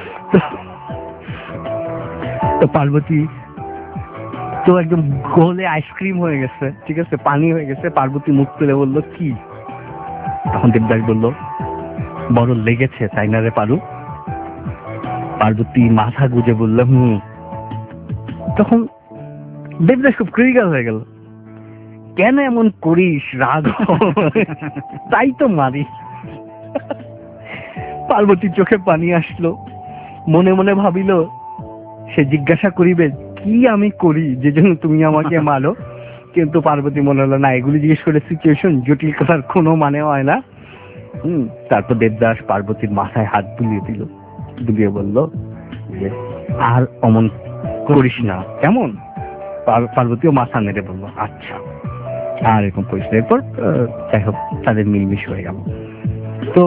তো পার্বতী তো একদম গোলে আইসক্রিম হয়ে গেছে, ঠিক আছে, পানি হয়ে গেছে। পার্বতী মুখ তুলে বললো কি? তখন দেবদাস বললো, বড় লেগেছে তাই না রে পারু? পার্বতী মাথা গুজে বললো হুম। তখন দেবদাস খুব ক্রিটিক্যাল হয়ে গেল, কেন এমন করিস? রাগ তাই তো মারি। পার্বতীর চোখে পানি আসলো, মনে মনে ভাবিল সে জিজ্ঞাসা করিবে কি আমি করি যে জন্য তুমি আমাকে মারো, কিন্তু পার্বতী মনে হলো না, এগুলি জিজ্ঞেস করে সিচুয়েশন জটিল করার কোনো মানে হয় না। হম তারপর দেবদাস পার্বতীর মাথায় হাত বুলিয়ে দিল, বুলিয়ে বলল যে আর অমন করিস না, কেমন? পার্বতীও মাথা নেড়ে বলল আচ্ছা। আর এরকম পরিস্থিতির পর যাই হোক তাদের মিলমিশ হয়ে গেল। তো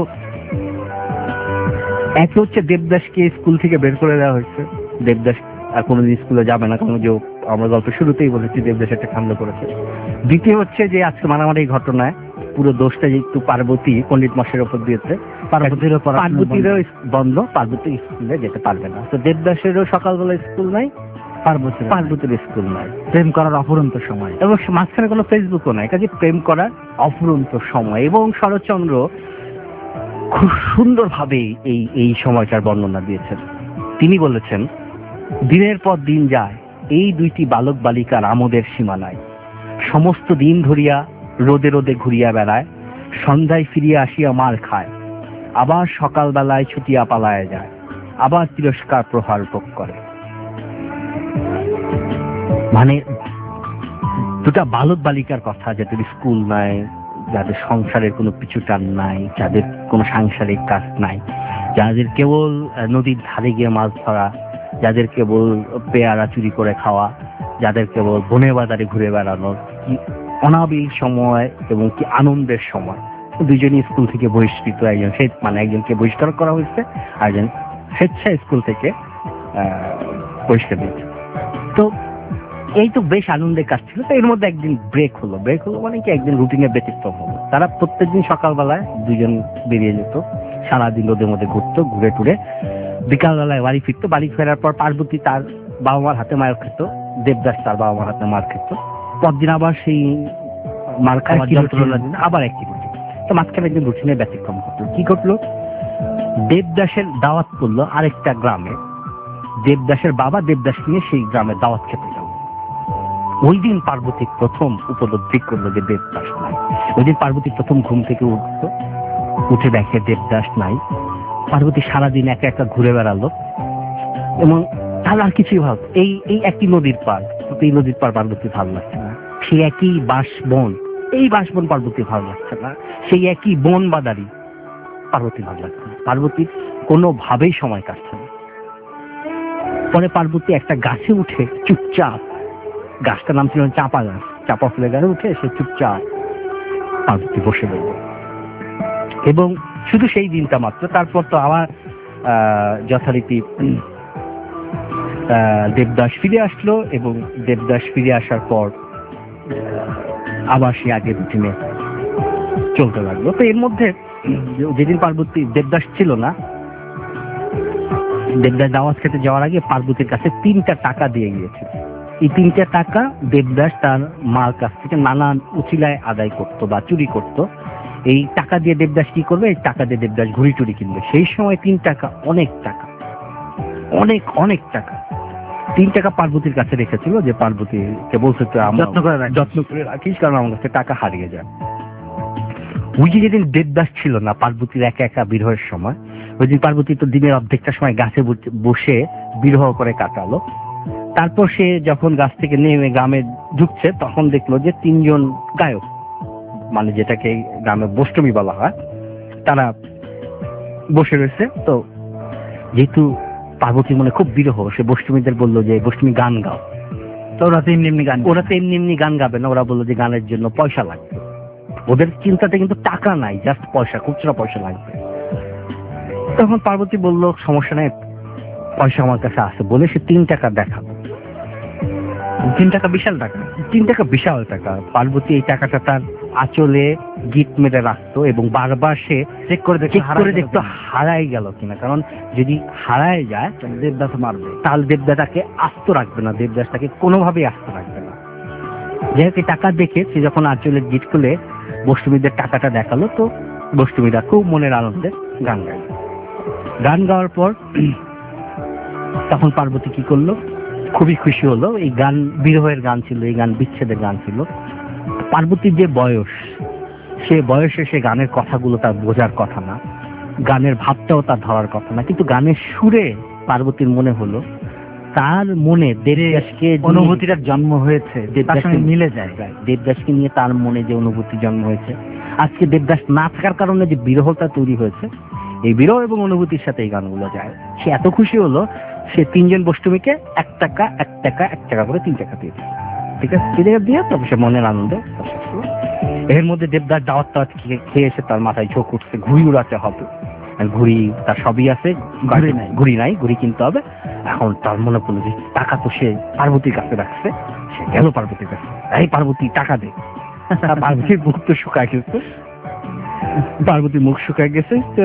এক হচ্ছে দেবদাসকে স্কুল থেকে বের করে দেওয়া হয়েছে, দেবদাস আর কোনোদিন স্কুলে যাবে না, কারণ যে আমরা গল্প শুরুতেই বলেছি দেবদাস একটা কাণ্ড করেছে। দ্বিতীয় হচ্ছে যে আজকে মারামারি ঘটনায় পুরো দোষটা যেহেতু পার্বতী পণ্ডিত মশাইয়ের উপর দিয়েছে, পার্বতীরও পার্বতীরও বন্ধ, পার্বতী স্কুলে যেতে পারবে না। তো দেবদাসেরও সকালবেলা স্কুল নাই, পার্বতীর পার্বতীর স্কুল নাই, প্রেম করার অফুরন্ত সময়, এবং মাঝখানে কোনো ফেসবুকও নাই, কাজে প্রেম করার অফুরন্ত সময়। এবং শরৎচন্দ্র খুব সুন্দরভাবে এই এই সময়টার বর্ণনা দিয়েছেন। তিনি বলেছেন, দিনের পর দিন যায়, এই দুইটি বালক বালিকার আমোদের সীমা নাই। সমস্ত দিন ধরিয়া রোদে রোদে ঘুরিয়া বেড়ায়, সন্ধ্যায় ফিরিয়া আসিয়া মার খায়, আবার সকালবেলায় ছুটিয়া পালায় যায়, আবার তিরস্কার প্রহার ভোগ করে। মানে দুটা বালক বালিকার কথা, যাদের স্কুল নাই, যাদের সংসারের কোনো পিছু টান নাই, যাদের কোনো সাংসারিক কাজ নাই, যাদের কেবল নদীর ধারে গিয়ে মাছ ধরা, যাদের কেবল পেয়ারা চুরি করে খাওয়া, যাদের কেবল বনে বাজারে ঘুরে বেড়ানোর কি অনাবিল সময় এবং কি আনন্দের সময়। দুজনই স্কুল থেকে বহিষ্কৃত, একজন সে মানে একজনকে বহিষ্কার করা হয়েছে, আর একজন স্বেচ্ছা স্কুল থেকে আহ বহিষ্কার দিয়েছে। তো এই তো বেশ আনন্দের কাজ ছিল। তো এর মধ্যে একদিন ব্রেক হলো, ব্রেক হলো মানে কি একদিন রুটিনের ব্যতিক্রম হলো। তারা প্রত্যেকদিন সকালবেলায় দুজন বেরিয়ে যেত, সারাদিন ওদের মধ্যে ঘুরতো, ঘুরে টুরে বিকালবেলায় বাড়ি ফিরতো। বাড়ি ফেরার পর পার্বতী তার বাবা মার হাতে মার খেত, দেবদাস তার বাবা মার হাতে মার খেত। পরদিন আবার সেই মার খাওয়ার যন্ত্রণা দিন আবার একই রুটিন। তো মাঝখানে একদিন রুটিনের ব্যতিক্রম ঘটলো। কি ঘটলো? দেবদাসের দাওয়াত পড়লো আরেকটা গ্রামে। দেবদাসের বাবা দেবদাস নিয়ে সেই গ্রামে দাওয়াত খেতে গেল। ওই দিন পার্বতী প্রথম উপলব্ধি করলো যে দেবদাস নাই। ওই দিন পার্বতী প্রথম ঘুম থেকে উঠলো, উঠে দেখে দেবদাস নাই। পার্বতী সারাদিন একা একা ঘুরে বেড়ালো এবং তার আর কিছুই ভাব এই এই একই নদীর পার, এই নদীর পার পার্বতী ভালো লাগছে না। সেই একই বাঁশবন, এই বাঁশবন পার্বতী ভালো লাগছে না। সেই একই বন বাদারি পার্বতী ভালো লাগছে না। পার্বতীর কোনোভাবেই সময় কাটছে না। পরে পার্বতী একটা গাছে উঠে চুপচাপ, গাছটার নাম ছিল চাপা গাছ, চাপা ফুলের গাছে উঠে সে চুপচাপ পার্বতী বসে রইল। এবং শুধু সেই দিনটা মাত্র, তারপর তো আমার আহ যথারীতি দেবদাস ফিরে আসলো এবং দেবদাস ফিরে আসার পর আবার সে আগের রুটিনে চলতে লাগলো। তো এর মধ্যে যেদিন পার্বতী দেবদাস ছিল না, দেবদাস দাওয়াত খেতে যাওয়ার আগে পার্বতীর কাছে তিনটা টাকা দিয়ে গিয়েছিল। এই তিনটা টাকা দেবদাস তার মার কাছ থেকে নানান উচিলায় আদায় করতো বা চুরি করতো। এই টাকা দিয়ে দেবদাস কি করবে? এই টাকা দিয়ে দেবদাস ঘুড়ি টুরি কিনবে। সেই সময় তিন টাকা অনেক টাকা, অনেক অনেক টাকা। তিন টাকা পার্বতীর কাছে রেখেছিল, যে পার্বতীকে বলছে যত্ন করে যত্ন করে রাখিস, কারণ আমার কাছে টাকা হারিয়ে যায়। ওই যে যেদিন দেবদাস ছিল না, পার্বতীর একা একা বিরহের সময়, ওই দিন পার্বতী তো দিনের অর্ধেকটা সময় গাছে বসে বিরহ করে কাটালো। তারপর সে যখন গাছ থেকে নেমে গ্রামে ঢুকছে, তখন দেখলো যে তিনজন গায়ক, মানে যেটাকে গ্রামে বষ্টমী বলা হয়, তারা বসে রয়েছে। তো যেহেতু পার্বতীর মনে খুব বিরহ, সে বষ্টমীদের বললো যে বষ্টমী গান গাও। তো ওরা তো এমনি এমনি গান ওরা তো এমনি এমনি গান গাবে না, ওরা বললো যে গানের জন্য পয়সা লাগবে। ওদের চিন্তাতে কিন্তু টাকা নাই, জাস্ট পয়সা, খুচরা পয়সা লাগবে। তখন পার্বতী বলল সমস্যা নেই, পয়সা আমার কাছে আছে, বলে সে তিন টাকা দেখালো। তিন টাকা বিশাল টাকা, তিন টাকা বিশাল টাকা। পার্বতী এই টাকাটা তার আঁচলে গিট মেরে রাখতো এবং বারবার সে চেক করে চেক করে দেখতো হারাই গেল কিনা, কারণ যদি হারায় যায় দেবদাস মারবে, তাহলে দেবদাসটাকে আস্ত রাখবে না, দেবদাসটাকে কোনোভাবেই আস্ত রাখবে না। যেহেতু টাকা দেখে সে যখন আঁচলের গিট খুলে বষ্টমীদের টাকাটা দেখালো, তো বষ্টমীরা খুব মনের আনন্দে গান গাইল। গান গাওয়ার পর তখন পার্বতী কি করলো? খুবই খুশি হলো। এই গান বিরহের গান ছিল, এই গান বিচ্ছেদের গান ছিল। পার্বতীর যে বয়স, সে বয়সে সে গানের কথাগুলো তার বোঝার কথা না, গানের ভাবটাও তার ধরার কথা না, কিন্তু গানের সুরে পার্বতীর মনে হলো তার মনে দেবদাসকে অনুভূতিটা জন্ম হয়েছে, দেবদাসকে মিলে যায়। দেবদাসকে নিয়ে তার মনে যে অনুভূতি জন্ম হয়েছে, আজকে দেবদাস না থাকার কারণে যে বিরহটা তৈরি হয়েছে, এই বিরহ এবং অনুভূতির সাথে এই গানগুলো যায়। সে এত খুশি হলো, সে তিনজন বষ্টমীকে এক টাকা এক টাকা এক টাকা করে তিন টাকা দিয়ে দিল। ঠিক আছে, তিন টাকা দিয়ে তবে সে মনের আনন্দে। এর মধ্যে দেবদাস দাওয়াত টাওয়াত খেয়ে এসে তার মাথায় ঝোঁক উঠছে, ঘুড়ি উড়াতে হবে। ঘুড়ি তার সবই আছে, ঘুড়ি নাই ঘুড়ি নাই ঘুড়ি কিনতে হবে। এখন তার মনে পড়লো যে টাকা তো সে পার্বতীর কাছে রাখছে, সে গেল পার্বতীর কাছে, এই পার্বতী টাকা দে। পার্বতীর মুখ তো শুকায় গেছে, পার্বতীর মুখ শুকায় গেছে। তো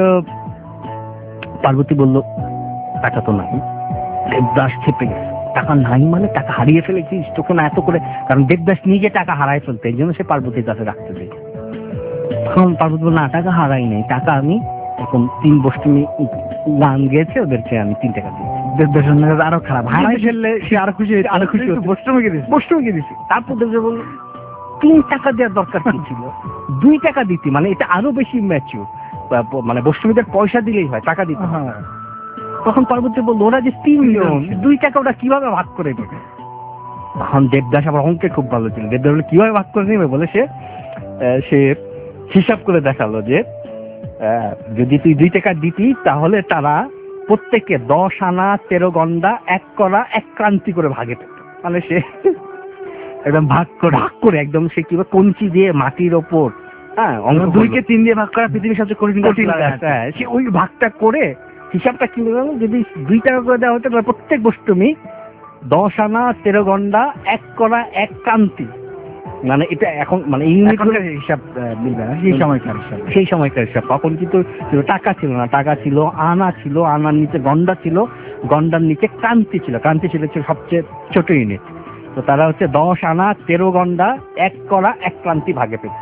পার্বতী বলল টাকা তো নাই। দেবদাস খেপে গেছে, টাকা নাই মানে টাকা হারিয়ে ফেলেছিস, তোকে না এত করে, কারণ দেবদাস নিজে টাকা হারায় ফেলতে, এই জন্য সে পার্বতীর কাছে রাখতে চাই। তখন পার্বতী বলল না, টাকা হারাই নেই, টাকা আমি এরকম তিন বষ্টমী গান গেয়েছে, ওদেরকে আমি তিন টাকা দিয়েছি। দেবদাস আরো খারাপ, হারাই ফেললে সে আরো খুশি হয়েছে, আরো খুশি বষ্টমীকে দিয়েছি বষ্টমীকে দিয়েছি তারপর দেবদাস বলল তিন টাকা দেওয়ার দরকার কি ছিল, দুই টাকা দিতি, মানে এটা আরো বেশি ম্যাচিউর, মানে বষ্টমীদের পয়সা দিলেই হয়, টাকা দিতে। তখন পার্বতী বলল ওরা যে তিনজন, দুই টাকা ওরা কিভাবে ভাগ করে দেবে? তখন দেবদাস আবার অঙ্কে খুব ভালো ছিল, দেবদাস বলে কিভাবে ভাগ করে নেবে, বলে সে সে হিসাব করে দেখালো যে যদি তুই দুই টাকা দিতি তাহলে তারা প্রত্যেকে দশ আনা তেরো গন্ডা এক করা এক ক্রান্তি করে ভাগে পেত। মানে সে একদম ভাগ করে ভাগ করে একদম সে কিভাবে কঞ্চি দিয়ে মাটির ওপর, হ্যাঁ, দুইকে তিন দিয়ে ভাগ করা পৃথিবীর সবচেয়ে কঠিন কঠিন কাজ, সে ওই ভাগটা করে হিসাবটা কি হলো, যদি দুই টাকা করে দেওয়া হতো তাহলে প্রত্যেক বষ্টমী দশ আনা তেরো গন্ডা এক করা এক ক্রান্তি, মানে এটা এখন মানে ইংরেজির হিসাব মিলবে না, সেই সময়কার হিসাব, সেই সময়কার হিসাব। তখন কিন্তু টাকা ছিল না, টাকা ছিল আনা, ছিল আনার নিচে গন্ডা ছিল, গন্ডার নিচে ক্রান্তি ছিল, ক্রান্তি ছিল সবচেয়ে ছোট ইউনিট। তো তারা হচ্ছে দশ আনা তেরো গন্ডা এক করা এক ক্রান্তি ভাগে পেত।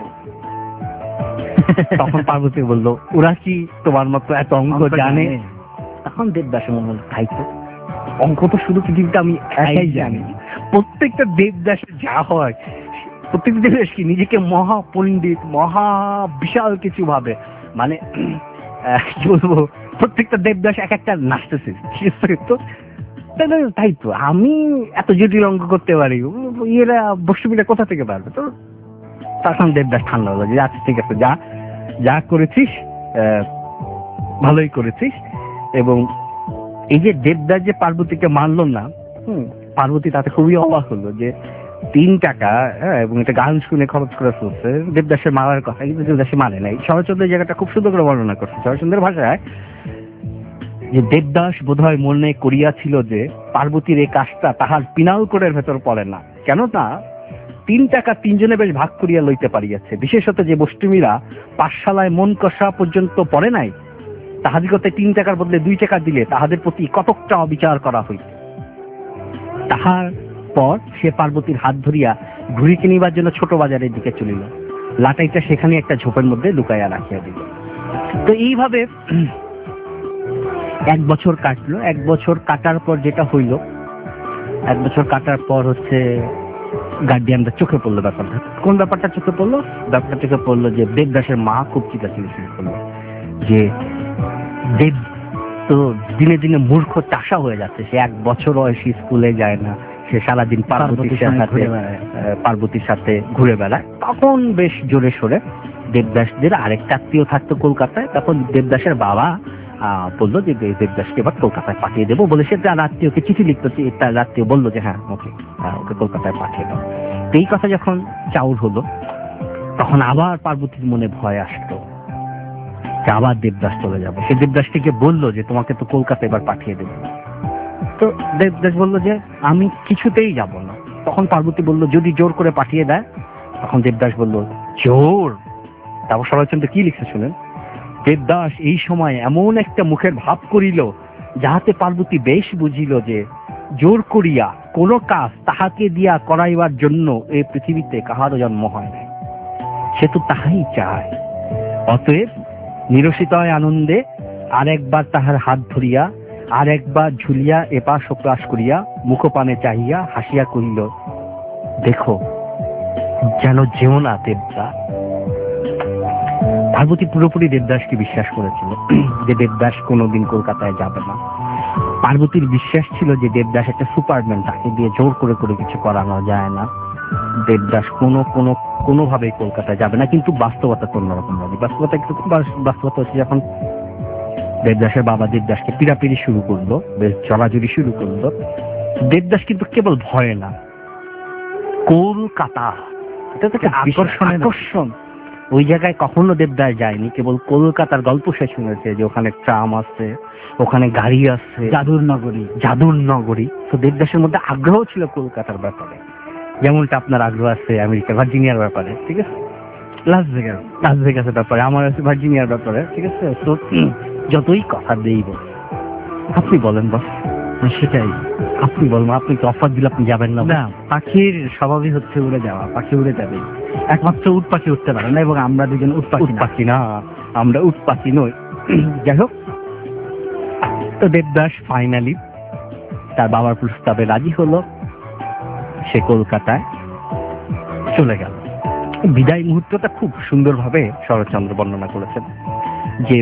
তখন পার্বতী বললো ওরা কি তোমার মতো এত অঙ্ক জানে? তখন দেবদাসের মনে হলো তাই তো, অঙ্ক তো শুধু পৃথিবীতে আমি একাই জানি, প্রত্যেকটা দেবদাসে যা হয়, প্রত্যেকটা দেবদাস কি নিজেকে মহা পণ্ডিত, মহা বিশাল কিছু ভাবে, মানে আহ, কি বলবো, প্রত্যেকটা দেবদাস এক একটা নাচতেছে, ঠিক আছে? তো তাই না? তাই তো আমি এত জটিল অঙ্ক করতে পারি, এরা বস্তুবিটা কোথা থেকে পারবে? তো তখন দেবদাস ঠান্ডা হলো যে আচ্ছা ঠিক আছে, যা যা করেছিস আহ, ভালোই করেছিস। এবং এই যে দেবদাস যে পার্বতীকে মানলো না, হুম, পার্বতী তাতে খুবই অবাক হলো যে তিন টাকা, হ্যাঁ, এবং এটা গান শুনে খরচ করে ফেলছে দেবদাসের মারার কথা, কিন্তু দেবদাসে মানে নাই। শরৎচন্দ্র এই জায়গাটা খুব সুন্দর করে বর্ণনা করছে শরৎচন্দ্রের ভাষায়, যে দেবদাস বোধহয় মনে করিয়াছিল যে পার্বতীর এই কাজটা তাহার পিনালকোটের ভেতর পড়ে না, কেননা তিন টাকা তিনজনে বেশ ভাগ করিয়া লইতে পারিয়াছে, বিশেষত যে বষ্টমীরা পাঠশালায় মন কষা পর্যন্ত পড়ে নাই, তাহাদিগতে তিন টাকার বদলে দুই টাকা দিলে তাহাদের প্রতি কতকটা অবিচার করা হইত। তাহার পর সে পার্বতীর হাত ধরিয়া ঘুড়ি কিনিবার জন্য ছোট বাজারের দিকে চলিল, লাটাইটা সেখানে একটা ঝোপের মধ্যে লুকাইয়া রাখিয়া দিল। তো এইভাবে এক বছর কাটলো। এক বছর কাটার পর যেটা হইল, এক বছর কাটার পর হচ্ছে গার্ডিয়ানরা চোখে পড়লো ব্যাপারটা। কোন ব্যাপারটা চোখে পড়লো? ব্যাপারটা চোখে পড়লো যে দেবদাসের মা খুব চিল্লাচিল্লি শুরু করলো যে দেব তো দিনে দিনে মূর্খ চাষা হয়ে যাচ্ছে, সে এক বছর বয়সী স্কুলে যায় না, সে সারাদিন পার্বতীর সাথে পার্বতীর সাথে ঘুরে বেড়ায়। তখন বেশ জোরে সোরে দেবদাসদের আরেকটা আত্মীয় থাকতো কলকাতায়, তখন দেবদাসের বাবা আহ বললো যে দেবদাসকে এবার কলকাতায় পাঠিয়ে দেবো বলে সে তার আত্মীয়কে চিঠি লিখতো, তার আত্মীয় বললো যে হ্যাঁ ওকে ওকে কলকাতায় পাঠিয়ে দাও। তো এই কথা যখন চাউর হলো, তখন আবার পার্বতীর মনে ভয় আসতো যে আবার দেবদাস চলে যাবে। সে দেবদাসটিকে বললো যে তোমাকে তো কলকাতা এবার পাঠিয়ে দেবো। তো দেবদাস বললো যে আমি কিছুতেই যাব না। তখন পার্বতী বললো যদি জোর করে পাঠিয়ে দেয়। তখন দেবদাস বললো জোর? তারপর শরৎচন্দ্র কি লিখছে শুনেন, দেবদাস এই সময় এমন একটা মুখের ভাব করিল যাহাতে পার্বতী বেশ বুঝিল যে জোর করিয়া কোন কাজ তাহাকে দিয়া করাইবার জন্য এই পৃথিবীতে কাহারও জন্ম হয় নাই, সে তো তাহাই চায়। অতএব নিরসিতয় আনন্দে আরেকবার তাহার হাত ধরিয়া আর একবার ঝুলিয়া এপাশ ওপাশ করিয়া মুখপানে চাহিয়া হাসিয়া কহিল দেখো যেন যেও না দেবদা। পার্বতী পুরোপুরি দেবদাসকে বিশ্বাস করেছিল যে দেবদাস কোনোদিন কলকাতায় যাবে না। পার্বতীর বিশ্বাস ছিল যে দেবদাস একটা সুপারম্যান, তাকে দিয়ে জোর করে করে কিছু করানো যায় না, দেবদাস কোনো কোনো কোনোভাবেই কলকাতায় যাবে না। কিন্তু বাস্তবতা তো অন্যরকম ভাবে, বাস্তবতা একটু বাস্তবতা হচ্ছে যখন দেবদাসের বাবা দেবদাসকে পিড়াপিড়ি শুরু করলো, বেশ চড়াচড়ি শুরু করলো, দেবদাস কিন্তু কেবল ভয় না, কলকাতা এটা থেকে আকর্ষণ আকর্ষণ ওই জায়গায় কখনো দেবদাস যায়নি, কেবল কলকাতার গল্প সে শুনেছে যে ওখানে ট্রাম আছে, ওখানে গাড়ি আছে, জাদুর নগরী জাদুর নগরী। তো দেবদাসের মধ্যে আগ্রহ ছিল কলকাতার ব্যাপারে, যেমনটা আপনার আগ্রহ আছে আমেরিকা ভার্জিনিয়ার ব্যাপারে, ঠিক আছে, লাস ভেগাস লাস ভেগাসের ব্যাপারে, আমার আছে ভার্জিনিয়ার ব্যাপারে, ঠিক আছে। তো যতই কথা দেইব আপনি বলেন বস, সেটাই আপনি বলুন, আপনি তো অফার দিলে আপনি যাবেন না? না, পাখির স্বভাবই হচ্ছে উড়ে যাওয়া, পাখি উড়ে যাবে, একমাত্র উট পাখি উঠতে পারে না, এবং আমরা দুজন উট পাখি পাখি না, আমরা উট পাখি নই। যাই হোক, তো দেবদাস ফাইনালি তার বাবার প্রস্তাবে রাজি হলো, সে কলকাতায় চলে গেল। বিদায় মুহূর্তটা খুব সুন্দরভাবে শরৎচন্দ্র বর্ণনা করেছেন যে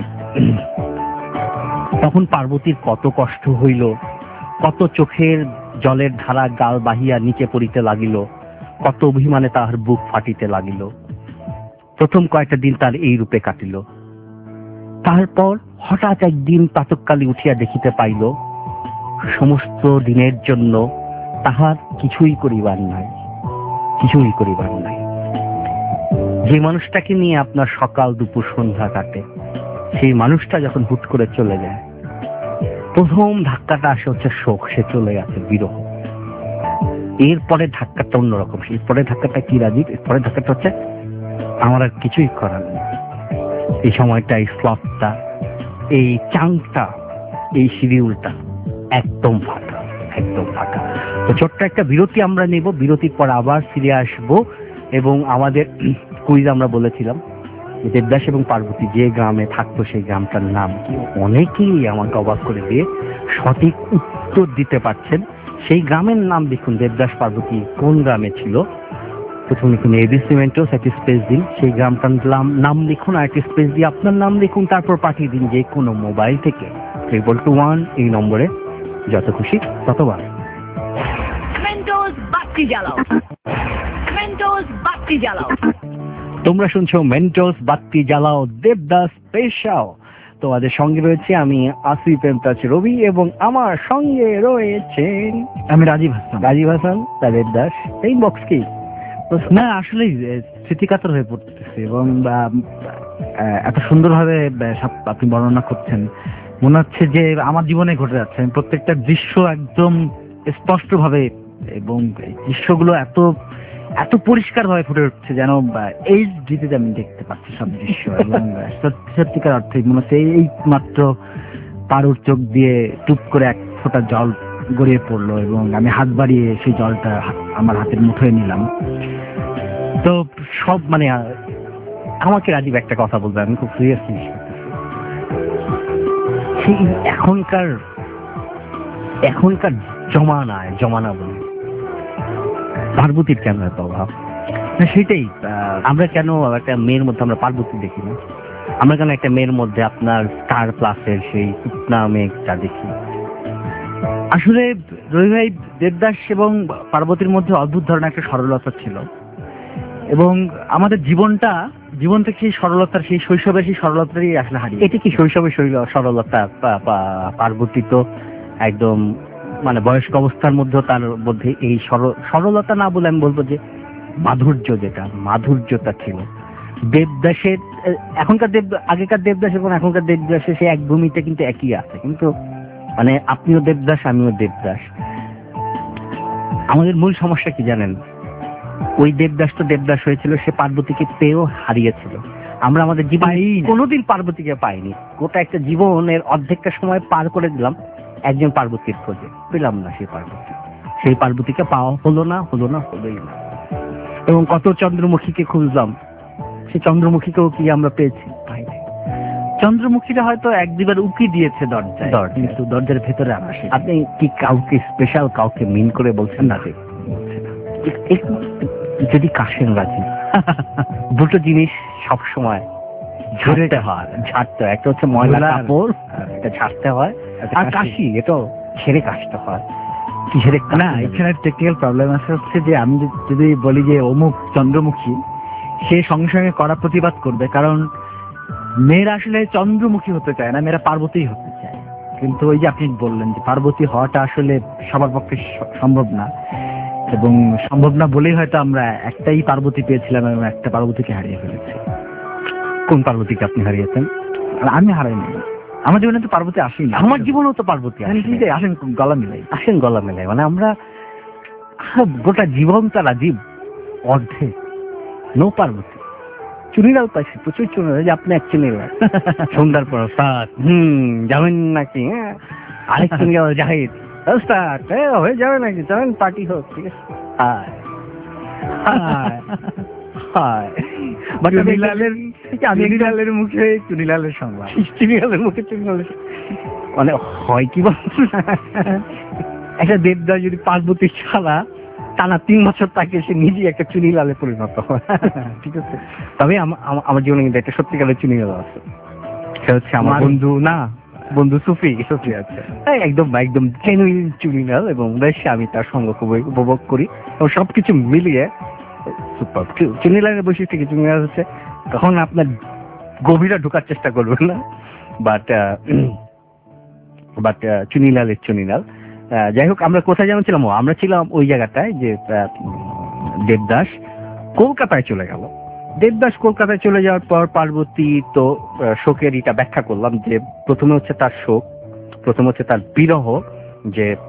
তখন পার্বতীর কত কষ্ট হইল, কত চোখের জলের ধারা গাল বাহিয়া নিচে পড়িতে লাগিল, কত অভিমানে তাহার বুক ফাটিতে লাগিল। প্রথম কয়েকটা দিন তার এই রূপে কাটিল। তারপর হঠাৎ একদিন প্রাতঃকালে উঠিয়া দেখিতে পাইল সমস্ত দিনের জন্য তাহার কিছুই করিবার নাই, কিছুই করিবার নাই। যে মানুষটাকে নিয়ে আপনার সকাল দুপুর সন্ধ্যা কাটে, সেই মানুষটা যখন হুট করে চলে যায়, প্রথম ধাক্কাটা আসে হচ্ছে শোক, সে চলে গেছে, বিরহ। এরপরে ধাক্কাটা অন্যরকম, এরপরে ধাক্কাটা কি রাজীব? এরপরে ধাক্কাটা হচ্ছে আমার আর কিছুই করার নেই। এই সময়টা, এই স্লটটা, এই চাংটা, এই শিডিউলটা একদম ফাঁকা, একদম ফাঁকা। তো ছোট্ট একটা বিরতি আমরা নেব, বিরতির পর আবার ফিরে আসবো। এবং আমাদের কুইজ আমরা বলেছিলাম দেবদাস এবং পার্বতী যে গ্রামে থাকতো সেই গ্রামটার নাম কি? অনেকেই আমাকে অবাক করে দিয়ে সঠিক উত্তর দিতে পারছেন। সেই গ্রামের নাম দেখুন, দেবদাস পার্বতী কোন গ্রামে ছিল। প্রথমে লিখুন এবিসি মেন্টোস, একটি স্পেস দিন, সেই গ্রামটার নাম- নাম লিখুন আর একটি স্পেস দিয়ে আপনার নাম লিখুন, তারপর পাঠিয়ে দিন যে কোনো মোবাইল থেকে ট্রিপল টু ওয়ান এই নম্বরে, যত খুশি ততবার। মেন্টোস বাতি জ্বালাও, মেন্টোস বাতি জ্বালাও। তোমরা শুনছো মেন্টোস বাতি জ্বালাও দেবদাস পেশাও। তোমাদের সঙ্গে রয়েছে আমি আসিফ এমতাজ রবি এবং আমার সঙ্গে রয়েছেন আমি রাজীব হাসান। রাজীব হাসান তা দেবদাস। এই বক্স কি না আসলে স্মৃতিকাতর হয়ে পড়তেছে এবং আহ, আহ, এত সুন্দরভাবে আহ, সব আপনি বর্ণনা করছেন, মনে হচ্ছে যে আমার জীবনে ঘটে যাচ্ছে। আমি প্রত্যেকটা দৃশ্য একদম স্পষ্ট ভাবে এবং এই দৃশ্যগুলো এত এত পরিষ্কার ভাবে ফুটে উঠছে যেন এই দিতে আমি দেখতে পাচ্ছি সব দৃশ্য এবং সত্যি সত্যিকার অর্থে মনে হচ্ছে এই মাত্র পারুর চোখ দিয়ে টুপ করে এক ফোঁটা জল গড়িয়ে পড়লো এবং আমি হাত বাড়িয়ে সেই জলটা হা- আমার হাতের মুঠোয় নিলাম। তো সব মানে আহ, আমাকে রাজীব একটা কথা বলবে, আমি খুব সিরিয়াসলি সেই এখনকার এখনকার জমানায় জমানা বলি পার্বতীর কেন এত অভাব? না, সেটাই আহ, আমরা কেন একটা মেয়ের মধ্যে আমরা পার্বতী দেখি না? আমরা কেন একটা মেয়ের মধ্যে আপনার স্টার প্লাসের সেই উপনা মেঘটা দেখি? আসলে রবি ভাই, দেবদাস এবং পার্বতীর মধ্যে অদ্ভুত ধরনের একটা সরলতা ছিল এবং আমাদের জীবনটা জীবন থেকে সেই সরলতার, সেই শৈশবের সেই সরলতারই আসলে হারিয়ে। এটা কি শৈশবের শৈল- সরলতা? পা- পা- পার্বতী তো একদম মানে বয়স্ক অবস্থার মধ্যে তার মধ্যে এই সর- সরলতা না বলে আমি বলবো যে মাধুর্য, যেটা মাধুর্যতা ছিল। দেবদাসের আহ, এখনকার দেব আগেকার দেবদাস এবং এখনকার দেবদাসের সে এক ভূমিতে কিন্তু একই আছে, কিন্তু মানে আপনিও দেবদাস আমিও দেবদাস। আমাদের মূল সমস্যা কি জানেন? ওই দেবদাস তো দেবদাস হয়েছিল, সে পার্বতীকে পেয়েও হারিয়েছিল। আমরা আমাদের জীবনে কোনোদিন পার্বতীকে পাইনি। গোটা একটা জীবনের অর্ধেকটা সময় পার করে দিলাম একজন পার্বতীর খোঁজে, পেলাম না সেই পার্বতী। সেই পার্বতীকে পাওয়া হলো না, হলো না, হলোই না। এবং কত চন্দ্রমুখীকে খুঁজলাম, সেই চন্দ্রমুখীকেও কি আমরা পেয়েছি? পাই নাই। চন্দ্রমুখীরা হয়তো এক দুবার উকি দিয়েছে দরজায়, দরজায়। কিন্তু দরজার ভেতরে আর আসে। আপনি কি কাউকে স্পেশাল কাউকে মিন করে বলছেন না? যে এক- একটু যদি কাশেন রাজি দুটো জিনিস সব সময় ঝরতে হয়, ঝাড়তে হয়। একটা হচ্ছে ময়লা ধুলার- কাপড়, এটা ঝাড়তে হয়, একটা আর কাশি। কাশি এটাও ছেড়ে কাশতে হয়। কি ছেড়ে না, এখানে টেকনিক্যাল প্রবলেম আছে হচ্ছে যে আমি যদি- যদি বলি যে অমুক চন্দ্রমুখী, সে সঙ্গে সঙ্গে কড়া প্রতিবাদ করবে, কারণ মেয়েরা আসলে চন্দ্রমুখী হতে চায় না, মেয়েরা পার্বতী হতে চায়। কিন্তু ওই যে আপনি বললেন যে পার্বতী হওয়াটা আসলে সবার পক্ষে স- সম্ভব না, এবং সম্ভব না বলেই হয়তো আমরা একটাই পার্বতী পেয়েছিলাম এবং একটা পার্বতীকে হারিয়ে ফেলেছি। কোন পার্বতীকে আপনি হারিয়েছেন? আর আমি হারাইনি, আমার জীবনে তো পার্বতী আসেনি। আমার জীবনেও তো পার্বতী মানে আসে। কি যে আসেন গলা মিলাই। আসেন গলা মেলায়, মানে আমরা আহ, গোটা জীবন তার রাজীব অর্ধে নো পার্বতী। চুনিলাল পাইছি, প্রচুর চুনিলাল, যে আপনি এক চুনিলাল সন্ধ্যার পর সাত হুম যাবেন নাকি? হ্যাঁ, আরেক চুনিলাল জাহিদ ওস্তাদ, এ, হয়ে যাবে নাকি? চলেন পার্টি হোক, ঠিক আছে? হায় হায় হায়। বাট আমি চুনিলালের আমি একদম- চুনিলালের মুখে চুনিলালের সংবাদ। চুনিলালের মুখে চুনিলালের মানে হয় কি বল, একটা দেবদাস যদি পার্বতী ছাড়া টানা তিন বছর তাকে সে নিজেই একটা চুনিলালে পরিণত হয়, ঠিক আছে? তবে আম- আম- আমার জীবনে কিন্তু একটা সত্যিকারের চুনিলাল আছে। সে হচ্ছে আমার আমার- বন্ধু, না বন্ধু সুফি। সুফি আছে একদম একদম জেনুইন চুনিলাল, এবং বেশ আমি তার সঙ্গ খুবই উপভোগ করি এবং সবকিছু মিলিয়ে সুপার। চুনিলালের বৈশিষ্ট্য কি? চুনিলাল হচ্ছে তখন আপনার গভীরে ঢোকার চেষ্টা করবেন না, বাট বাট চুনিলালের চুনিলাল। আহ, যাই হোক, আমরা কোথায় যেন ছিলাম? ও, আমরা ছিলাম ওই জায়গাটায় যে আহ, উম, দেবদাস কলকাতায় চলে গেল। দেবদাস কলকাতায় চলে যাওয়ার পর পার্বতী তো আহ, শোকের এটা ব্যাখ্যা করলাম যে প্রথমে হচ্ছে তার শোক, প্রথম হচ্ছে তার বিরহ যে আহ,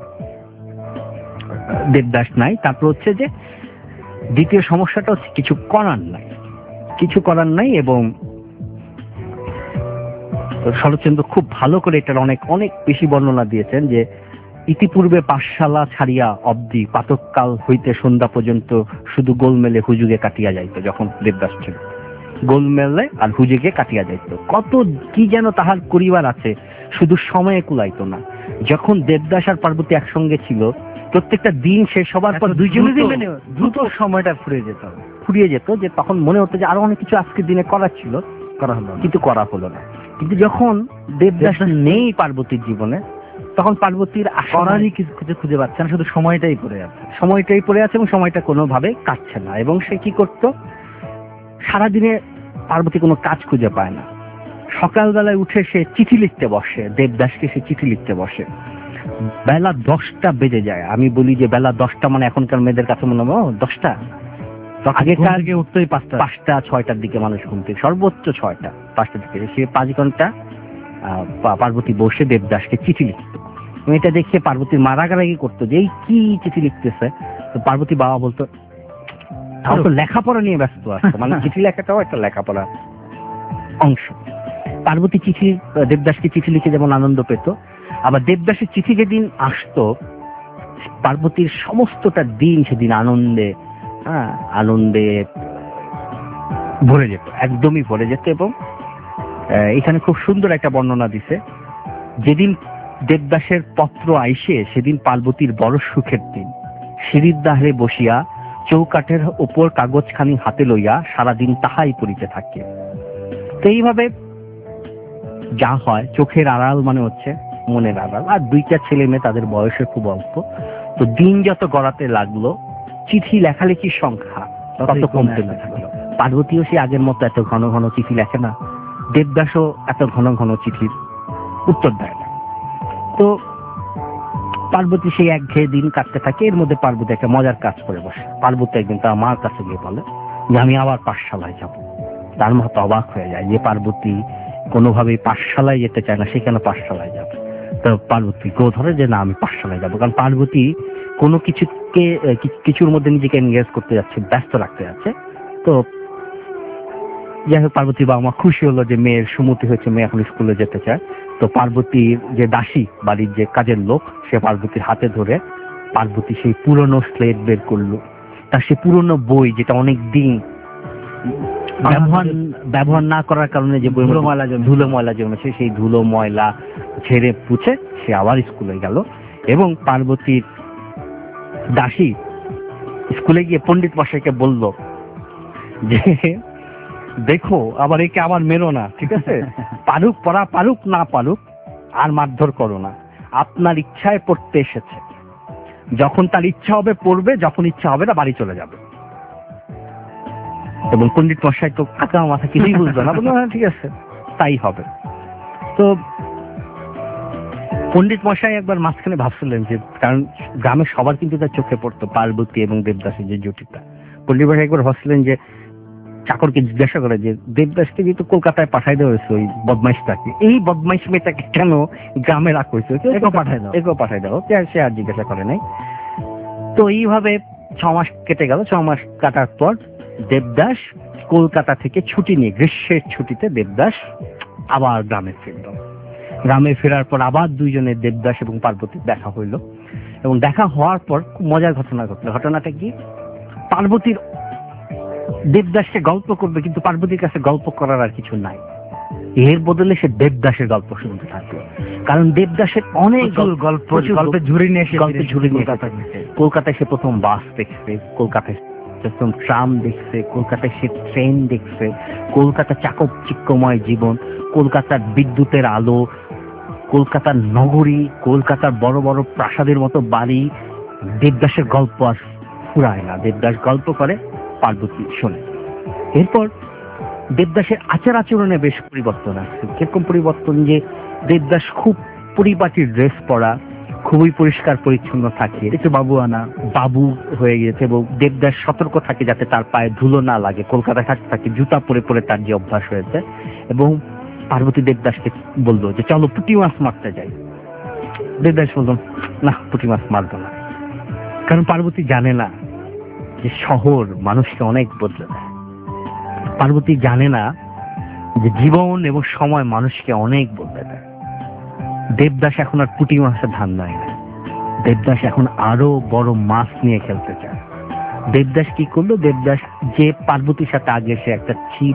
দেবদাস নাই, তারপর হচ্ছে যে দ্বিতীয় সমস্যাটা হচ্ছে কিছু করার নাই, কিছু করার নাই। এবং শরৎচন্দ্র খুব ভালো করে এটার অনেক অনেক বেশি বর্ণনা দিয়েছেন যে ইতিপূর্বে পাঠশালা ছাড়িয়া অবধি পাতককাল হইতে সন্ধ্যা পর্যন্ত শুধু গোলমেলে হুজুগে কাটিয়া যাইত। যখন দেবদাস ছিল গোলমেলে আর হুজুগে কাটিয়া যাইত, কত কি যেন তাহার করিবার আছে, শুধু সময়ে কুলাইতো না। যখন দেবদাস আর পার্বতী একসঙ্গে ছিল প্রত্যেকটা দিন শেষ হবার পর এত দুইজনেরই দ্রুত- মানে দ্রুত সময়টা ফুরিয়ে যেত, ফুরিয়ে যেত, যে তখন মনে হতো যে আরো অনেক কিছু আজকের দিনে করার ছিল, করা হলো না। কিন্তু করা হলো না। কিন্তু যখন দেবদাস দেবদাস- নেই পার্বতীর জীবনে, তখন পার্বতীর করারই করারই কিছু কিছু খুঁজে পাচ্ছে না, শুধু সময়টাই পড়ে যাচ্ছে। সময়টাই পড়ে আছে এবং সময়টা কোনোভাবে কাটছে না। এবং সে কি করত, সারাদিনে পার্বতী কোনো কাজ খুঁজে পায় না। সকালবেলায় উঠে সে চিঠি লিখতে বসে, দেবদাসকে সে চিঠি লিখতে বসে। বেলা দশটা বেজে যায়। আমি বলি যে বেলা দশটা মানে এখনকার মেয়েদের কাছে মনে হয় ও দশটা, আগেকার থেকে উঠতেই পাঁচটা পাঁচটা ছয়টার দিকে মানুষ ঘুম থেকে, সর্বোচ্চ ছয়টা পাঁচটার দিকে সে পাঁচ ঘন্টা আহ, পা- পার্বতী বসে দেবদাসকে চিঠি লিখত। এবং এটা দেখে পার্বতীর মা রাগারাগি করতো যে এই কি চিঠি লিখতেছে। তো পার্বতী বাবা বলতো তাও তো লেখাপড়া নিয়ে ব্যস্ত আছে, মানে চিঠি লেখাটাও একটা লেখাপড়া অংশ। পার্বতী চিঠি দেবদাসকে চিঠি লিখে যেমন আনন্দ পেত, আবার দেবদাসের চিঠি যেদিন আসতো পার্বতীর সমস্তটা দিন সেদিন আনন্দে হ্যাঁ আনন্দে ভরে যেত, একদমই ভরে যেত। এবং আহ, এখানে খুব সুন্দর একটা বর্ণনা দিছে, যেদিন দেবদাসের পত্র আইসে সেদিন পার্বতীর বড় সুখের দিন। সিঁড়ির দ্বারে বসিয়া চৌকাঠের ওপর কাগজখানি হাতে লইয়া সারাদিন তাহাই পড়িতে থাকে। তো এইভাবে যা হয়, চোখের আড়াল মানে হচ্ছে মনের আড়াল। আর দুইটা ছেলে মেয়ে, তাদের বয়সে খুব অল্প। তো দিন যত গড়াতে লাগলো, চিঠি লেখালেখির সংখ্যা তত কমতে লাগলো। পার্বতীও সে আগের মতো এত ঘন ঘন চিঠি লেখে না, দেবদাসও এত ঘন ঘন চিঠির উত্তর দেয় না। তো পার্বতী সেই একঘেয়ে দিন কাটতে থাকে। এর মধ্যে পার্বতী একটা মজার কাজ করে বসে। পার্বতী একদিন তার মার কাছে গিয়ে বলে যে আমি আবার পাঠশালায় যাব। তার মা তো অবাক হয়ে যায় যে পার্বতী কোনোভাবেই পাঠশালায় যেতে চায় না, সে কেন পাঠশালায় যাবে। তো পার্বতী কেউ ধরে যে না আমি পাঠশালায় যাবো, কারণ পার্বতী কোনো কিছুকে কিছুর মধ্যে নিজেকে এনগেজ করতে যাচ্ছে, ব্যস্ত রাখতে যাচ্ছে। তো যাই হোক, পার্বতী বাবা মা খুশি হলো যে মেয়ের সুমতি হয়েছে, মেয়ে এখন স্কুলে যেতে চায়। তো পার্বতীর যে দাসী, বাড়ির যে কাজের লোক, সে পার্বতীর হাতে ধরে পার্বতী সেই পুরনো স্লেট বের করলো। তার সেই পুরনো বই, যেটা অনেক দিন ব্যবহার ব্যবহার না করার কারণে যে বই ধুলো ময়লা জমে ধুলো ময়লা জমেছে, সেই ধুলো ময়লা ছেড়ে পুছে সে আবার স্কুলে গেল। এবং পার্বতীর দাসী স্কুলে গিয়ে পণ্ডিত মশাইকে বলল যে দেখো আবার একে আমার মেরো না, ঠিক আছে? পারুক পড়া, পারুক না পারুক, আর মারধর করো না। আপনার ইচ্ছায় পড়তে এসেছে, যখন তার ইচ্ছা হবে পড়বে, যখন ইচ্ছা হবে না বাড়ি চলে যাবে। এবং পণ্ডিত মশাই তো কাকা মাথা কিছুই বুঝবে না, বললো হ্যাঁ ঠিক আছে তাই হবে। তো পণ্ডিত মশাই একবার মাঝখানে ভাবছিলেন যে, কারণ গ্রামের সবার কিন্তু তার চোখে পড়তো পার্বতী এবং দেবদাসের যে জুটিটা। পণ্ডিত মশাই একবার ভাবছিলেন যে চাকরকে জিজ্ঞাসা করে যে দেবদাসকে যেহেতু কলকাতায় পাঠাই দেওয়া হয়েছে ওই বদমাইশটাকে, এই বদমাইশ মেয়েটাকে কেন গ্রামে রাখা হয়েছে, একেও পাঠাই দাও একেও পাঠাই দাও সে আর জিজ্ঞাসা করে নাই। তো এইভাবে ছ মাস কেটে গেল। ছ মাস কাটার পর দেবদাস কলকাতা থেকে ছুটি নিয়ে, গ্রীষ্মের ছুটিতে দেবদাস আবার গ্রামে ফিরল। গ্রামে ফেরার পর আবার দুইজনের, দেবদাস এবং পার্বতীর দেখা হইল। এবং দেখা হওয়ার পর খুব মজার ঘটনা ঘটলো। ঘটনাটা কি, পার্বতীর দেবদাসকে গল্প করবে, কিন্তু পার্বতীর কাছে গল্প করার আর কিছু নাই। এর বদলে সে দেবদাসের গল্প শুনতে থাকলো। কারণ দেবদাসের অনেক গল্প গল্পের ঝুড়ি নিয়ে এসে গল্পের ঝুড়ি নিয়ে কলকাতা কলকাতায় সে প্রথম বাস দেখছে, কলকাতায় প্রথম ট্রাম দেখছে, কলকাতায় সে ট্রেন দেখছে, কলকাতা চাকব চিক্কময় জীবন, কলকাতার বিদ্যুতের আলো, কলকাতার নগরী, কলকাতার বড় বড় প্রাসাদের মতো বাড়ি। দেবদাসের গল্প আর ফুরায় না। দেবদাস গল্প করে, পার্বতী শোনে। এরপর দেবদাসের আচার আচরণে বেশ পরিবর্তন আসছে। কিরকম পরিবর্তন, যে দেবদাস খুব পরিপাটির ড্রেস পরা, খুবই পরিষ্কার পরিচ্ছন্ন থাকে, একটু বাবু আনা বাবু হয়ে গেছে। এবং দেবদাস সতর্ক থাকে যাতে তার পায়ে ধুলো না লাগে। কলকাতায় থাকতে থাকে জুতা পরে পরে তার যে অভ্যাস হয়েছে। এবং পার্বতী দেবদাসকে বললো যে চলো পুঁটি মাছ মারতে যাই। দেবদাস বলল না, পুঁটি মাছ মারবো না। কারণ পার্বতী জানে না যে শহর মানুষকে অনেক বদলে দেয়। পার্বতী জানে না যে জীবন এবং সময় মানুষকে অনেক বদলে দেয়। দেবদাস এখন আর পুঁটি মাছের ধান্দায় না। দেবদাস এখন আরো বড় মাছ নিয়ে খেলতে চায়। দেবদাস কি করলো, দেবদাস যে পার্বতীর সাথে আগে সে একটা ছিপ,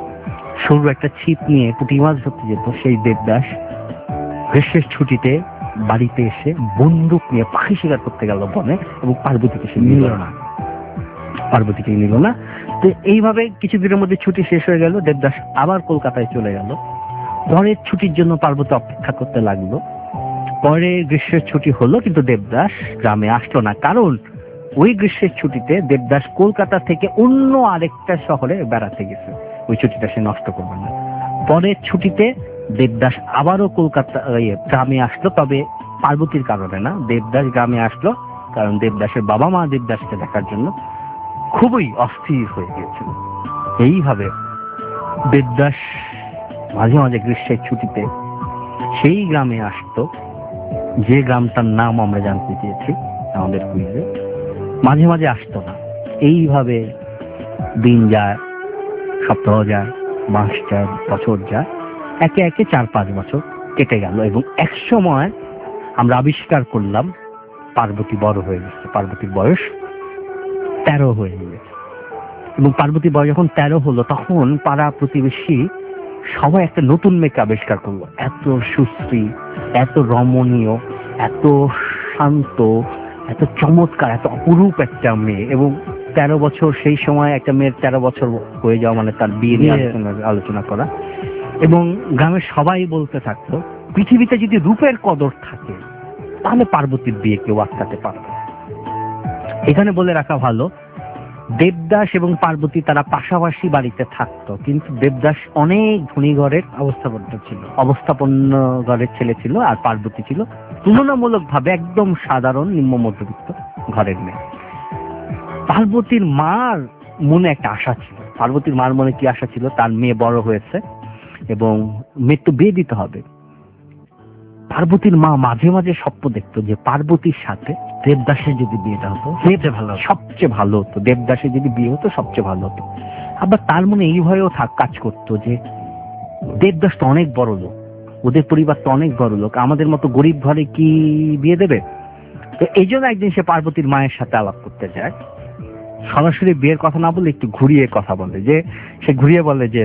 সরু একটা ছিপ নিয়ে পুঁটি মাছ ধরতে যেত, সেই দেবদাস গ্রীষ্মের ছুটিতে বাড়িতে এসে বন্দুক নিয়ে পাখি শিকার করতে গেল বনে, এবং পার্বতীকে সে নিল না, পার্বতীকে নিল না। তো এইভাবে কিছুদিনের মধ্যে ছুটি শেষ হয়ে গেল, দেবদাস আবার কলকাতায় চলে গেল। পরের ছুটির জন্য পার্বতী অপেক্ষা করতে লাগলো। পরে গ্রীষ্মের ছুটি হলো, কিন্তু দেবদাস গ্রামে আসলো না, কারণ ওই গ্রীষ্মের ছুটিতে দেবদাস কলকাতা থেকে অন্য আরেকটা শহরে বেড়াতে গেছে, ওই ছুটিটা সে নষ্ট করবে না। পরের ছুটিতে দেবদাস আবারও কলকাতা গ্রামে আসলো, তবে পার্বতীর কারণে না, দেবদাস গ্রামে আসলো কারণ দেবদাসের বাবা মা দেবদাসকে দেখার জন্য খুবই অস্থির হয়ে গিয়েছিল। এইভাবে দেবদাস মাঝে মাঝে গ্রীষ্মের ছুটিতে সেই গ্রামে আসতো যে গ্রামটার নাম আমরা জানতে চেয়েছি আমাদের কুইজে, মাঝে মাঝে আসতো না। এইভাবে দিন যায়, সপ্তাহ যায়, মাস যায়, বছর যায়, একে একে চার পাঁচ বছর কেটে গেল, এবং এক সময় আমরা আবিষ্কার করলাম পার্বতী বড় হয়ে গেছে, পার্বতীর বয়স তেরো হয়ে গেছে। এবং পার্বতীর বয়স যখন তেরো হলো, তখন পাড়া প্রতিবেশী সবাই একটা নতুন মেয়েকে আবিষ্কার করলো, এত সুশ্রী, এত রমণীয়, এত শান্ত, এত চমৎকার, এত অপরূপ একটা মেয়ে। এবং তেরো বছর, সেই সময় একটা মেয়ের তেরো বছর হয়ে যাওয়া মানে তার বিয়ে নিয়ে আলোচনা করা। এবং গ্রামের সবাই বলতে থাকতো, পৃথিবীতে যদি রূপের কদর থাকে তাহলে পার্বতীর বিয়ে কেউ আটকাতে পারবে। এখানে বলে রাখা ভালো, দেবদাস এবং পার্বতী তারা পাশাপাশি বাড়িতে থাকতো, কিন্তু দেবদাস অনেক ধনী ঘরের অবস্থাপন্ন ছিল, অবস্থাপন্ন ঘরের ছেলে ছিল, আর পার্বতী ছিল তুলনামূলক ভাবে একদম সাধারণ নিম্ন মধ্যবিত্ত ঘরের মেয়ে। পার্বতীর মার মনে একটা আশা ছিল, পার্বতীর মার মনে কি আশা ছিল, তার মেয়ে বড় হয়েছে এবং মেয়ের তো বিয়ে দিতে হবে। পার্বতীর মা মাঝে মাঝে স্বপ্ন দেখতো যে পার্বতীর সাথে দেবদাসের যদি বিয়েটা হতো সবচেয়ে ভালো, সবচেয়ে ভালো হতো, দেবদাসের যদি বিয়ে হতো সবচেয়ে ভালো হতো। আবার তার মনে এই ভয়েও থাক কাজ করতো যে দেবদাস তো অনেক বড় লোক, ওদের পরিবার তো অনেক বড় লোক, আমাদের মতো গরিব ঘরে কি বিয়ে দেবে। তো এই জন্য একদিন সে পার্বতীর মায়ের সাথে আলাপ করতে যায়, সরাসরি বিয়ের কথা না বলে একটু ঘুরিয়ে কথা বলে, যে সে ঘুরিয়ে বলে যে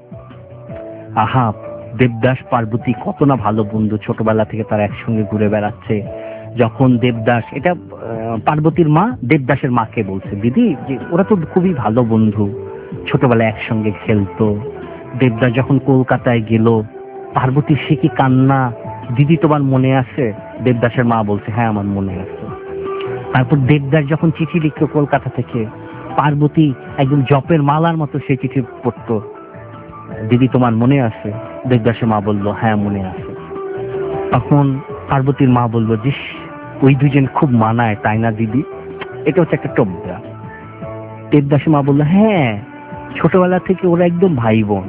আহা, দেবদাস পার্বতী কত না ভালো বন্ধু, ছোটবেলা থেকে তারা একসঙ্গে ঘুরে বেড়াচ্ছে। যখন দেবদাস, এটা পার্বতীর মা দেবদাসের মাকে বলছে, দিদি যে ওরা তো খুবই ভালো বন্ধু, ছোটবেলায় একসঙ্গে খেলতো। দেবদাস যখন কলকাতায় গেল, পার্বতী সে কি কান্না, দিদি তোমার মনে আছে? দেবদাসের মা বলছে হ্যাঁ আমার মনে আছে। তারপর দেবদাস যখন চিঠি লিখলো কলকাতা থেকে, পার্বতী একদম জপের মালার মতো সেই চিঠি পড়তো, দিদি তোমার মনে আছে? দেবদাসের মা বললো হ্যাঁ মনে আছে। তখন পার্বতীর মা বললো, জিস ওই দুজন খুব মানায় তাই না দিদি? এটা হচ্ছে একটা টব্যা। দেবদাসের মা বললো হ্যাঁ, ছোটবেলা থেকে ওরা একদম ভাই বোন।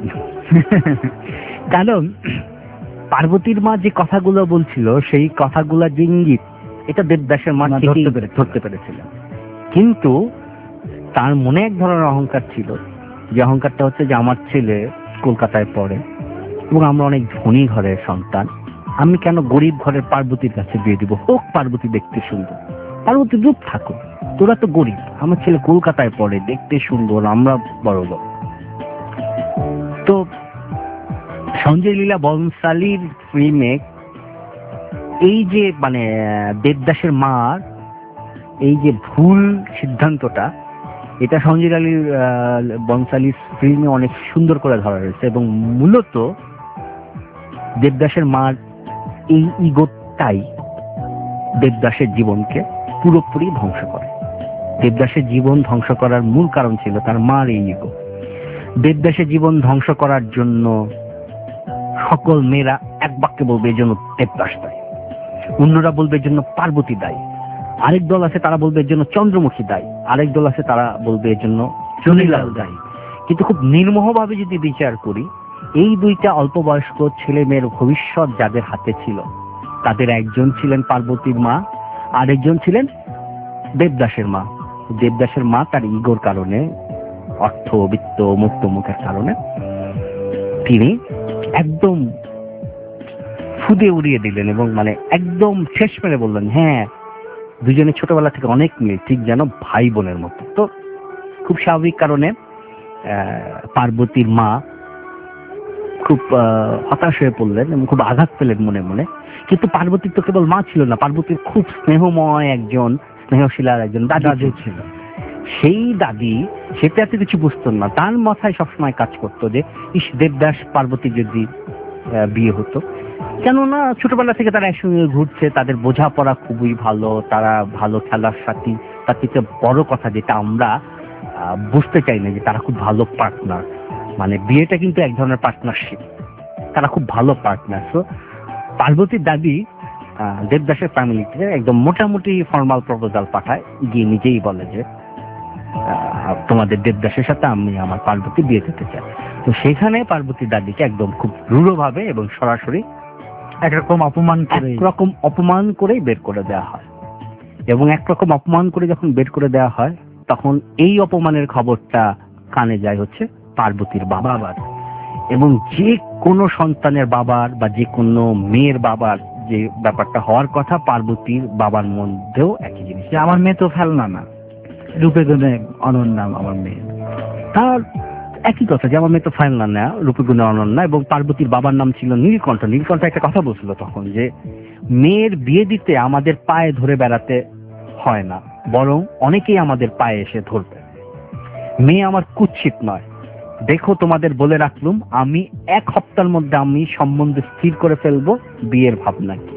কারণ পার্বতীর মা যে কথাগুলো বলছিল, সেই কথাগুলো যে ইঙ্গিত, এটা দেবদাসের মা ধরতে পেরেছিলেন। কিন্তু তার মনে এক ধরনের অহংকার ছিল, যে অহংকারটা হচ্ছে যে আমার ছেলে কলকাতায় পড়ে এবং আমরা অনেক ধনী ঘরের সন্তান, আমি কেন গরিব ঘরের পার্বতীর কাছে বিয়ে দিব? হোক পার্বতী দেখতে সুন্দর, পার্বতী রূপ থাকো, তোরা তো গরিব, আমার ছেলে কলকাতায় পড়ে, দেখতে সুন্দর, আমরা বড় লোক। তো সঞ্জয় লীলা বনশালীর ফিল্মে এই যে মানে দেবদাসের মার এই যে ভুল সিদ্ধান্তটা, এটা সঞ্জয় লীলা বনশালীর ফিল্মে অনেক সুন্দর করে ধরা রয়েছে। এবং মূলত দেবদাসের মার এই ইগোটাই দেবদাসের জীবনকে পুরোপুরি ধ্বংস করে। দেবদাসের জীবন ধ্বংস করার মূল কারণ ছিল তার মার এই ইগো। দেবদাসের জীবন ধ্বংস করার জন্য সকল মেয়েরা এক বাক্যে বলবে এর জন্য দেবদাস দায়ী, অন্যরা বলবে এর জন্য পার্বতী দায়ী, আরেক দল আছে তারা বলবে এর জন্য চন্দ্রমুখী দায়ী, আরেক দল আছে তারা বলবে এর জন্য চুনিলাল দায়ী। কিন্তু খুব নির্মোহভাবে যদি বিচার করি, এই দুইটা অল্প বয়স্ক ছেলে মেয়ের ভবিষ্যৎ যাদের হাতে ছিল, তাদের একজন ছিলেন পার্বতীর মা, আরেকজন ছিলেন দেবদাসের মা। দেবদাসের মা তার ইগোর কারণে, অর্থ বিত্ত মুক্ত মুখের কারণে তিনি একদম ফুদে উড়িয়ে দিলেন এবং মানে একদম শেষ মেরে বললেন হ্যাঁ দুজনে ছোটবেলা থেকে অনেক মিল, ঠিক যেন ভাই বোনের মতো। তো খুব স্বাভাবিক কারণে পার্বতীর মা খুব আহ, হতাশ হয়ে পড়লেন এবং খুব আঘাত পেলেন মনে মনে। কিন্তু পার্বতীর তো কেবল মা ছিল না, পার্বতীর খুব স্নেহময় একজন স্নেহশীলার একজন দাদু ছিল। সেই দাদি সেটা এত কিছু বুঝতো না, তার মাথায় সবসময় কাজ করতো যে ইস দেবদাস পার্বতী যদি আহ, বিয়ে হতো। কেননা ছোটবেলা থেকে তারা একসঙ্গে ঘুরছে, তাদের বোঝাপড়া খুবই ভালো, তারা ভালো খেলার সাথী। তার থেকে বড় কথা যেটা আমরা আহ, বুঝতে চাই না, যে তারা খুব ভালো পার্টনার। মানে বিয়েটা কিন্তু এক ধরনের পার্টনারশিপ, তারা খুব ভালো পার্টনার। তো পার্বতীর দাদি আহ, দেবদাসের ফ্যামিলিতে একদম মোটামুটি ফর্মাল প্রপোজাল পাঠায়, গিয়ে নিজেই বলে যে আহ, তোমাদের দেবদাসের সাথে আমি আমার পার্বতী বিয়ে দিতে চাই। তো সেখানে পার্বতীর দাদিকে একদম খুব রূঢ়ভাবে এবং সরাসরি একরকম অপমান করে একরকম অপমান করেই বের করে দেওয়া হয়। এবং একরকম অপমান করে যখন বের করে দেওয়া হয়, তখন এই অপমানের খবরটা কানে যায় হচ্ছে পার্বতীর বাবার। এবং যে কোনো সন্তানের বাবার বা যে কোনো মেয়ের বাবার যে ব্যাপারটা হওয়ার কথা, পার্বতীর বাবার মধ্যেও একই জিনিস, যে আমার মেয়ে তো ফেলনা না, রূপে গুণে অনন্যা আমার মেয়ে। তার একই কথা যে আমার মেয়ে তো ফাইনাল না, রূপে গুণে অনন্যা। এবং পার্বতীর বাবার নাম ছিল নীলকণ্ঠ। নীলকণ্ঠ একটা কথা বলছিল তখন যে মেয়ের বিয়ে দিতে আমাদের পায়ে ধরে বেড়াতে হয় না, বরং অনেকেই আমাদের পায়ে এসে ধরবে। মেয়ে আমার কুৎসিত নয়, দেখো তোমাদের বলে রাখলুম, আমি এক সপ্তাহের মধ্যে আমি সম্বন্ধ স্থির করে ফেলবো, বিয়ের ভাবনা কি।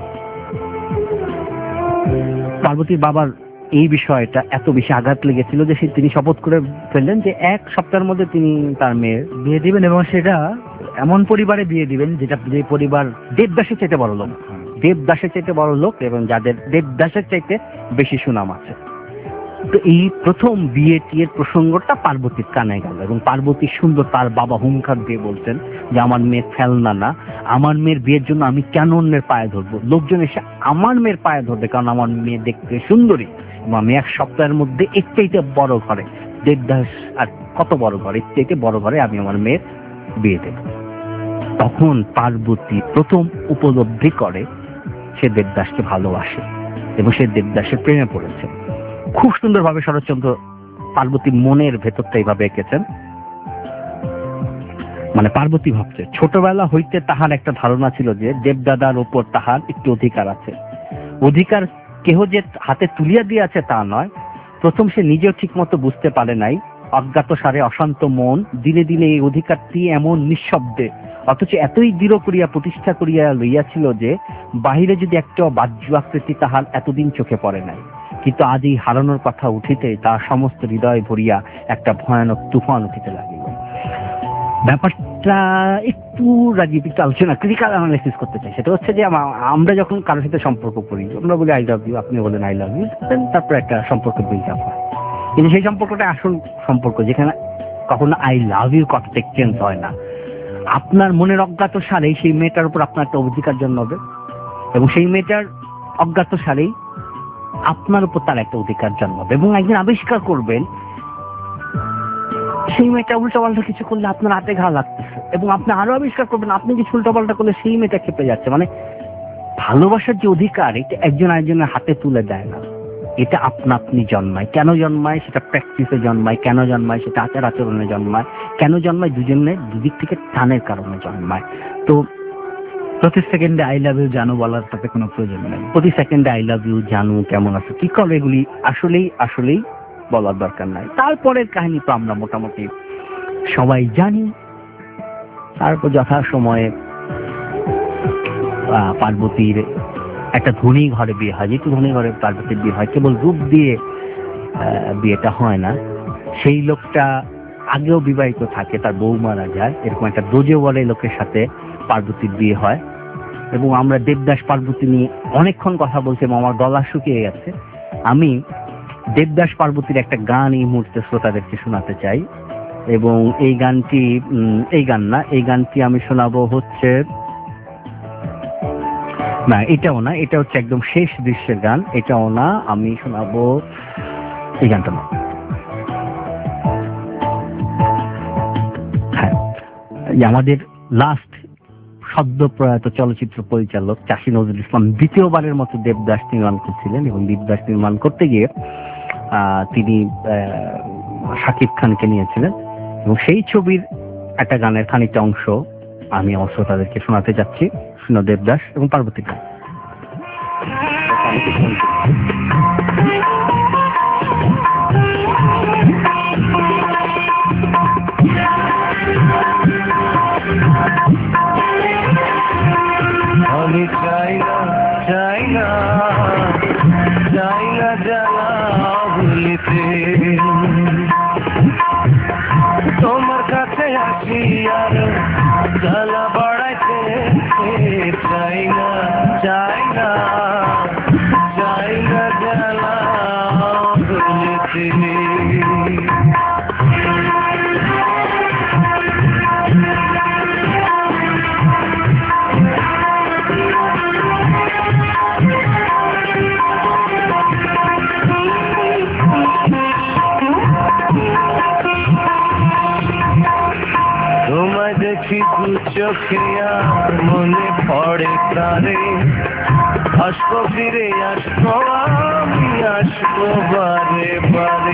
পার্বতীর বাবার এই বিষয়টা এত বেশি আঘাত লেগেছিল যে সে তিনি শপথ করে ফেললেন যে এক সপ্তাহের মধ্যে তিনি তার মেয়ের বিয়ে দিবেন, এবং সেটা এমন পরিবারে বিয়ে দিবেন যেটা যে পরিবার দেবদাসের চাইতে বড় লোক, দেবদাসের চাইতে বড় লোক, এবং যাদের দেবদাসের চাইতে বেশি সুনাম আছে। তো এই প্রথম বিয়ে টিয়ের প্রসঙ্গটা পার্বতীর কানে গেল, এবং পার্বতী সুন্দর তার বাবা হুঙ্কার দিয়ে বলছেন যে আমার মেয়ের ফেলনা না, আমার মেয়ের বিয়ের জন্য আমি কেন অন্যের পায়ে ধরবো, লোকজন এসে আমার মেয়ের পায়ে ধরবে, কারণ আমার মেয়ে দেখতে সুন্দরী। আমি এক সপ্তাহের মধ্যে এর চাইতে বড় ঘরে, দেবদাস আর কত বড় ঘরে, এর চাইতে বড় ঘরে আমি আমার মেয়ের বিয়ে দেব। তখন পার্বতী প্রথম উপলব্ধি করে সে দেবদাসকে ভালোবাসে এবং সে দেবদাসের প্রেমে পড়েছে। খুব সুন্দরভাবে শরৎচন্দ্র পার্বতীর মনের ভেতরটা এইভাবে এঁকেছেন। মানে পার্বতী ভাবছে ছোটবেলা হইতে তাহার একটা ধারণা ছিল যে দেবদাদার ওপর তাহার একটু অধিকার আছে। অধিকার কেহ যে হাতে তুলিয়া দিয়েছে তা নয়, প্রথম সে নিজেও ঠিক মতো বুঝতে পারে নাই, অজ্ঞাত সারে অশান্ত মন দিনে দিনে এই অধিকারটি এমন নিঃশব্দে অথচ এতই দৃঢ় করিয়া প্রতিষ্ঠা করিয়া লইয়াছিল যে বাহিরে যদি একটা বাহ্য আকৃতি তাহার এতদিন চোখে পড়ে নাই, কিন্তু আজ এই হারানোর কথা উঠিতে তার সমস্ত হৃদয় ভরিয়া একটা ভয়ানক তুফান উঠিতে লাগিল। ব্যাপারটা একটু রাজীব একটু আলোচনা ক্রিটিক্যাল অ্যানালাইসিস করতে চাই। সেটা হচ্ছে যে আমরা যখন কারোর সাথে সম্পর্ক করি, আমরা বলি আই লাভ ইউ, আপনি বলেন আই লাভ ইউ, তারপর একটা সম্পর্ক বিল্ড আপ হয়। কিন্তু সেই সম্পর্কটা আসল সম্পর্ক, যেখানে কখনো আই লাভ ইউ কথাটা এক্সচেঞ্জ হয় না। আপনার মনের অজ্ঞাত সারেই সেই মেয়েটার উপর আপনার একটা অধিকার জন্মাবে, এবং সেই মেয়েটার অজ্ঞাত সারেই আপনার উপর তার একটা অধিকার জন্মাবে, এবং একদিন আবিষ্কার করবেন সেই মেয়েটা উল্টাপাল্টা কিছু করলে আপনার হাতে ঘা লাগতেছে, এবং আপনি আরো আবিষ্কার করবেন আপনি কিছু উল্টাপাল্টা করলে সেই মেয়েটা খেপে যাচ্ছে। মানে ভালোবাসার যে অধিকার, এটা একজন আরেকজনের হাতে তুলে দেয় না, এটা আপনা আপনি জন্মায়। কেন জন্মায় সেটা প্র্যাকটিসে জন্মায়, কেন জন্মায় সেটা আচার আচরণে জন্মায়, কেন জন্মায় দুজনের দুদিক থেকে টানের কারণে জন্মায়। তো প্রতি সেকেন্ডে আই লাভ ইউ জানু বলার তাতে কোনো প্রয়োজন নেই। প্রতি সেকেন্ডে আই লাভ ইউ জানু, কেমন আছো, কি করো, এগুলি আসলেই আসলেই বলার দরকার নাই। তারপরের কাহিনী তো আমরা মোটামুটি সবাই জানি। তারপর যথা সময়ে পার্বতীর একটা ধনী ঘরে বিয়ে হয়। যেহেতু ধনী ঘরে পার্বতীর বিয়ে হয়, কেবল রূপ দিয়ে বিয়েটা হয় না, সেই লোকটা আগেও বিবাহিত থাকে, তার বউ মারা যায়, এরকম একটা দোজে বলে লোকের সাথে পার্বতীর বিয়ে হয়। এবং আমরা দেবদাস পার্বতী নিয়ে অনেকক্ষণ কথা বলছি এবং আমার গলা শুকিয়ে গেছে। আমি দেবদাস পার্বতীর একটা গান এই মুহূর্তে শ্রোতাদেরকে শোনাতে চাই, এবং এই গানটি এই গান না এই গানটি আমি শোনাবো হচ্ছে না এটাও না, এটা হচ্ছে একদম শেষ দৃশ্যের গান, এটাও না, আমি শোনাবো এই গানটা না। হ্যাঁ, আমাদের লাস্ট সদ্য প্রয়াত চলচ্চিত্র পরিচালক চাষী নজরুল ইসলাম দ্বিতীয়বারের মতো দেবদাস নির্মাণ করছিলেন, এবং দেবদাস নির্মাণ করতে গিয়ে আহ তিনি শাকিব খানকে নিয়েছিলেন, এবং সেই ছবির একটা গানের খানিকটা অংশ আমি আমার শ্রোতাদেরকে শোনাতে যাচ্ছি শুনো দেবদাস এবং পার্বতী গান। আমি চাই না চাই না চাই না জ্বালা ভুলিতে, তোমার কাছে আসি আর জ্বালা বাড়াইতে চাই না চাই না চাই না জ্বালা ভুলিতে। তোমায় দেখি দু চোখে আর মনে পড়ে প্রাণে, আসবো ফিরে আসবো আমি আসবো বারে বারে।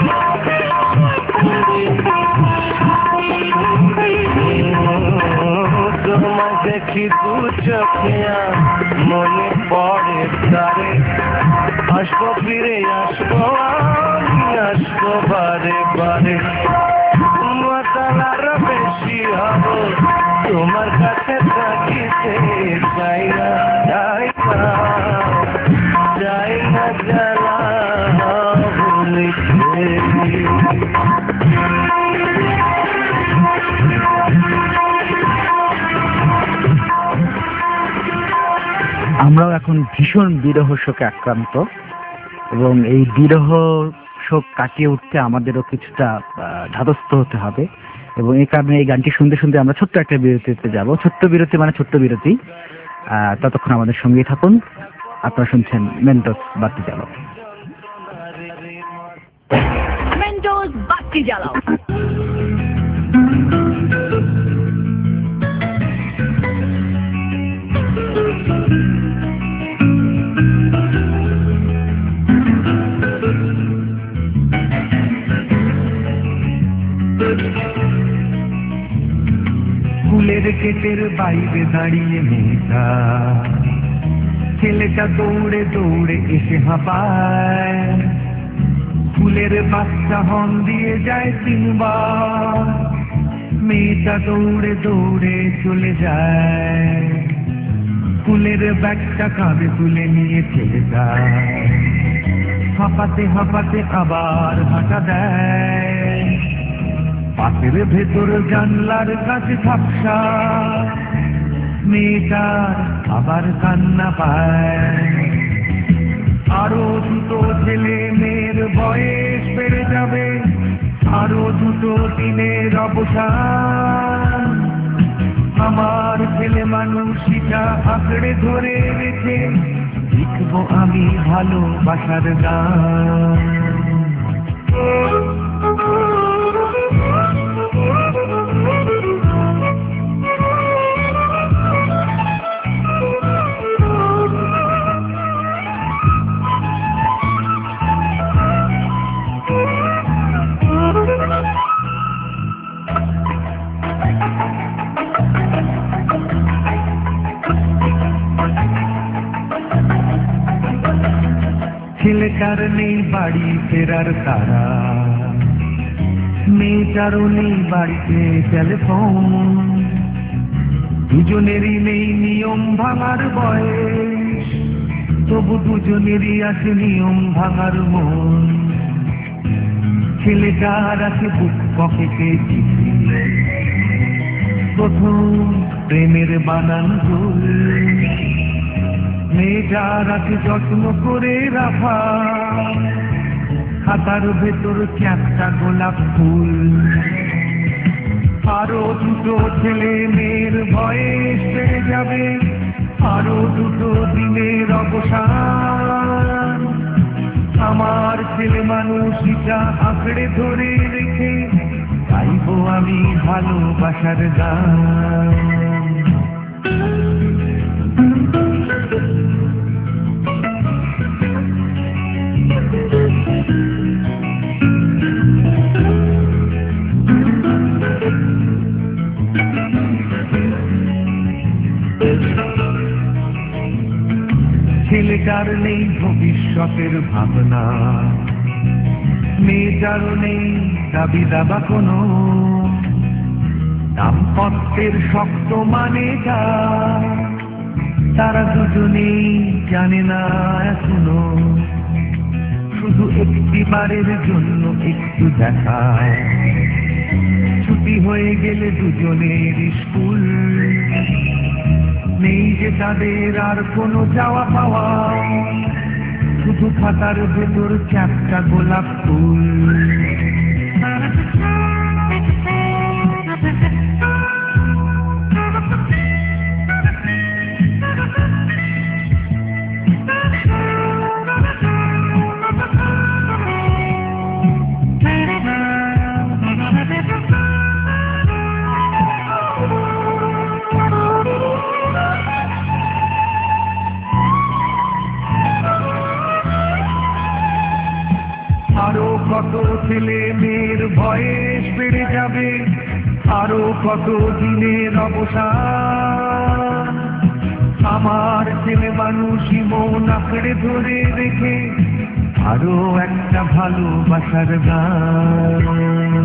তোমায় দেখি দু চোখে আর মনে পড়ে প্রাণে, আসবো ফিরে আসবো আমি আসবো বারে বারে। মাতালার বেশি হব তোমার কাছে থাকিতে চাই না চাই না চাই না জ্বালা ভুলিতে। আমরাও এখন ভীষণ বিরহ শোকে আক্রান্ত এবং এই বিরহ শোক কাটিয়ে উঠতে আমাদেরও কিছুটা ধাতস্থ হতে হবে এবং এই কারণে এই গানটি শুনতে শুনতে আমরা ছোট্ট একটা বিরতিতে যাব। ছোট্ট বিরতি মানে ছোট্ট বিরতি। ততক্ষণ আমাদের সঙ্গেই থাকুন। আপনারা শুনছেন মেন্টোস বাতি জ্বালাও। মেন্টোস বাতি জ্বালাও। ফুলের গেটের বাইরে দাঁড়িয়ে মেয়েটা, ছেলেটা দৌড়ে দৌড়ে এসে হাঁপায়। ফুলের বাচ্চা হন দিয়ে যায় তিনবার, মেয়েটা দৌড়ে দৌড়ে চলে যায়। ফুলের ব্যাগটা কাঁধে তুলে নিয়ে চলে যায়, হাঁপাতে হাঁপাতে আবার হাঁটা দেয়। পাশের ভেতর জানলার কাছে ঝাপসা, মেয়েটার আবার কান্না পায়। আরো দুটো ছেলে মেয়ের বয়স বেড়ে যাবে, আরো দুটো দিনের অবসান। আমার ছেলে মানুষটা আঁকড়ে ধরে রেখে লিখবো আমি ভালোবাসার গান। ছেলেটার নেই বাড়ি ফেরার তারা, মেয়েটারও নেই বাড়িতে টেলিফোন। দুজনেরই নেই নিয়ম ভাঙার বয়স, তবু দুজনেরই আছে নিয়ম ভাঙার মন। ছেলেটার আছে বুক পকেটে চিঠি, প্রথম প্রেমের বানান ভুল। মেয়েটার আছে যত্ন করে রাখা, খাতার ভেতর একটা গোলাপ ফুল। আরো দুটো ছেলে মেয়ের বয়স বেড়ে যাবে, আরো দুটো দিনের অবসান। আমার ছেলে মানুষটা আঁকড়ে ধরে রেখে গাইবো আমি ভালোবাসার গান। ছেলেটার নেই ভবিষ্যতের ভাবনা, মেয়েটারও নেই দাবি দাবা কোনো, দাম্পত্যের শক্ত মানেটা তারা দুজনেই জানে না এখনো। শুধু একটি বারের জন্য একটু দেখা, ছুটি হয়ে গেলে দুজনের স্কুল, নেই যে তাদের আর কোনো যাওয়া পাওয়া, শুধু খাতার ভেতর চারটা গোলাপ ফুল। আরো কত ছেলে মেয়ের বয়স বেড়ে যাবে, আরো কত দিনের অবসান, আমার ছেলে মানুষই মন আঁকড়ে ধরে রেখে আরো একটা ভালোবাসার গান।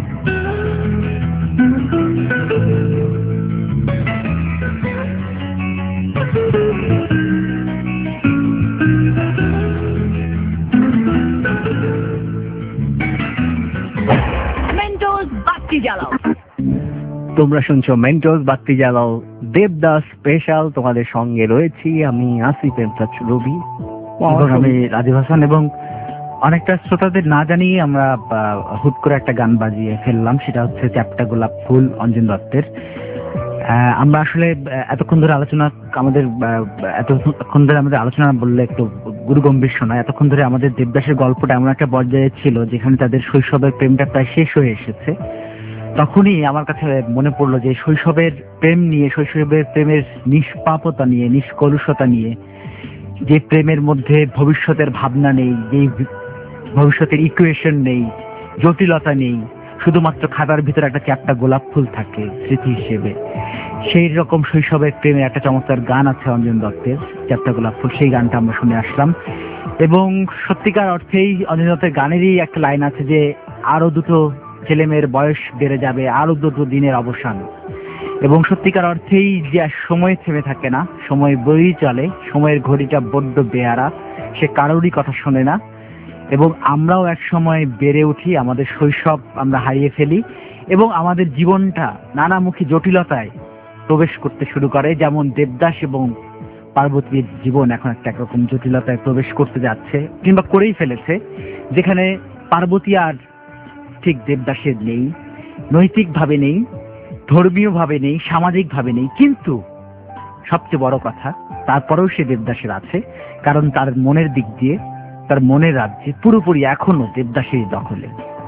মেন্টোস বাতি জ্বালাও। তোমরা শুনছো মেন্টোস বাতি জ্বালাও, দেবদাস স্পেশাল। তোমাদের সঙ্গে রয়েছি আমি আসিফ এমসাদ রবি এবং আমি রাজীব হাসান। এবং অনেকটা শ্রোতাদের না জানিয়ে আমরা আহ, হুট করে একটা গান বাজিয়ে ফেললাম, সেটা হচ্ছে চ্যাপ্টা গোলাপ ফুল অঞ্জন দত্তের। আহ, আমরা আসলে আহ, এতক্ষণ ধরে আলোচনা আমাদের আহ, এতক্ষণ ধরে আমাদের আলোচনা বললে একটু গুরুগম্ভীর শোনায়। এতক্ষণ ধরে আমাদের দেবদাসের গল্পটা এমন একটা পর্যায়ে ছিল যেখানে তাদের শৈশবের প্রেমটা প্রায় শেষ হয়ে এসেছে। তখনই আমার কাছে মনে পড়লো যে শৈশবের প্রেম নিয়ে, শৈশবের প্রেমের নিষ্পাপতা নিয়ে, নিষ্কলুষতা নিয়ে, যে প্রেমের মধ্যে ভবিষ্যতের ভাবনা নেই, যে ভবিষ্যতের ইকুয়েশন নেই, জটিলতা নেই, শুধুমাত্র খাতার ভিতরে একটা চ্যাপ্টা গোলাপ ফুল থাকে স্মৃতি হিসেবে, সেই রকম শৈশবের প্রেমে একটা চমৎকার গান আছে অঞ্জন দত্তের, চ্যাপ্টা গোলাপ ফুল। সেই গানটা আমরা শুনে আসলাম এবং সত্যিকার অর্থেই অঞ্জন দত্তের গানেরই একটা লাইন আছে যে আরো দুটো ছেলে মেয়ের বয়স বেড়ে যাবে, আরো দুটো দিনের অবসান। এবং সত্যিকার অর্থেই যে সময় থেমে থাকে না, সময় বয়েই চলে, সময়ের ঘড়িটা বড্ড বেয়ারা, সে কারোরই কথা শোনে না। এবং আমরাও এক সময় বেড়ে উঠি, আমাদের শৈশব আমরা হারিয়ে ফেলি এবং আমাদের জীবনটা নানামুখী জটিলতায় প্রবেশ করতে শুরু করে। যেমন দেবদাস এবং পার্বতীর জীবন এখন একটা একরকম জটিলতায় প্রবেশ করতে যাচ্ছে কিংবা করেই ফেলেছে, যেখানে পার্বতী আর ঠিক দেবদাসের নেই, নৈতিকভাবে নেই, ধর্মীয় ভাবে নেই, সামাজিক ভাবে নেই, কিন্তু সবচেয়ে বড় কথা তারপরেও সে দেবদাসের আছে, কারণ তার মনের দিক দিয়ে, তার মনের রাজ্যে পুরোপুরি এখনো দেবদাসের দখলে।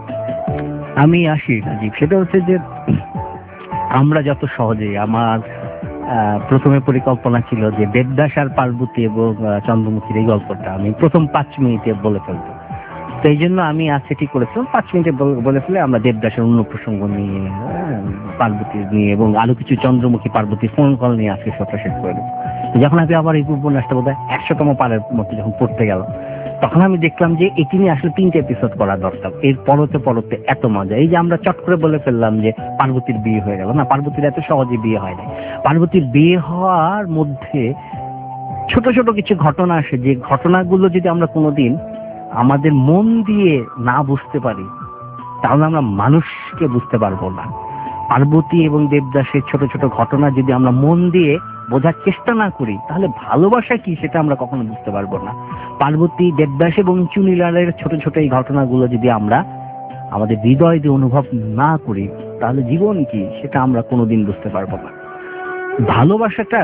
আমি আসি রাজীব, সেটা হচ্ছে যে আমরা যত সহজে, আমার আহ, প্রথমে পরিকল্পনা ছিল যে দেবদাস আর পার্বতী এবং আহ, চন্দ্রমুখীর এই গল্পটা আমি প্রথম পাঁচ মিনিটে বলে ফেলবো। তো এই জন্য আমি আজ সেটি করেছিলাম, পাঁচ মিনিটে বলে ফেলে আমরা দেবদাসের অন্য প্রসঙ্গ নিয়ে, পার্বতী নিয়ে এবং আরো কিছু চন্দ্রমুখী পার্বতী ফোন কল নিয়ে আজকে সবটা শেষ করে দেবো। যখন আমি আবার এই উপন্যাসটা বোধ হয় একশোতম পারের মতো যখন পড়তে গেল, তখন আমি দেখলাম যে এটি নিয়ে আসলে তিনটে এপিসোড করা দরকার। এর পরতে পরতে এত মজা, এই যে আমরা চট করে বলে ফেললাম যে পার্বতীর বিয়ে হয়ে গেল, না, পার্বতীর এত সহজে বিয়ে হয় না। পার্বতীর বিয়ে হওয়ার মধ্যে ছোট ছোট কিছু ঘটনা আসে, যে ঘটনাগুলো যদি আমরা কোনোদিন আমাদের মন দিয়ে না বুঝতে পারি তাহলে আমরা মানুষকে বুঝতে পারবো না। পার্বতী এবং দেবদাসের ছোট ছোট ঘটনা যদি আমরা মন দিয়ে বোঝার চেষ্টা না করি তাহলে ভালোবাসা কি সেটা আমরা কখনো বুঝতে পারবো না। পার্বতী, দেবদাস এবং চুনিলালের ছোট ছোট এই ঘটনাগুলো যদি আমরা আমাদের হৃদয় দিয়ে অনুভব না করি তাহলে জীবন কি সেটা আমরা কোনোদিন বুঝতে পারবো না। ভালোবাসাটা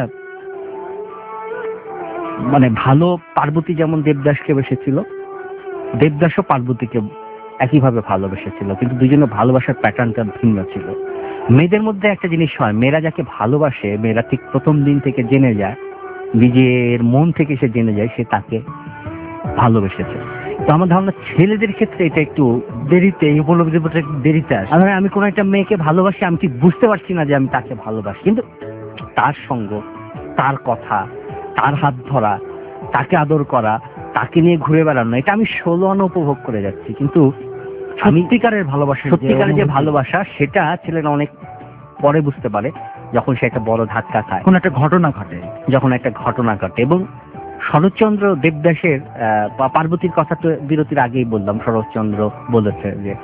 মানে ভালো, পার্বতী যেমন দেবদাসকে বেসেছিল, দেবদাসও পার্বতীকে একইভাবে ভালোবেসেছিল, কিন্তু দুজনের ভালোবাসার প্যাটার্নটা ভিন্ন ছিল। মেয়েদের মধ্যে একটা জিনিস হয়, মেয়েরা যাকে ভালোবাসে, মেয়েরা ঠিক প্রথম দিন থেকে জেনে যায়, নিজের মন থেকে সে জেনে যায় সে তাকে ভালোবেসেছে। তো আমার ধারণা ছেলেদের ক্ষেত্রে এটা একটু দেরিতে, এই উপলব্ধি দেরিতে আসে। আমি কোনো একটা মেয়েকে ভালোবাসি, আমি ঠিক বুঝতে পারছি না যে আমি তাকে ভালোবাসি, কিন্তু তার সঙ্গ, তার কথা, তার হাত ধরা, তাকে আদর করা, তাকে নিয়ে ঘুরে বেড়ানো, এটা আমি ষোলো আনা উপভোগ করে যাচ্ছি। কিন্তু সত্যিকারের ভালোবাসা, সত্যিকারের যে ভালোবাসা সেটা ছেলেরা অনেক পরে বুঝতে পারে, যখন সে একটা বড় ধাক্কা খায়, কোন একটা ঘটনা ঘটে, যখন একটা ঘটনা ঘটে। এবং শরৎচন্দ্র দেবদাসের আহ পার্বতীর কথা তো বিরতির আগেই বললাম, শরৎচন্দ্র বলেছে যে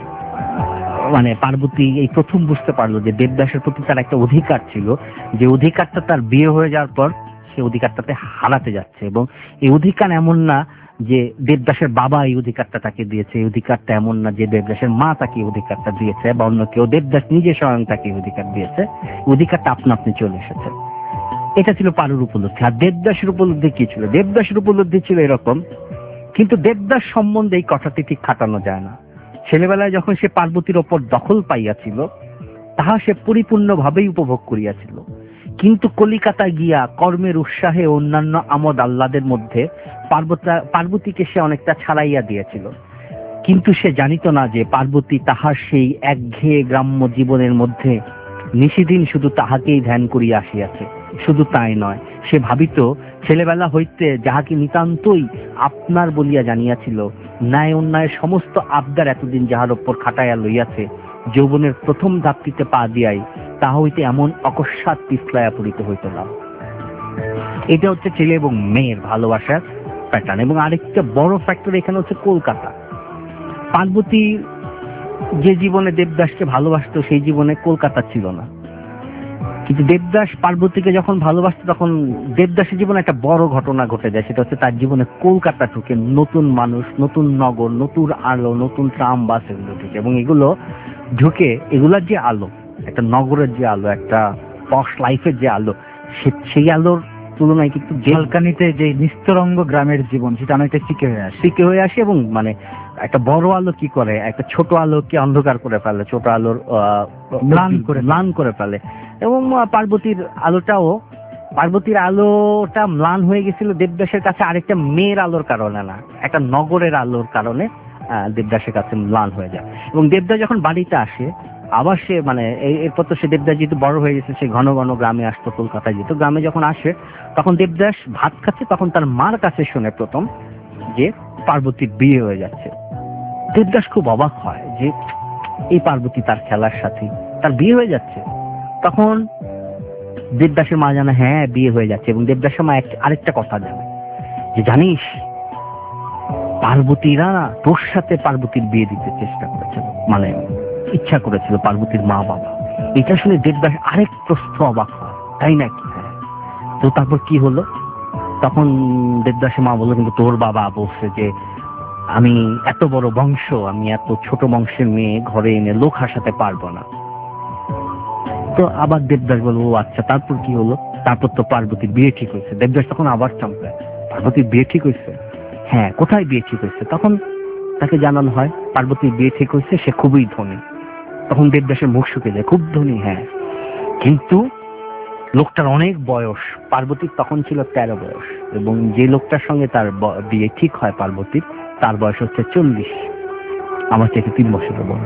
মানে পার্বতী এই প্রথম বুঝতে পারলো যে দেবদাসের প্রতি তার একটা অধিকার ছিল, যে অধিকারটা তার বিয়ে হয়ে যাওয়ার পর সে অধিকারটাতে হারাতে যাচ্ছে। এবং এই অধিকার এমন না যে দেবদাসের বাবা এই অধিকারটা তাকে দিয়েছে, এই অধিকারটা এমন না যে দেবদাসের মা তাকে এই অধিকারটা দিয়েছে বা অন্য কেউ, দেবদাস নিজে স্বয়ং তাকে এই অধিকার দিয়েছে, অধিকারটা আপনা আপনি চলে এসেছে। এটা ছিল পারুর উপলব্ধি। আর দেবদাসের উপলব্ধি কি ছিল? দেবদাসের উপলব্ধি ছিল এরকম, কিন্তু দেবদাস সম্বন্ধে এই কথাটি ঠিক খাটানো যায় না। ছেলেবেলায় যখন সে পার্বতীর ওপর দখল পাইয়াছিল, তাহা সে পরিপূর্ণভাবেই উপভোগ করিয়াছিল, কিন্তু কলিকাতায় গিয়া কর্মের উৎসাহে অন্যান্য আমোদ আহ্লাদের মধ্যে পার্বতী পার্বতীকে সে অনেকটা ছাড়াইয়া দিয়েছিল। কিন্তু সে জানিত না যে পার্বতী তাহার সেই একঘেয়ে গ্রাম্য জীবনের মধ্যে নিশিদিন শুধু তাহাকেই ধ্যান করিয়া আসিয়াছে। শুধু তাই নয়, সে ভাবিত ছেলেবেলা হইতে যাহাকে নিতান্তই আপনার বলিয়া জানিয়াছিল, ন্যায় অন্যায়ের সমস্ত আবদার এতদিন যাহার ওপর খাটাইয়া লইয়াছে, যৌবনের প্রথম ধাপটিতে পা দিয়াই তাহা হইতে এমন অকস্মাৎ পিছলাইয়া পড়িতে হইত না। এটা হচ্ছে ছেলে এবং মেয়ের ভালোবাসার প্যাটার্ন। এবং আরেকটা বড় ফ্যাক্টর এখানে হচ্ছে কলকাতা। পার্বতী যে জীবনে দেবদাসকে ভালোবাসত, সেই জীবনে কলকাতা ছিল না। কিন্তু দেবদাস পার্বতীকে যখন ভালোবাসত, তখন দেবদাসের জীবনে একটা বড় ঘটনা ঘটে যায়। সেটা হচ্ছে তার জীবনে কলকাতা ঢুকে, নতুন মানুষ, নতুন নগর, নতুন আলো, নতুন ট্রাম, বাস এগুলো ঢুকে। এবং এগুলো ঢুকে, এগুলার যে আলো, একটা নগরের যে আলো, একটা পশ লাইফের যে আলো, সেই আলোর তুলনায় কিন্তু ঝালকানিতে যে নিস্তরঙ্গ গ্রামের জীবন, সেটা অনেকটা ফিকে হয়ে আসে ফিকে হয়ে আসে। এবং মানে একটা বড় আলো কি করে, একটা ছোট আলোকে অন্ধকার করে ফেলে, ছোট আলোর ম্লান করে ম্লান করে ফেলে। এবং পার্বতীর আলোটাও, পার্বতীর আলোটা ম্লান হয়ে গেছিল দেবদাসের কাছে আরেকটা মেয়ের আলোর কারণে না, একটা নগরের আলোর কারণে দেবদাসের কাছে ম্লান হয়ে যায়। এবং দেবদাস যখন বাড়িতে আসে, আবার সে মানে এরপর তো সে দেবদাস যেহেতু বড় হয়ে গেছে, সে ঘন ঘন গ্রামে আসতো, কলকাতায় যেত। গ্রামে যখন আসে, তখন দেবদাস ভাত খাচ্ছে, তখন তার মার কাছে শুনে প্রথম যে পার্বতীর বিয়ে হয়ে যাচ্ছে। দেবদাস খুব অবাক হয় যে এই পার্বতী তার খেলার সাথী, তার বিয়ে হয়ে যাচ্ছে। তখন দেবদাসের মা জানে হ্যাঁ বিয়ে হয়ে যাচ্ছে। এবং দেবদাসের মা আরেকটা কথা জানে যে জানিস, পার্বতীরা তোর সাথে পার্বতীর বিয়ে দিতে চেষ্টা করেছিল, মানে ইচ্ছা করেছিল পার্বতীর মা বাবা। এটা শুনে দেবদাস আরেক প্রস্থ অবাক হয়, তাই নাকি? হ্যাঁ। তো তারপর কি হলো? তখন দেবদাসের মা বললো, কিন্তু তোর বাবা বলছে যে আমি এত বড় বংশ, আমি এত ছোট বংশের মেয়ে ঘরে এনে লোক হাসাতে পারবো না। তো আবার দেবদাস বলবো আচ্ছা তারপর কি হলো? তারপর তো পার্বতীর বিয়ে ঠিক হয়েছে। দেবদাস তখন আবার চমকায়, পার্বতীর বিয়ে ঠিক হয়েছে? হ্যাঁ, কোথায় বিয়ে ঠিক হয়েছে? তখন তাকে জানানো হয় পার্বতীর বিয়ে ঠিক হয়েছে, সে খুবই ধনী। তখন দেবদাসের মুখ শুকে যায়, খুব ধনী, হ্যাঁ, কিন্তু লোকটার অনেক বয়স। পার্বতীর তখন ছিল তেরো বয়স, এবং যে লোকটার সঙ্গে তার বিয়ে ঠিক হয় পার্বতীর, তার বয়স হচ্ছে চল্লিশ, আমার থেকে তিন বছরের বড়।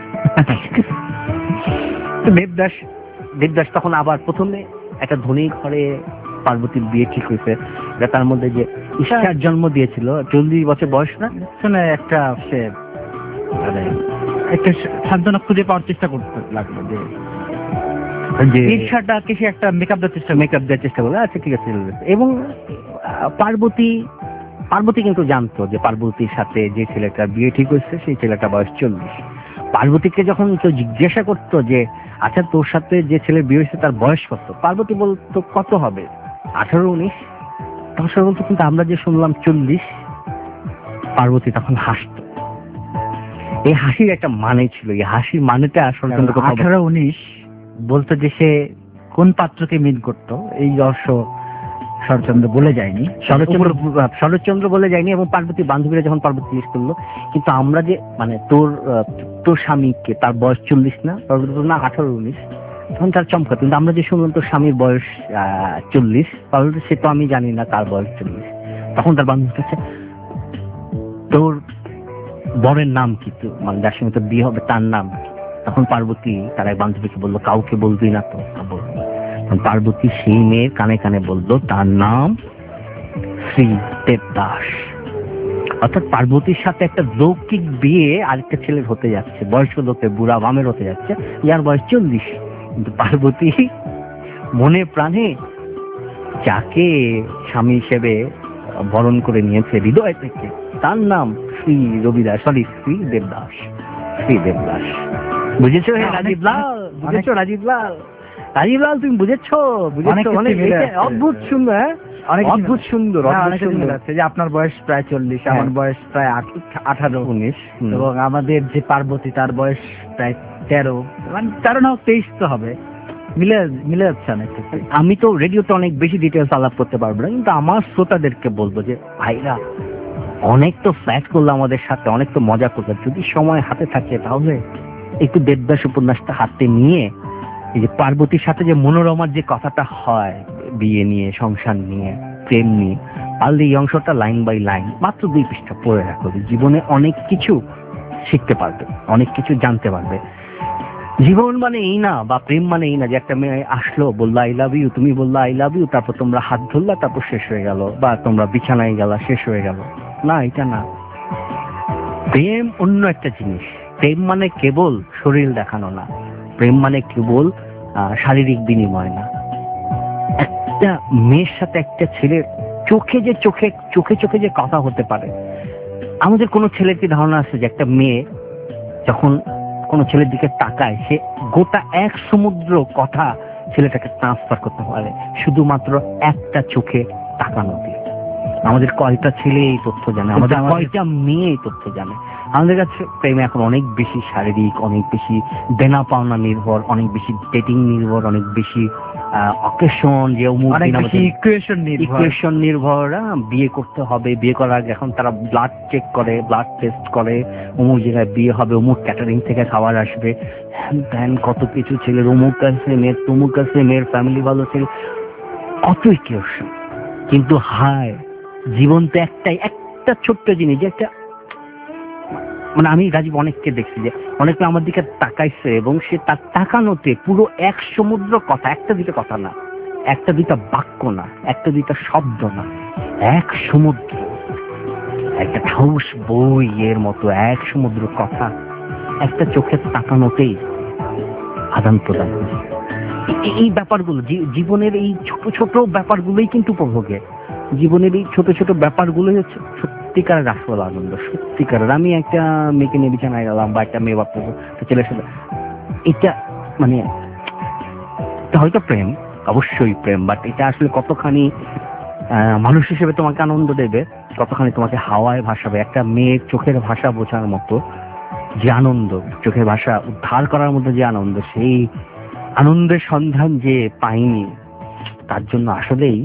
দেবদাস দেবদাস তখন আবার প্রথমে একটা ধনী ঘরে পার্বতীর বিয়ে ঠিক হয়েছে, তার মধ্যে যে ঈশার জন্ম দিয়েছিল, চল্লিশ বছর বয়স না, শুনে একটা সে মানে একটা সান্ত্বনা খুঁজে পাওয়ার চেষ্টা করতে লাগলো যে ঈর্ষাটাকে সে একটা মেকআপ দেওয়ার চেষ্টা মেকআপ দেওয়ার চেষ্টা করলো। আচ্ছা ঠিক আছে। এবং পার্বতী পার্বতী কিন্তু জানতো যে পার্বতীর সাথে যে ছেলেটার বিয়ে ঠিক হয়েছে, সেই ছেলেটা বয়স চল্লিশ। পার্বতীকে যখন কেউ জিজ্ঞাসা করতো যে আচ্ছা তোর সাথে যে ছেলের বিয়ে হয়েছে তার বয়স কত, পার্বতী বলতো কত হবে, আঠারো উনিশ। তখন সে বলতো কিন্তু আমরা যে শুনলাম চল্লিশ। পার্বতী তখন হাসতো। এই হাসির একটা মানে ছিল, এই হাসির মানেটা আসলে আঠারো উনিশ বলতো যে সে কোন পাত্রকে মিন করতো, এই রহস্য শরৎচন্দ্র বলে যায়নি, শরৎচন্দ্র শরৎচন্দ্র বলে যায়নি। এবং পার্বতীর বান্ধবীরা যখন পার্বতী জিজ্ঞেস করলো কিন্তু আমরা যে মানে তোর তোর স্বামীকে তার বয়স চল্লিশ না, না আঠারো উনিশ, তখন তার চমকা। কিন্তু আমরা যে শুনলাম তোর স্বামীর বয়স আহ চল্লিশ, পার্বতী সে তো আমি জানি না তার বয়স চল্লিশ। তখন তার বান্ধবীর কাছে তোর বরের নাম কি, তো মানে যার সঙ্গে তোর বিয়ে হবে তার নাম কি? তখন পার্বতী তার এক বান্ধবীকে বললো কাউকে বলবি না তো। পার্বতী সেই মেয়ের কানে কানে বললো তার নাম শ্রী দেবদাস। অর্থাৎ পার্বতীর সাথে একটা লৌকিক বিয়ে আরেকটা ছেলের হতে যাচ্ছে, বয়স্ক লোকের, বুড়া বামের হতে যাচ্ছে, যার বয়স চল্লিশ। কিন্তু পার্বতী মনে প্রাণে যাকে স্বামী হিসেবে বরণ করে নিয়েছে হৃদয় থেকে, তার নাম শ্রী রবিদাস, সরি শ্রী দেবদাস, শ্রী দেবদাস। বুঝেছো হে রাজীব লাল? বুঝেছো রাজীব লাল? রাজীব লাল তুমি বুঝেছো? বুঝেছো? অনেক অদ্ভুত সুন্দর, হ্যাঁ অনেক অদ্ভুত সুন্দর, অনেক সুন্দর আছে যে আপনার বয়স প্রায় চল্লিশ, আমার বয়স প্রায় আঠারো উনিশ, এবং আমাদের যে পার্বতী তার বয়স প্রায় তেরো, মানে তেরো না তেইশ তো হবে, মিলে মিলে যাচ্ছে অনেক। আমি তো রেডিওতে অনেক বেশি ডিটেলস আলাপ করতে পারবো না, কিন্তু আমার শ্রোতাদেরকে বলবো যে ভাইরা অনেক তো ফ্ল্যাট করলো আমাদের সাথে, অনেক তো মজা করলো, যদি সময় হাতে থাকে তাহলে একটু দেবদাস উপন্যাসটা হাতে নিয়ে এই যে পার্বতীর সাথে যে মনোরমার যে কথাটা হয় বিয়ে নিয়ে, সংসার নিয়ে, প্রেম নিয়ে, পারলে এই অংশটা লাইন বাই লাইন মাত্র দুই পৃষ্ঠা পড়ে রাখো, জীবনে অনেক কিছু শিখতে পারবে, অনেক কিছু জানতে পারবে। জীবন মানে এই না, বা প্রেম মানে এই না যে একটা মেয়ে আসলো, বললো আই লাভ ইউ, তুমি বললো আই লাভ ইউ, তারপর তোমরা হাত ধরলা, তারপর শেষ হয়ে গেল, বা তোমরা বিছানায় গেলা, শেষ হয়ে গেল। না, এটা না। প্রেম অন্য একটা জিনিস। প্রেম মানে কেবল শরীর দেখানো না, প্রেম মানে কেবল শারীরিক বিনিময় না। একটা মেয়ের সাথে একটা ছেলের চোখে যে চোখে চোখে চোখে যে কথা হতে পারে। আমাদের কোনো ছেলের কি ধারণা আছে যে একটা মেয়ে যখন কোনো ছেলের দিকে তাকায়, সে গোটা এক সমুদ্র কথা ছেলেটাকে ট্রান্সফার করতে পারে শুধুমাত্র একটা চোখে তাকানো দিয়ে? আমাদের কয়টা ছেলে এই তথ্য জানে? আমাদের কয়টা মেয়ে এই তথ্য জানে? আমাদের কাছে প্রেমে এখন অনেক বেশি শারীরিক, অনেক বেশি দেনা পাওনা নির্ভর, অনেক বেশি ডেটিং নির্ভর, অনেক বেশি অকেশন, যে ইকুয়েশন নির্ভর। বিয়ে করতে হবে, বিয়ে করার আগে এখন তারা ব্লাড চেক করে, ব্লাড টেস্ট করে, অমুক জায়গায় বিয়ে হবে, অমুক ক্যাটারিং থেকে খাবার আসবে, হ্যান কত কিছু। ছেলের অমুক আছে, মেয়ের তমুক আছে, মেয়ের ফ্যামিলি ভালো ছিল, কত ইকুয়েশন। কিন্তু হায়, জীবন তো একটাই, একটা ছোট্ট জিনিস, যে একটা মানে আমি রাজীব অনেককে দেখছি যে অনেকে আমার দিকে তাকাইছে এবং সে তার তাকানোতে পুরো এক সমুদ্র কথা, একটা দুইটা কথা না, একটা দুইটা বাক্য না, একটা দুইটা শব্দ না, এক সমুদ্র, একটা ঠাউস বই এর মতো এক সমুদ্র কথা একটা চোখের তাকানোতেই আদান প্রদান। এই ব্যাপারগুলো জীবনের, এই ছোট ছোট ব্যাপারগুলোই কিন্তু উপভোগে। জীবনের এই ছোট ছোট ব্যাপারগুলোই হচ্ছে সত্যিকারের আসল আনন্দ, সত্যিকারের। আমি একটা মেয়েকে নিয়ে বিছানায় গেলাম, বা একটা মেয়ে ভাবতেছে ছেলের সাথে, এটা মানে হয়তো প্রেম, অবশ্যই প্রেম, বাট এটা আসলে কতখানি মানুষ হিসেবে তোমাকে আনন্দ দেবে, কতখানি তোমাকে হাওয়ায় ভাসাবে। একটা মেয়ের চোখের ভাষা বোঝার মতো যে আনন্দ, চোখের ভাষা উদ্ধার করার মতো যে আনন্দ, সেই আনন্দের সন্ধান যে পাইনি, তার জন্য আসলেই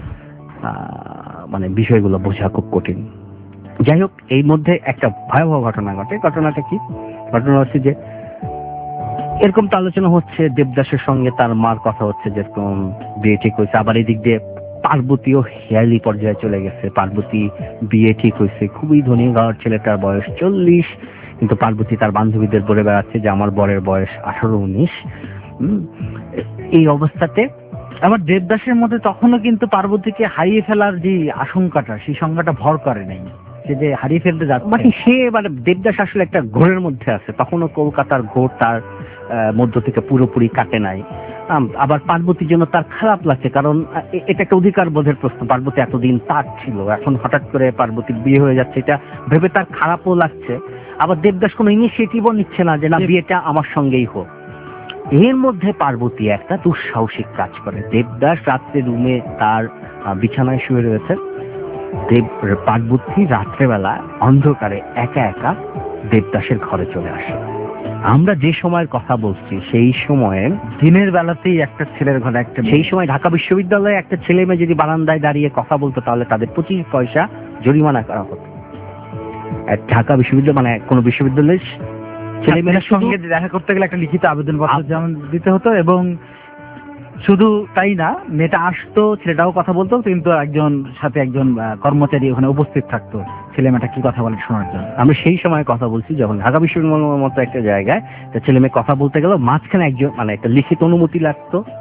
মানে বিষয়গুলো বোঝা খুব কঠিন। যাই হোক, এই মধ্যে একটা ভয়াবহ ঘটনা ঘটে। ঘটনাটা কি? ঘটনা হচ্ছে যে এরকম তো আলোচনা হচ্ছে, দেবদাসের সঙ্গে তার মার কথা হচ্ছে, যেরকম বিয়ে ঠিক হয়েছে। আবার এই দিক দিয়ে পার্বতীও হেয়ালি পর্যায়ে চলে গেছে। পার্বতী বিয়ে ঠিক হয়েছে, খুবই ধনী ঘর, ছেলেটার বয়স চল্লিশ, কিন্তু পার্বতী তার বান্ধবীদের বলে বেড়াচ্ছে যে আমার বরের বয়স আঠারো উনিশ। এই অবস্থাতে আবার দেবদাসের মধ্যে তখনও কিন্তু পার্বতীকে হারিয়ে ফেলার যে আশঙ্কাটা, সেই সংখ্যাটা ভর করে নাই, সে যে হারিয়ে ফেলতে যাচ্ছে। মানে সে মানে দেবদাস আসলে একটা ঘোরের মধ্যে আছে, তখনও কলকাতার ঘোর তার মধ্য থেকে পুরোপুরি কাটে নাই। আবার পার্বতীর জন্য তার খারাপ লাগছে, কারণ এটা একটা অধিকার বোধের প্রশ্ন। পার্বতী এতদিন তার ছিল, এখন হঠাৎ করে পার্বতীর বিয়ে হয়ে যাচ্ছে, এটা ভেবে তার খারাপও লাগছে। আবার দেবদাস কোনো ইনিশিয়েটিভও নিচ্ছে না যে না, বিয়েটা আমার সঙ্গেই হোক। এর মধ্যে পার্বতী একটা দুঃসাহসিক কাজ করে। দেবদাস রাত্রে রুমে তার বিছানায় শুয়ে রয়েছে, দেব পার্বতী রাত্রেবেলা অন্ধকারে একা একা দেবদাসের ঘরে চলে আসে। আমরা যে সময়ের কথা বলছি সেই সময়ে দিনের বেলাতেই একটা ছেলের ঘরে একটা, সেই সময় ঢাকা বিশ্ববিদ্যালয়ে একটা ছেলে মেয়ে যদি বারান্দায় দাঁড়িয়ে কথা বলতো তাহলে তাদের পঁচিশ পয়সা জরিমানা করা হতো। ঢাকা বিশ্ববিদ্যালয় মানে কোন বিশ্ববিদ্যালয়ের ছেলে মেয়ের সঙ্গে দেখা করতে গেলে একটা লিখিত আবেদনপত্র যেমন দিতে হতো, এবং শুধু তাই না, মেয়েটা আসতো, ছেলেটাও কথা বলতো, কিন্তু একজন সাথে একজন কর্মচারী ওখানে উপস্থিত থাকতো ছেলে মেয়েটা কি কথা বলে শোনার জন্য। আমরা সেই সময় কথা বলছি যখন ঢাকা বিশ্ববিদ্যালয়ের মতো একটা জায়গায় ছেলে মেয়ে কথা বলতে গেল, মাঝখানে একজন মানে একটা লিখিত অনুমতি লাগতো,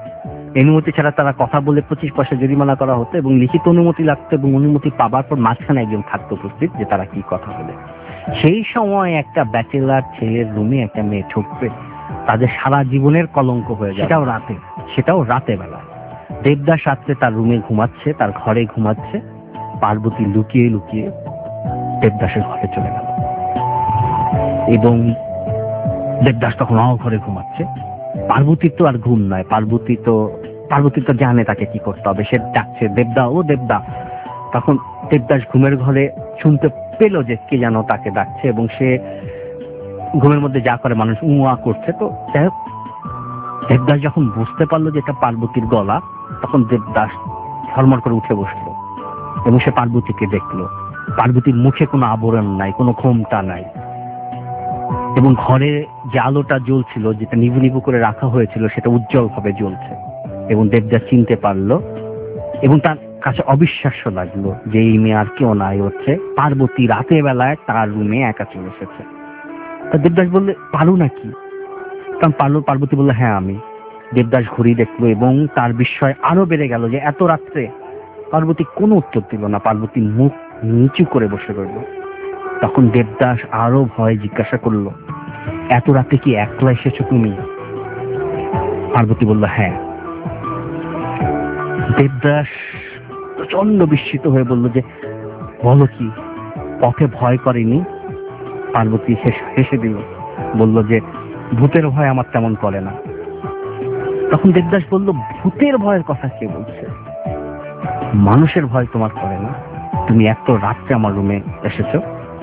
অনুমতি ছাড়া তারা কথা বলে পঁচিশ পয়সা জরিমানা করা হতো এবং লিখিত অনুমতি লাগতো এবং অনুমতি পাবার পর মাঝখানে একজন থাকতো উপস্থিত যে তারা কি কথা বলে। সেই সময় একটা ব্যাচেলার ছেলের রুমে একটা মেয়ে ঢুকবে, তাদের সারা জীবনের কলঙ্ক হয়ে যায়। সেটাও রাতে সেটাও রাতে বেলা। দেবদাস রাত্রে তার রুমে ঘুমাচ্ছে, তার ঘরে ঘুমাচ্ছে। পার্বতী লুকিয়ে লুকিয়ে দেবদাসের ঘরে চলে গেল এবং দেবদাস তখন অ ঘরে ঘুমাচ্ছে। পার্বতীর তো আর ঘুম নয়, পার্বতী তো পার্বতী তো জানে তাকে কি করতে হবে। সে ডাকছে দেবদা, ও দেবদা। তখন দেবদাস ঘুমের ঘরে শুনতে পেল যে কে যেন তাকে ডাকছে এবং সে ঘুমের মধ্যে যা করে মানুষ উয়া করছে। তো যাই হোক, দেবদাস যখন বুঝতে পারলো যে এটা পার্বতীর গলা, তখন দেবদাস ধর্মর করে উঠে বসলো এবং সে পার্বতীকে দেখলো। পার্বতীর মুখে কোনো আবরণ নাই, কোনো ঘোমটা নাই এবং ঘরে যে আলোটা জ্বলছিল, যেটা নিভু নিভু করে রাখা হয়েছিল, সেটা উজ্জ্বল ভাবে জ্বলছে এবং দেবদাস চিনতে পারলো এবং তার কাছে অবিশ্বাস্য লাগলো যে এই মেয়ে আর কেউ নাই, হচ্ছে পার্বতী রাতে বেলায় তার রুমে একা চলে এসেছে। তা দেবদাস বললে, পারু নাকি? কারণ পারলো। পার্বতী বললো, হ্যাঁ আমি। দেবদাস ঘুরি দেখলো এবং তার বিস্ময় আরো বেড়ে গেল যে এত রাত্রে। পার্বতী কোনো উত্তর দিল না, পার্বতী মুখ নিচু করে বসে রইল। তখন দেবদাস আরো ভয় জিজ্ঞাসা করলো, এত রাতে কি একলা এসেছো তুমি? পার্বতী বলল, হ্যাঁ। দেবদাস প্রচন্ড বিস্মিত হয়ে বলল যে, বলো কি, পথে ভয় করেনি? পার্বতী হেসে দিল, বলল যে, ভূতের ভয় আমার তেমন করে না। তখন দেবদাস বলল, ভূতের ভয়ের কথা কে বলছে? মানুষের ভয় তোমার করে না? তুমি এত রাত্রে আমার রুমে এসেছো,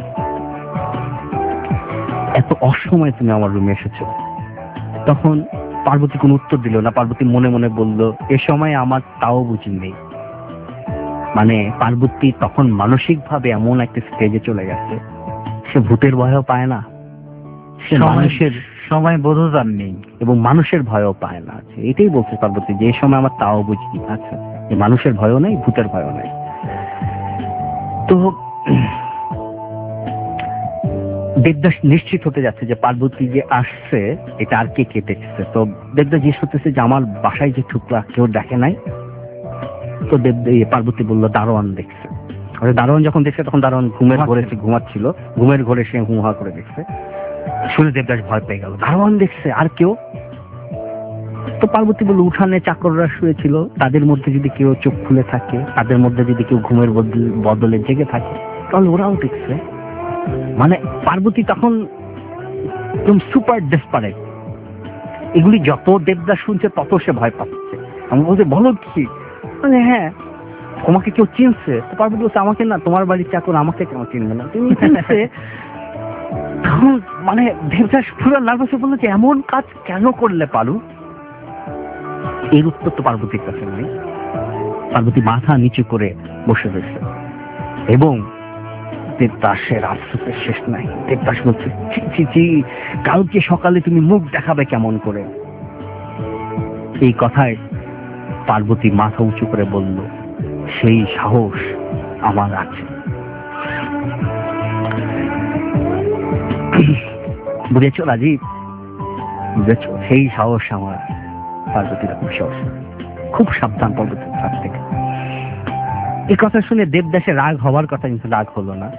এত অসময়ে তুমি আমার রুমে এসেছো। তখন পার্বতী কোনো উত্তর দিল না। পার্বতী মনে মনে বলল, এ সময় আমার তাও বুঝি নেই। মানে পার্বতী তখন মানসিক ভাবে এমন একটা স্টেজে চলে গেছে, সে ভূতের ভয়ও পায় না, সে মানুষের সময় বোধতার নেই এবং মানুষের ভয়ও পায় না। এটাই বলছে পার্বতী যে এই সময় আমার তাও বুঝি। আচ্ছা, যে মানুষের ভয়ও নেই, ভূতের ভয়ও নেই। তো দেবদাস নিশ্চিত হতে যাচ্ছে যে পার্বতী যে আসছে এটা আর কে কে দেখছে। তো দেবদাস জিজ্ঞেস করতেছে যে আমার বাসায় যে ঠুকরা কেউ দেখে নাই? তো দেব পার্বতী বলল, দারোয়ান দেখছে। দারোয়ান যখন দেখছে তখন দারোয়ান ঘুমের ঘরে ঘুমাচ্ছিল, ঘুমের ঘরে সে হুহা করে দেখছে। শুনে দেবদাস ভয় পেয়ে গেল, দারোয়ান দেখছে, আর কেউ? তো পার্বতী বলল, উঠানে চাকররা শুয়েছিল, তাদের মধ্যে যদি কেউ চোখ খুলে থাকে, তাদের মধ্যে যদি কেউ ঘুমের বদলে জেগে থাকে, তাহলে ওরাও দেখছে। মানে পার্বতী তখন একদম সুপার ডেসপারেট। এগুলি যত দেবদাস শুনছে তত সে ভয় পাচ্ছে। আমি বলছি, বলো কি? মানে হ্যাঁ, তোমাকে কেউ চিনছে? তো পার্বতী বলছে, আমাকে না, তোমার বাড়ির চাকর, আমাকে কেন চিনবে না? তুমি চিনছে? তখন মানে দেবদাস পুরো নার্ভাস হয়ে বললো যে এমন কাজ কেন করলে পারু? এর উত্তর তো পার্বতীর কাছে নেই। পার্বতী মাথা নিচু করে বসে রয়েছে এবং দেবদাসের আফসোসের শেষ নাই। দেবদাস বলছে, ছি ছি ছি, কালকে সকালে তুমি মুখ দেখাবে কেমন করে? এই কথায় পার্বতী মাথা উঁচু করে বলল, সেই সাহস আমার আছে। বুঝেছো রাজীব? বুঝেছো? সেই সাহস আমার। পার্বতীর খুব সাহস, খুব সাবধান পার্বতীর কাছ থেকে। এই কথা শুনে দেবদাসের রাগ হওয়ার কথা, কিন্তু রাগ হলো না।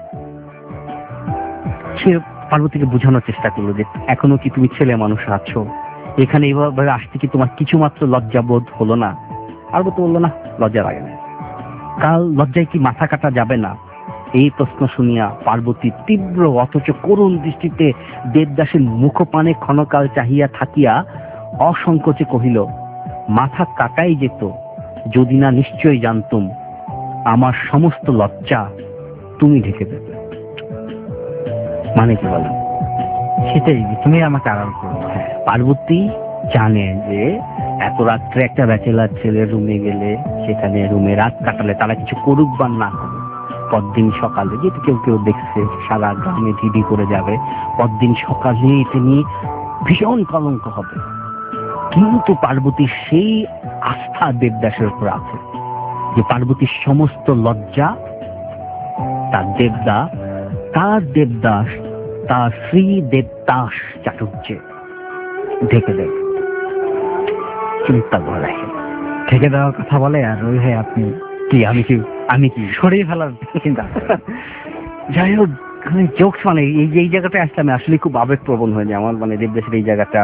সে পার্বতীকে বোঝানোর চেষ্টা করলো যে এখনো কি তুমি ছেলে মানুষ আছো? এখানে এইভাবে আসতে কি তোমার কিছু মাত্র লজ্জাবোধ হলো না? পার্বতী বললো, না, লজ্জা লাগে না। কাল লজ্জায় কি মাথা কাটা যাবে না? এই প্রশ্ন শুনিয়া পার্বতী তীব্র অথচ করুণ দৃষ্টিতে দেবদাসের মুখপানে ক্ষণকাল চাহিয়া থাকিয়া অসংকোচে কহিল, মাথা কাটাই যেত যদি না নিশ্চয়ই জানতুম আমার সমস্ত লজ্জা তুমি ঢেকে দেবে। মানে কি বলো? সেটাই, তুমি আমাকে আড়াল করো। হ্যাঁ, পার্বতী জানে যে এত রাত্রে একটা ব্যাচেলার ছেলের রুমে গেলে, সেখানে রুমে রাত কাটালে তারা কিছু করুক বা না করুক, পরদিন সকালে যেহেতু কেউ কেউ দেখছে, সারা গ্রামে ঢিডি করে যাবে, পরদিন সকালে তিনি ভীষণ কলঙ্ক হবে। কিন্তু পার্বতীর সেই আস্থা দেবদাসের উপর আছে যে পার্বতীর সমস্ত লজ্জা তার দেবদা, তার দেবদাস, তার শ্রী দেবদাস চাটুর্যে ঢেকে দেবে। চিন্তা করে রাখে। থেকে দেওয়ার কথা বলে, আর ওই ভাই আপনি কি আমি কি আমি কি সরিয়ে ফেলার চিন্তা। যাই হোক, জোকস মানে এই যে এই জায়গাটা আসলে আমি আসলে খুব আবেগপ্রবণ হয়ে যায় আমার, মানে দেবদাসের এই জায়গাটা।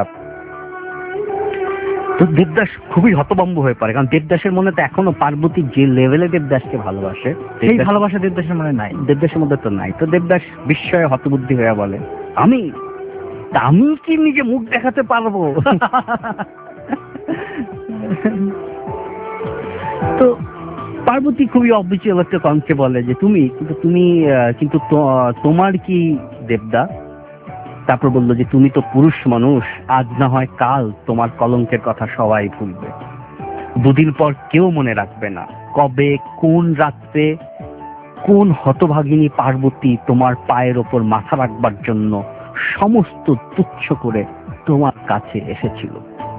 তো দেবদাস খুবই হতভম্ব হয়ে পড়ে, কারণ দেবদাসের মনে তো এখনো পার্বতী যে লেভেলে দেবদাসকে ভালোবাসে সেই দেবদাস- ভালোবাসা দেবদাসের মনে নাই। দেবদাসের মধ্যে তো নাই। তো দেবদাস বিস্ময়ে হতবুদ্ধি হয়ে বলে, আমি তা আমি কি নিজে মুখ দেখাতে পারবো? তো পার্বতী খুবই অবিচল একটা কণ্ঠে বলে যে তুমি কিন্তু তুমি আহ, কিন্তু তো- তোমার কি দেবদা? তারপর বললো যে তুমি তো পুরুষ মানুষ, আজ না হয় কাল তোমার কলঙ্কের কথা সবাই ভুলবে, দুদিন পর কেউ মনে রাখবে না কবে কোন রাত্রে কোন হতভাগিনী পার্বতী তোমার পায়ের ওপর মাথা রাখবার জন্য সমস্ত তুচ্ছ করে তোমার কাছে এসেছিল।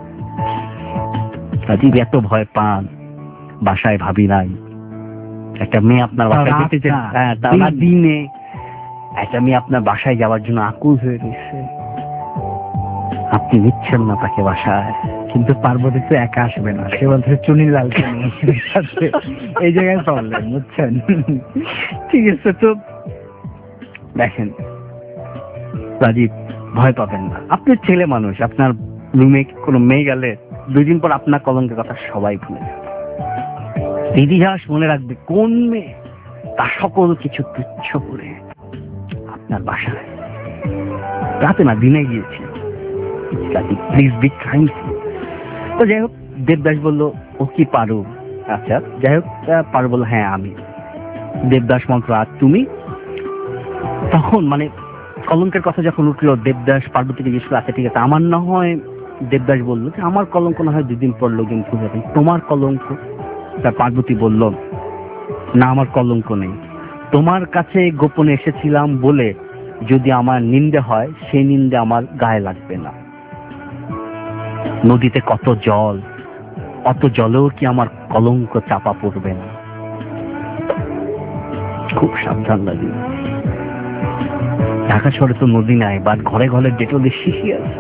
রাজীব এত ভয় পান, বাসায় ভাবি নাই। একটা মেয়ে আপনার বাসায় তাও যেতে চায়, রাত না, হ্যাঁ তাও দিন। না দিনে একটা মেয়ে আপনার বাসায় যাওয়ার জন্য আকুল হয়ে রয়েছে, আপনি নিচ্ছেন না তাকে বাসায়। কিন্তু পার্বতী তো একা আসবে না, সে বলছে চুনি লালকে নিয়ে আসবে। এই জায়গায় প্রবলেম, বুঝছেন? ঠিক আছে, তো দেখেন রাজীব, ভয় পাবেন না, আপনি ছেলে মানুষ, আপনার রুমে কোনো মেয়ে গেলে দুই দিন পর আপনার কলঙ্কের কথা সবাই ভুলে যাবে। ইতিহাস মনে রাখবে কোন মেয়ে তা সকল কিছু তুচ্ছ করে আপনার বাসায় রাতে না দিনে গিয়েছে। Please be kind. তো যাই হোক, দেবদাস বললো ও কি পারো? আচ্ছা যাই হোক, আহ, পারো বললো হ্যাঁ আমি। দেবদাস মন্ত্র আর তুমি? তখন মানে কলঙ্কের কথা যখন উঠলো, দেবদাস পার্বতীকে জিজ্ঞেস করলো, আচ্ছা ঠিক আছে আমার না হয়, দেবদাস বললো যে আমার কলঙ্ক না হয় দুদিন পর লোকজন খুঁজে পাবেন, তোমার কলঙ্ক? তার পার্বতী বলল না আমার কলঙ্ক নেই, তোমার কাছে গোপনে এসেছিলাম বলে যদি আমার নিন্দে হয় সেই নিন্দে আমার গায়ে লাগবে না। নদীতে কত জল, অত জলেও কি আমার কলঙ্ক চাপা পড়বে না? খুব সাবধান লাগে। ঢাকা শহরে তো নদী নাই, বাট ঘরে ঘরে ডেটলের শিশি আছে।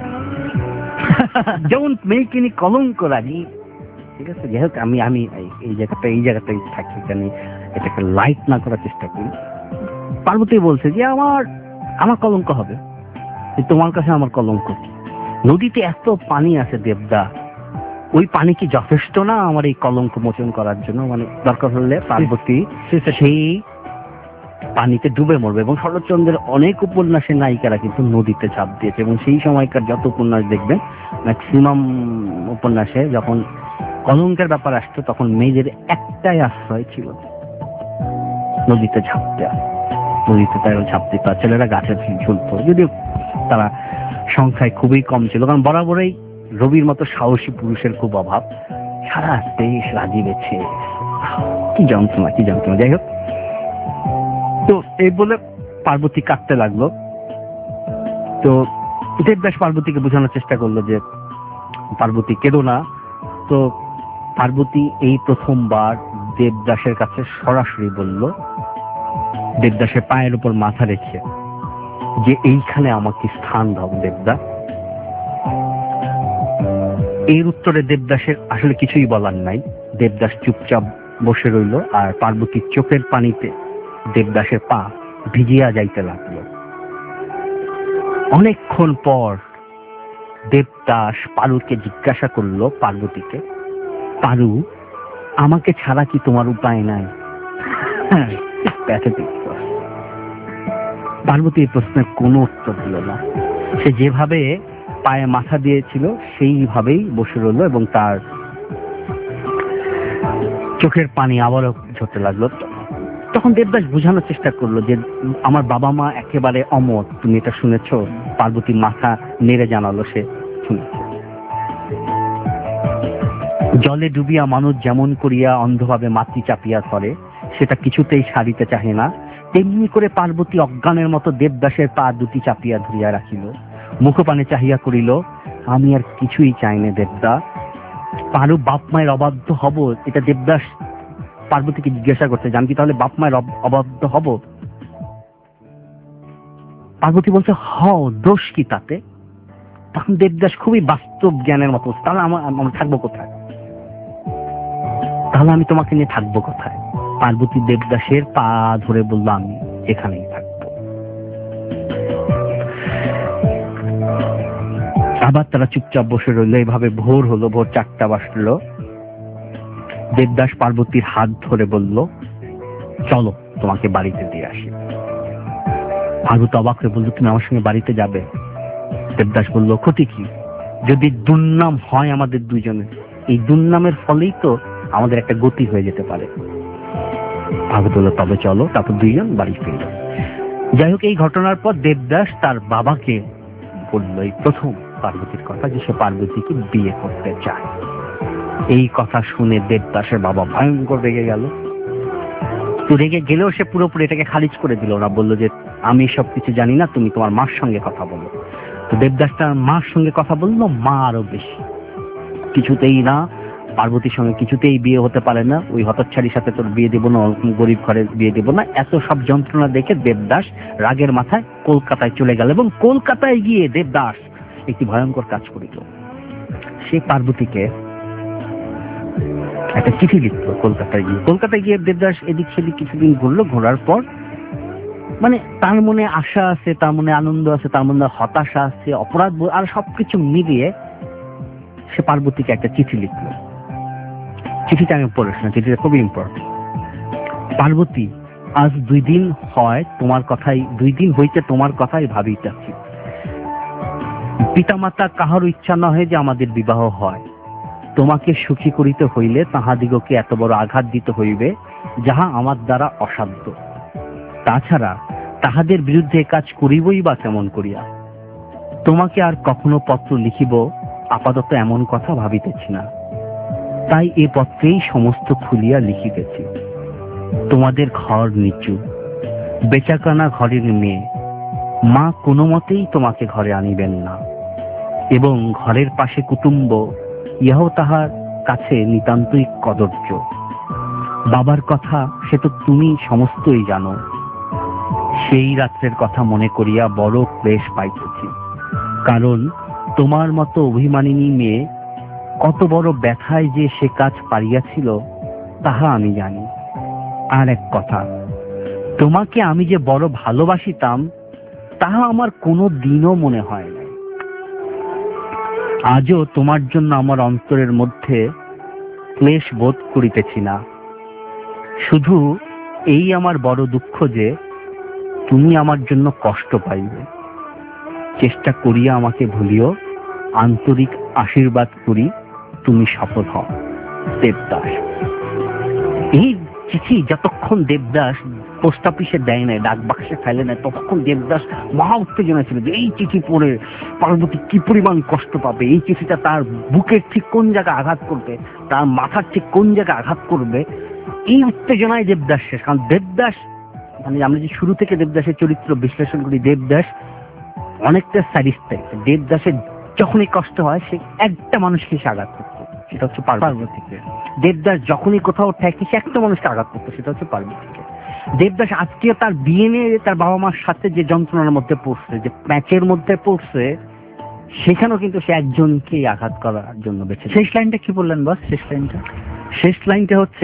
যেমন মেয়েকে নিয়ে কলঙ্ক রাজি। ঠিক আছে, যাই হোক, আমি আমি এই- এই জায়গাটা এই জায়গাটাই থাকি, জানি এটাকে লাইট না করার চেষ্টা করি। পার্বতী বলছে যে আমার আমার কলঙ্ক হবে, তোমার কাছে আমার কলঙ্ক কি? নদীতে এত পানি আছে দেবদা, ওই পানি কি যথেষ্ট না আমার এই কলঙ্ক মোচন করার জন্য? মানে দরকার হলে পার্বতী সেই পানিতে ডুবে মরবে। এবং শরৎচন্দ্রের অনেক উপন্যাসের নায়িকারা কিন্তু নদীতে ঝাঁপ দিয়েছে, এবং সেই সময়কার যত উপন্যাস দেখবেন ম্যাক্সিমাম উপন্যাসে যখন কলঙ্কের ব্যাপার আসতো তখন মেয়েদের একটাই আশ্রয় ছিল নদীতে ঝাঁপ দেওয়া। নদীতে তাই ঝাঁপ দিত, ছেলেরা গাছে ঝুলতো, যদিও তারা সংখ্যায় খুবই কম ছিল, কারণ বরাবরই রবির মতো সাহসী পুরুষের খুব অভাব। সারা দেশ রাজি বেছে, কি যন্ত্রণা কি যন্ত্রণা। যাই হোক, তো এই বলে পার্বতী কাঁদতে লাগলো। তো দেবদাস পার্বতীকে বোঝানোর চেষ্টা করলো যে পার্বতী কেঁদো না। তো পার্বতী এই প্রথমবার দেবদাসের কাছে সরাসরি বলল, দেবদাসের পায়ের উপর মাথা রেখে, যে এইখানে আমাকে স্থান দাও দেবদা। এর উত্তরে দেবদাসের আসলে কিছুই বলার নাই। দেবদাস চুপচাপ বসে রইল, আর পার্বতীর চোখের পানিতে দেবদাসের পা ভিজিয়া যাইতে লাগলো। অনেকক্ষণ পর দেবদাস পারুকে জিজ্ঞাসা করলো, পার্বতীকে, পারু আমাকে ছাড়া কি তোমার উপায় নাই? পার্বতী এই প্রশ্নের কোনো উত্তর দিল না। সে যেভাবে পায়ে মাথা দিয়েছিল সেইভাবেই বসে রইল, এবং তার চোখের পানি আবারও ঝরতে লাগলো। তখন দেবদাস বোঝানোর চেষ্টা করলো যে আমার বাবা মা একেবারে অমর, তুমি এটা শুনেছো? পার্বতী মাথা নেড়ে জানালো সে শুনেছে। জলে ডুবিয়া মানুষ যেমন করিয়া অন্ধভাবে মাতৃ চাপিয়া ধরে, সেটা কিছুতেই সারিতে চাহে না, তেমনি করে পার্বতী অজ্ঞানের মতো দেবদাসের পা দুটি চাপিয়া ধরিয়া রাখিল। মুখপানে চাহিয়া করিল, আমি আর কিছুই চাই না দেবদা। পারু বাপ মায়ের অবাধ্য হব? এটা দেবদাস পার্বতীকে জিজ্ঞাসা করতে, জান কি তাহলে বাপ মায়ের অবাধ্য হব? পার্বতী বলছে হ, দোষ কি তাতে? তখন দেবদাস খুবই বাস্তব জ্ঞানের মতো, তাহলে আমরা থাকবো কোথায়? তাহলে আমি তোমাকে নিয়ে থাকবো কোথায়? পার্বতী দেবদাসের পা ধরে বলল, আমি এখানেই থাকবো। আবার তারা চুপচাপ বসে রইল। এইভাবে ভোর হলো, ভোর চারটা বাজলো। দেবদাস পার্বতীর হাত ধরে বলল, চলো তোমাকে বাড়িতে দিয়ে আসি। পার্বতী অবাক হয়ে বলল, তুমি আমার সঙ্গে বাড়িতে যাবে? দেবদাস বলল, ক্ষতি কি? যদি দুর্নাম হয় আমাদের দুইজনের, এই দুর্নামের ফলেই তো আমাদের একটা গতি হয়ে যেতে পারে। পার্বতী বলল, তবে চলো। তারপর দুইজন বাড়ি ফিরল। যাই হোক, এই ঘটনার পর দেবদাস তার বাবাকে বলল এই প্রথম পার্বতীর কথা, যে সে পার্বতীকে বিয়ে করতে চায়। এই কথা শুনে দেবদাসের বাবা ভয়ঙ্কর রেগে গেল। তো রেগে গেলেও সে পুরোপুরি এটাকে খারিজ করে দিল না, বললো যে আমি সবকিছু জানি না, তুমি তোমার মার সঙ্গে কথা বলো। তো দেবদাস তার মার সঙ্গে কথা বললো। মা আরো বেশি, কিছুতেই না, পার্বতীর সঙ্গে কিছুতেই বিয়ে হতে পারে না, ওই হতচ্ছাড়ির সাথে তোর বিয়ে দেবো না, গরিব ঘরে বিয়ে দেবো না। এত সব যন্ত্রণা দেখে দেবদাস রাগের মাথায় কলকাতায় চলে গেল, এবং কলকাতায় গিয়ে দেবদাস একটি ভয়ঙ্কর কাজ করিল। সে পার্বতীকে একটা চিঠি লিখলো কলকাতায় গিয়ে। কলকাতায় গিয়ে দেবদাস এদিক সেদিক কিছুদিন ঘুরলো। ঘোরার পর মানে তার মনে আশা আছে, তার মনে আনন্দ আছে, তার মনে হতাশা আছে, অপরাধ বোধ, আর সবকিছু মিলিয়ে সে পার্বতীকে একটা চিঠি লিখলো। চিঠিটা আমি পড়ে শোনা, চিঠিটা খুবই ইম্পর্টেন্ট। পার্বতী, আজ দুই দিন হয় তোমার কথাই, দুই দিন হইতে তোমার কথাই ভাবিতেছি। পিতামাতা কাহারও ইচ্ছা নহে যে আমাদের বিবাহ হয়। তোমাকে সুখী করিতে হইলে তাহাদিগকে এত বড় আঘাত দিতে হইবে, যাহা আমার দ্বারা অসাধ্য। তাছাড়া তাহাদের বিরুদ্ধে কাজ করিবই বা কেমন করিয়া? তোমাকে আর কখনো পত্র লিখিব আপাতত এমন কথা ভাবিতেছি না, তাই এ পত্রেই সমস্ত খুলিয়া লিখিতেছি। তোমাদের ঘর নিচু, বেচাকানা ঘরের মেয়ে, মা কোনো মতেই তোমাকে ঘরে আনিবেন না, এবং ঘরের পাশে কুটুম্ব, ইহাও তাহার কাছে নিতান্তই কদর্য। বাবার কথা সে তো তুমি সমস্তই জানো। সেই রাত্রের কথা মনে করিয়া বড় ক্লেশ পাইতেছি, কারণ তোমার মতো অভিমানিনী মেয়ে কত বড় ব্যথায় যে সে কাজ পারিয়াছিল তাহা আমি জানি। আর এক কথা, তোমাকে আমি যে বড় ভালোবাসিতাম তাহা আমার কোনো দিনও মনে হয় না। আজও তোমার জন্য আমার অন্তরের মধ্যে ক্লেশ বোধ করিতেছি না। শুধু এই আমার বড় দুঃখ যে তুমি আমার জন্য কষ্ট পাইবে। চেষ্টা করিয়া আমাকে ভুলিও, আন্তরিক আশীর্বাদ করি তুমি সফল হও। দেবদাস। এই চিঠি যতক্ষণ দেবদাস পোস্ট অফিসে দেয় নাই, ডাক বাক্সে ফেলে নেয়, ততক্ষণ দেবদাস মহা উত্তেজনা ছিল যে এই চিঠি পড়ে পার্বতী কি পরিমাণ কষ্ট পাবে, এই চিঠিটা তার বুকের ঠিক কোন জায়গায় আঘাত করবে, তার মাথার ঠিক কোন জায়গায় আঘাত করবে, এই উত্তেজনায় দেবদাস শেষ। কারণ দেবদাস মানে আমরা যে শুরু থেকে দেবদাসের চরিত্র বিশ্লেষণ করি, দেবদাস অনেকটা স্যাডিস্ট টাইপ। দেবদাসের যখনই কষ্ট হয় সে একটা মানুষকে সে আঘাত করতো, সেটা হচ্ছে পার্বতীকে। দেবদাস যখনই কোথাও ঠেকে সে একটা মানুষকে আঘাত করতো, সেটা হচ্ছে পার্বতীকে। দেবদাস আজকে তার বিয়ে নিয়ে তার বাবা মার সাথে যে যন্ত্রণার মধ্যে পড়ছে, যে প্যাচের মধ্যে পড়ছে, সেখানেও কিন্তু সে একজনকেই আঘাত করার জন্য বেঁচে। শেষ লাইনটা কি বললেন বস? শেষ লাইনটা শেষ লাইনটা হচ্ছে,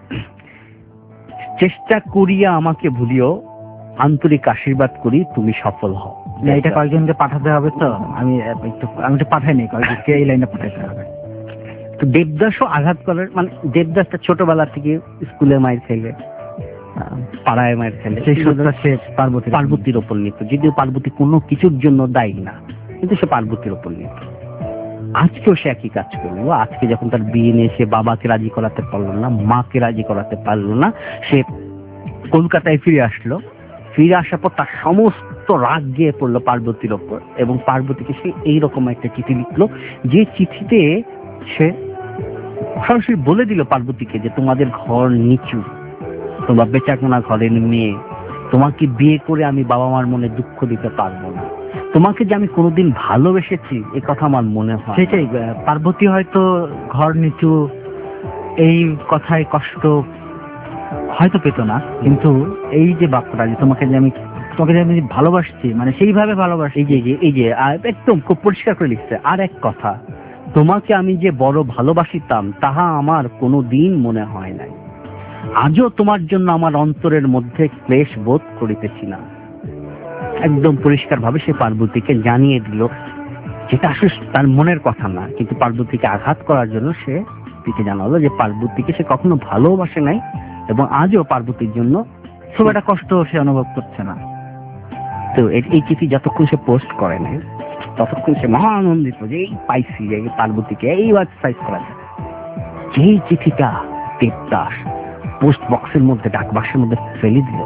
চেষ্টা করিয়া আমাকে ভুলিও, আন্তরিক আশীর্বাদ করি তুমি সফল হও। এটা কয়েকজনকে পাঠাতে হবে, তো আমি একটু আমি তো পাঠাইনি, কয়েকজনকে এই লাইনটা পাঠাতে হবে। তো দেবদাসও আঘাত করার মানে দেবদাসটা ছোটবেলা থেকে স্কুলে মায়ের খেলে, পাড়ায় মায়ের খেলে, সেই শ্রদ্ধা সে পার্বতী পার্বতীর ওপর নিত। যদিও পার্বতী কোনো কিছুর জন্য দায়ী না, কিন্তু সে পার্বতীর ওপর নিত। আজকেও সে একই কাজ করলো। আজকে যখন তার বিয়ে নিয়ে সে বাবাকে রাজি করাতে পারলো না, মাকে রাজি করাতে পারলো না, সে কলকাতায় ফিরে আসলো। ফিরে আসার পর তার সমস্ত রাগ গিয়ে পড়লো পার্বতীর ওপর, এবং পার্বতীকে সে এইরকম একটা চিঠি লিখলো, যে চিঠিতে সে সরাসরি বলে দিল পার্বতীকে যে তোমাদের ঘর নিচু, তোমার বেচাকেনা ঘরের মেয়ে, তোমাকে বিয়ে করে আমি বাবা মার মনে দুঃখ দিতে পারবো না, তোমাকে যে আমি কোনোদিন ভালোবেসেছি এ কথা আমার মনে হয়। সেটাই, পার্বতী হয়তো ঘর নিচু এই কথায় কষ্ট হয়তো পেত না, কিন্তু এই যে বাক্যটা যে তোমাকে যে আমি তোমাকে যে আমি ভালোবাসছি, মানে সেইভাবে ভালোবাসি, এই যে এই যে একদম খুব পরিষ্কার করে লিখছে। আর এক কথা, তোমাকে আমি যে বড় ভালোবাসিতাম তাহা আমার কোনো দিন মনে হয় নাই। আজও তোমার জন্য আমার অন্তরের মধ্যে ক্লেশ বোধ করিতেছি না। একদম পরিষ্কার ভাবে সে পার্বতীকে জানিয়ে দিল, যেটা আসলে তার মনের কথা না, কিন্তু পার্বতীকে আঘাত করার জন্য সে দিকে জানালো যে পার্বতীকে সে কখনো ভালোবাসে নাই এবং আজও পার্বতীর জন্য খুব একটা কষ্ট সে অনুভব করছে না। তো এই চিঠি যতক্ষণ সে পোস্ট করে নাই ততক্ষণ সে মহা আনন্দিত যে এই পাইছি যে পার্বতীকে এইবার সাইজ করা যায়। যেই চিঠিটা দেবদাস পোস্ট বক্সের মধ্যে ডাক বাক্সের মধ্যে ফেলে দিল,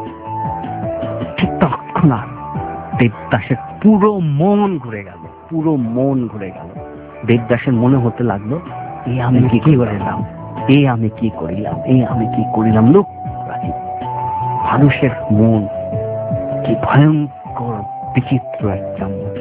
ঠিক তৎক্ষণাৎ দেবদাসের পুরো মন ঘুরে গেল, পুরো মন ঘুরে গেল। দেবদাসের মনে হতে লাগলো, এ আমি কি করিলাম, এ আমি কি করিলাম, এ আমি কি করিলাম। লোক মানুষের মন কি ভয়ঙ্কর বিচিত্র একটা মন।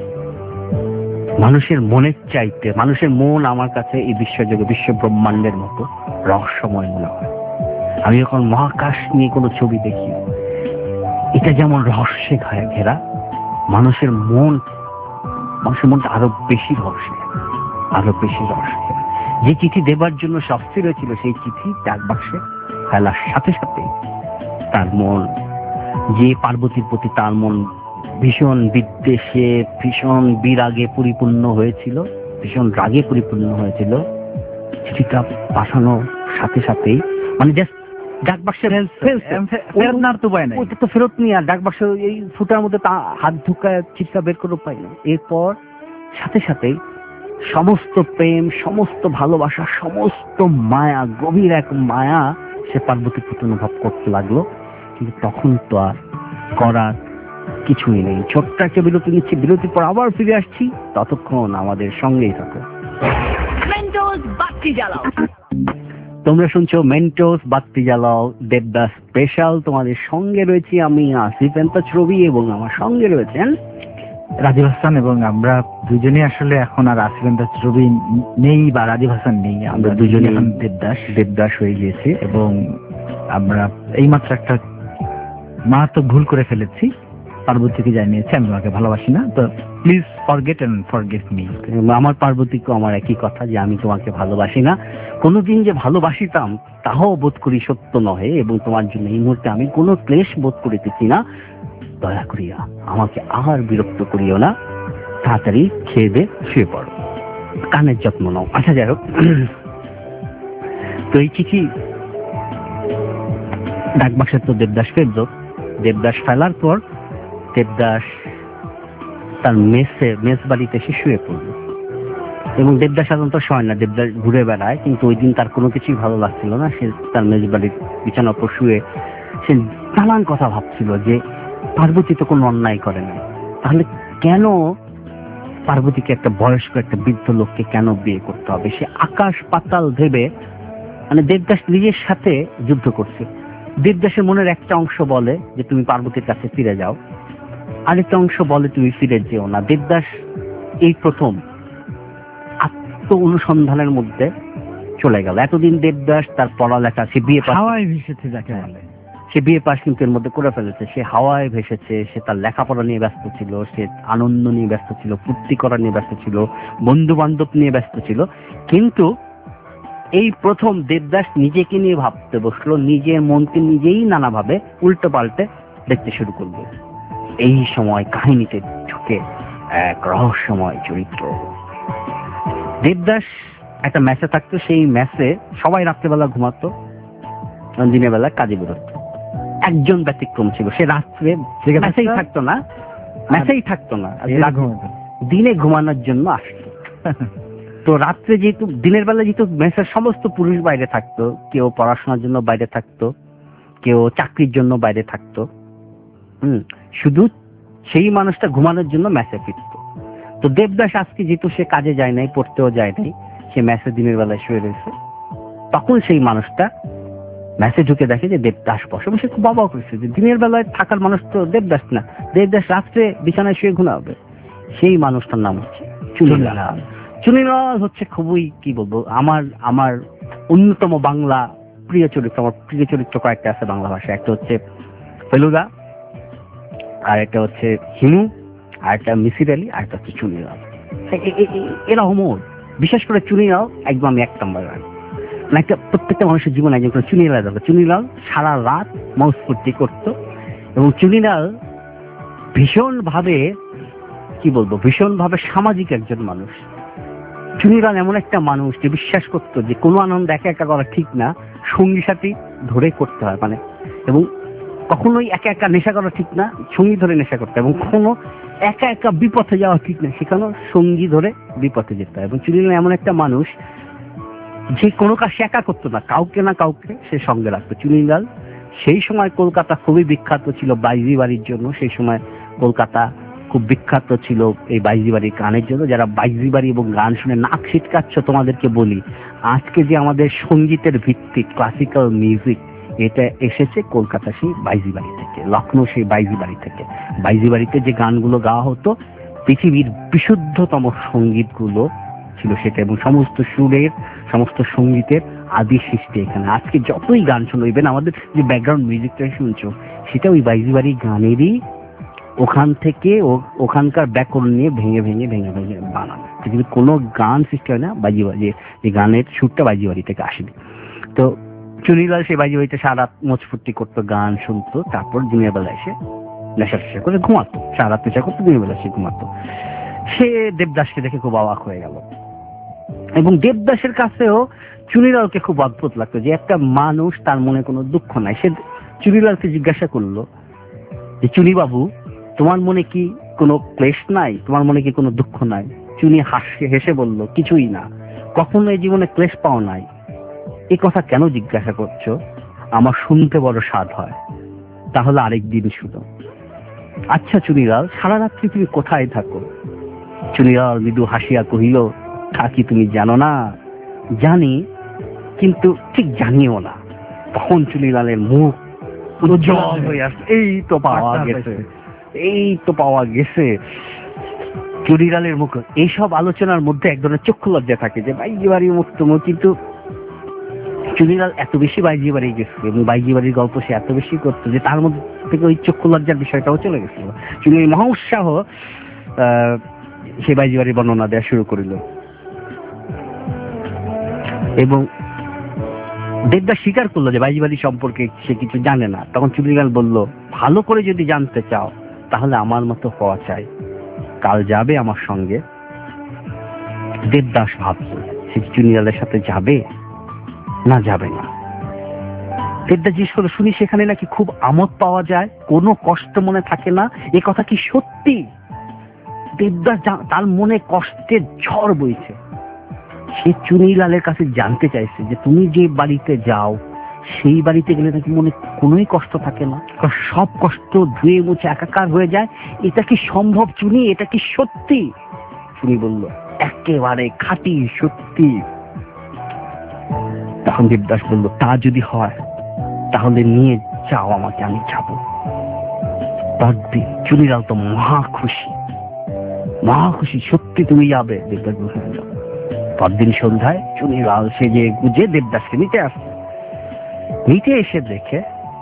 মানুষের মনের চাইতে মানুষের মন আমার কাছে এই বিশ্বযোগে বিশ্ব ব্রহ্মাণ্ডের মতো রহস্যময় মনে হয়। আমি যখন মহাকাশ নিয়ে কোনো ছবি দেখি, এটা যেমন রহস্যে ঘেরা, মানুষের মন মানুষের মনটা আরো বেশি রহস্য, আরো বেশি রহস্য। যে চিঠি দেবার জন্য সে অস্থির হয়েছিল, সেই চিঠি ডাক বাক্সে ফেলার সাথে সাথে তার মন, যে পার্বতীর প্রতি তার মন ভীষণ বিদ্বেষে ভীষণ বিরাগে পরিপূর্ণ হয়েছিল, ভীষণ রাগে পরিপূর্ণ হয়েছিল, চিঠিটা পাঠানোর সাথে সাথেই মানে জাস্ট ডাক বাক্সে ফেরত না তো পায় না, ওইটা তো ফেরত নিয়ে আর ডাক বাক্স এই ফুটার মধ্যে তা হাত ঢুকায় চিঠিটা বের করে পাই না। এরপর সাথে সাথেই সমস্ত প্রেম, সমস্ত ভালোবাসা, সমস্ত মায়া, গভীর এক মায়া সে পার্বতীর প্রতি অনুভব করতে লাগলো। কিন্তু তখন তো আর করার কিছুই নেই। ছোট্ট একটা বিরতি নিচ্ছি, বিরতির পর আবার ফিরে আসছি, ততক্ষণ আমাদের সঙ্গেই থাকো। মেন্টোস বাতি জ্বালাও। তোমরা শুনছো মেন্টোস বাতি জ্বালাও দেবদাস স্পেশাল। তোমাদের সঙ্গে রয়েছি আমি আসিফ এন্তাজ রবি এবং আমার সঙ্গে রয়েছেন রাজীব হাসান, এবং আমরা দুজনে আসলে এখন আর আসিফ এন্তাজ রবি নেই বা রাজীব হাসান নেই, আমরা দুজনে এখন দেবদাস দেবদাস হয়ে গিয়েছি। এবং আমরা এইমাত্র একটা মারাত্মক ভুল করে ফেলেছি, পার্বতীকে জানিয়েছি আমি তোমাকে ভালোবাসি না, তো please forget and forget me. আমার পার্বতীকে আমার একই কথা যে আমি তোমাকে ভালোবাসি না, কোনোদিন যে ভালোবাসিতাম তাহাও বোধ করি সত্য নহে, এবং তোমার জন্য এই মুহূর্তে আমি কোনো ক্লেশ বোধ করিতেছি না। দয়া করিয়া আমাকে আর বিরক্ত করিও না, তাড়াতাড়ি খেয়ে দে শুয়ে পড়ো, কানের যত্ন নাও। আচ্ছা যাই হোক, তো এই চিঠি ডাক বাক্সের তো দেবদাস ফেললো। দেবদাস ফেলার পর দেবদাস তার মেসে মেস বাড়িতে এসে শুয়ে পড়লো, এবং দেবদাস সাধারণত শয় না, দেবদাস ঘুরে বেড়ায়। কিন্তু ওই দিন তার কোনো কিছুই ভালো লাগছিল না, সে তার মেস বাড়ির বিছানার উপর শুয়ে সে নানান কথা ভাবছিল যে পার্বতী তো কোনো অন্যায় করে না, তাহলে কেন পার্বতীকে একটা বয়স্ক একটা বৃদ্ধ লোককে কেন বিয়ে করতে হবে? সে আকাশ পাতাল ভেবে মানে দেবদাস নিজের সাথে যুদ্ধ করছে। দেবদাসের মনের একটা অংশ বলে যে তুমি পার্বতীর কাছে ফিরে যাও, আরেকটা অংশ বলে তুমি ফিরে যেও না। দেবদাস এই প্রথম আত্ম অনুসন্ধানের মধ্যে চলে গেল। এতদিন দেবদাস তার পড়ালেখা, সে বিয়ে হাওয়ায় ভেসেছে যাকে বলে, সে বিয়ে পাশ কিন্তু এর মধ্যে করে ফেলেছে, সে হাওয়ায় ভেসেছে, সে তার লেখাপড়া নিয়ে ব্যস্ত ছিল, সে আনন্দ নিয়ে ব্যস্ত ছিল, ফুর্তি করা নিয়ে ব্যস্ত ছিল, বন্ধু বান্ধব নিয়ে ব্যস্ত ছিল। কিন্তু এই প্রথম দেবদাস নিজেকে নিয়ে ভাবতে বসলো, নিজের মনকে নিজেই নানাভাবে উল্টো পাল্টে দেখতে শুরু করলো। এই সময় কাহিনীতে ঢুকে এক রহস্যময় চরিত্র। দেবদাস একটা ম্যাচে থাকতো, সেই ম্যাচে সবাই রাত্রেবেলা ঘুমাতো, দিনের বেলা কাজে বেরোতো। একজন ব্যতিক্রম ছিল, সে রাত্রে ম্যাচেই থাকতো না, ম্যাচেই থাকতো না, দিনে ঘুমানোর জন্য আসতো। তো রাত্রে যেহেতু, দিনের বেলা যেহেতু ম্যাচের সমস্ত পুরুষ বাইরে থাকতো, কেউ পড়াশোনার জন্য বাইরে থাকতো, কেউ চাকরির জন্য বাইরে থাকতো, হম শুধু সেই মানুষটা ঘুমানোর জন্য ম্যাচে ফিরত। তো দেবদাস আজকে যেহেতু সে কাজে যায় নাই, পড়তেও যায় নাই, সে ম্যাচে দিনের বেলায় শুয়ে রয়েছে। তখন সেই মানুষটা ম্যাচে ঢুকে দেখে যে দেবদাস বসে, সে খুব অবাক হয়েছে যে দিনের বেলায় থাকার মানুষ তো দেবদাস না, দেবদাস রাত্রে বিছানায় শুয়ে ঘুমাবে। সেই মানুষটার নাম হচ্ছে চুনিলাল। চুনিলাল হচ্ছে খুবই কি বলবো, আমার আমার অন্যতম বাংলা প্রিয় চরিত্র। আমার প্রিয় চরিত্র কয়েকটা আছে বাংলা ভাষায়, একটা হচ্ছে ফেলুদা, আর একটা হচ্ছে হিমু, আর একটা মিসির আলী, আর একটা হচ্ছে চুনিলাল। এরা অমর, বিশেষ করে চুনিলাল একদম এক নম্বর গান। মানে একটা প্রত্যেকটা মানুষের জীবনে একজন করে চুনিলাল দরকার। চুনিলাল সারা রাত মৌজ ফুর্তি করত এবং চুনিলাল ভীষণ ভাবে কি বলবো ভীষণ ভাবে সামাজিক একজন মানুষ। চুনিলাল এমন একটা মানুষ যে বিশ্বাস করতো যে কোনো আনন্দ একা একা করা ঠিক না, সঙ্গী সাথী ধরে করতে হয়। মানে এবং কখনোই একা একা নেশা করা ঠিক না, সঙ্গী ধরে নেশা করতে হয়। এবং কখনো একা একা বিপথে যাওয়া ঠিক না, সেখানেও সঙ্গী ধরে বিপথে যেতে হয়। এবং চুনিলাল এমন একটা মানুষ যে কোনো কাজ সে একা করতো না, কাউকে না কাউকে সে সঙ্গে রাখতো। চুনিলাল সেই সময় কলকাতা খুবই বিখ্যাত ছিল বাইজি বাড়ির জন্য। সেই সময় কলকাতা খুব বিখ্যাত ছিল এই বাইজি বাড়ির গানের জন্য। যারা বাইজি বাড়ি এবং গান শুনে নাক ছিটকাচ্ছ, তোমাদেরকে বলি আজকে যে আমাদের সঙ্গীতের ভিত্তি ক্লাসিক্যাল মিউজিক, এটা এসেছে কলকাতা সেই বাইজি বাড়ি থেকে, লখনৌ সেই বাইজি বাড়ি থেকে। বাইজি বাড়িতে যে গানগুলো গাওয়া হতো পৃথিবীর বিশুদ্ধতম সঙ্গীতগুলো ছিল সেটা, এবং সমস্ত সুরের সমস্ত সঙ্গীতের আদি সৃষ্টি এখানে। আজকে যতই গান শুনো, ইভেন আমাদের যে ব্যাকগ্রাউন্ড মিউজিকটা শুনছো সেটা ওই বাইজি বাড়ি গানেরই, ওখান থেকে ওখানকার ব্যাকরণ নিয়ে ভেঙে ভেঙে ভেঙে ভেঙে বানানো। পৃথিবীর কোনো গান সৃষ্টি হয় না বাইজি বাড়ি, যে গানের সুরটা বাইজি বাড়ি থেকে আসেনি। তো চুনিলাল সেই বাইজি বাড়িতে সারা রাত মোচ ফুর্তি করতো, গান শুনতো, তারপর দিনের বেলা এসে নেশা টেশা করে ঘুমাতো। সারা রাত নেশা করতো, দিনের বেলা সে ঘুমাতো। সে দেবদাসকে দেখে খুব অবাক হয়ে গেল এবং দেবদাসের কাছেও চুনিলালকে খুব অদ্ভুত লাগতো যে একটা মানুষ তার মনে কোনো দুঃখ নাই। সে চুনিলালকে জিজ্ঞাসা করলো যে চুনি বাবু, তোমার মনে কি কোনো ক্লেশ নাই, তোমার মনে কি কোনো দুঃখ নাই? চুনি হাসে হেসে বলল, কিছুই না, কখনো এই জীবনে ক্লেশ পাও নাই। এই কথা কেন জিজ্ঞাসা করছো? আমার শুনতে বড় স্বাদ হয়। তাহলে আরেক দিন শুনো। আচ্ছা চুনিলাল, সারা রাত্রি তুমি কোথায় থাকো? চুনিলাল মৃদু হাসিয়া কহিল, থাকি তুমি জানো না? জানি, কিন্তু ঠিক জানিও না। তখন চুনিলালের মুখ উজ্জ্বল হয়ে আসছে, এই তো পাওয়া গেছে, এই তো পাওয়া গেছে। চুনিলালের মুখ এইসব আলোচনার মধ্যে এক ধরনের চক্ষু লজ্জা থাকে যে বাইজি বাড়ি মুক্ত। কিন্তু চুনিলাল এত বেশি বাইজি বাড়ি গেছে এবং বাইজি বাড়ির গল্প সে এত বেশি করতো যে তার মধ্যে থেকে ওই চক্ষু লজ্জার বিষয়টাও চলে গেছিল। চুনি মহা উৎসাহ আহ সে বাইজি বাড়ির বর্ণনা দেওয়া শুরু করিল এবং দেবদাস স্বীকার করলো যে বাইজি বাড়ি সম্পর্কে সে কিছু জানে না। তখন চুনিলাল বলল, ভালো করে যদি জানতে চাও তাহলে আমার মতো হওয়া চাই, কাল যাবে আমার সঙ্গে? দেবদাস ভাবল সে চুনিলালের সাথে যাবে না যাবে না। দেবদাস জিজ্ঞেস করলো, শুনি সেখানে নাকি খুব আমোদ পাওয়া যায়, কোনো কষ্ট মনে থাকে না, এ কথা কি সত্যি? দেবদাস তার মনে কষ্টের ঝড় বইছে। সে চুনিলালের কাছে জানতে চাইছে যে তুমি যে বাড়িতে যাও সেই বাড়িতে গেলে নাকি মনে কোনোই কষ্ট থাকে না, সব কষ্ট ধুয়ে মুছে একাকার হয়ে যায়, এটা কি সম্ভব চুনি? এটা কি সত্যি? চুনি বলল, একেবারে খাঁটি সত্যি। তখন দেবদাস বলল, তা যদি হয় তাহলে নিয়ে যাও আমাকে, আমি যাবো। পরদিন চুনিলাল তো মহা খুশি, মহা খুশি, সত্যি তুমি যাবে? দেবদাস বলল। পরদিন সন্ধ্যায় চুনিলাল সেজে গুজে দেবদাসকে নিতে আসছে। নিতে এসে দেখে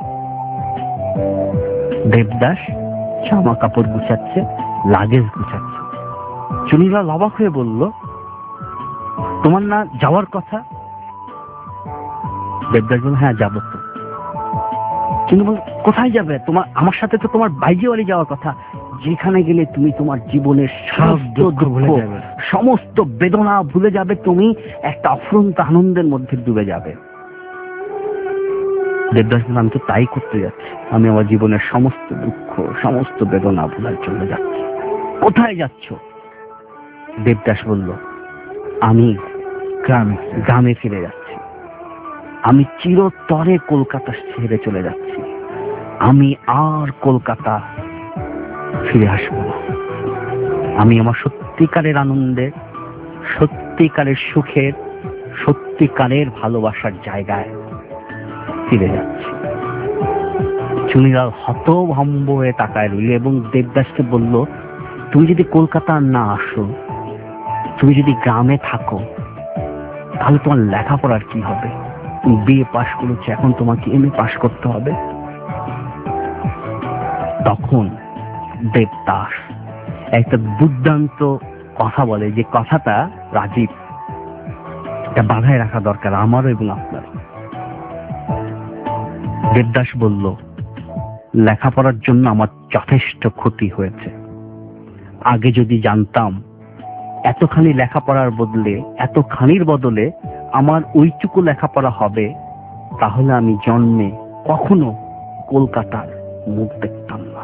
দেবদাস জামা কাপড় গুছাচ্ছে, লাগেজ গুছাচ্ছে। চুনিলাল অবাক হয়ে বলল, তোমার না যাওয়ার কথা? দেবদাস বলল, হ্যাঁ যাবো তো। কিন্তু কোথায় যাবে? তোমার আমার সাথে তো তোমার বাইজি বাড়ি যাওয়ার কথা, যেখানে গেলে তুমি তোমার জীবনের সমস্ত বেদনা ভুলে যাবে, তুমি একটা অফুরন্ত আনন্দের মধ্যে ডুবে যাবে। দেবদাস বলল, আমি তো তাই করতে যাচ্ছি, আমি আমার জীবনের সমস্ত দুঃখ সমস্ত বেদনা ভুলার জন্য যাচ্ছি। কোথায় যাচ্ছ? দেবদাস বলল, আমি গ্রামে গ্রামে ফিরে যাচ্ছি, আমি চিরতরে কলকাতা ছেড়ে চলে যাচ্ছি, আমি আর কলকাতা ফিরে আসবো না। আমি আমার সত্যিকারের আনন্দে, সত্যিকারের সুখের, সত্যিকারের ভালোবাসার জায়গায় ফিরে যাচ্ছি। চুনিলাল হতভম্ব হয়ে তাকায় রইল এবং দেবদাসকে বলল, তুমি যদি কলকাতা না আসো, তুমি যদি গ্রামে থাকো, তাহলে তোমার লেখাপড়ার কি হবে? তুমি বিএ পাশ করেছো, এখন তোমাকে এমএ পাশ করতে হবে। তখন দেবদাস একটা দুর্দান্ত কথা বলে, যে কথাটা রাজীব এটা বাধায় রাখা দরকার আমারও এবং আপনার। দেবদাস বলল, লেখাপড়ার জন্য আমার যথেষ্ট ক্ষতি হয়েছে। আগে যদি জানতাম এতখানি লেখাপড়ার বদলে এতখানির বদলে আমার ওইটুকু লেখাপড়া হবে, তাহলে আমি জন্মে কখনো কলকাতার মুখ দেখতাম না।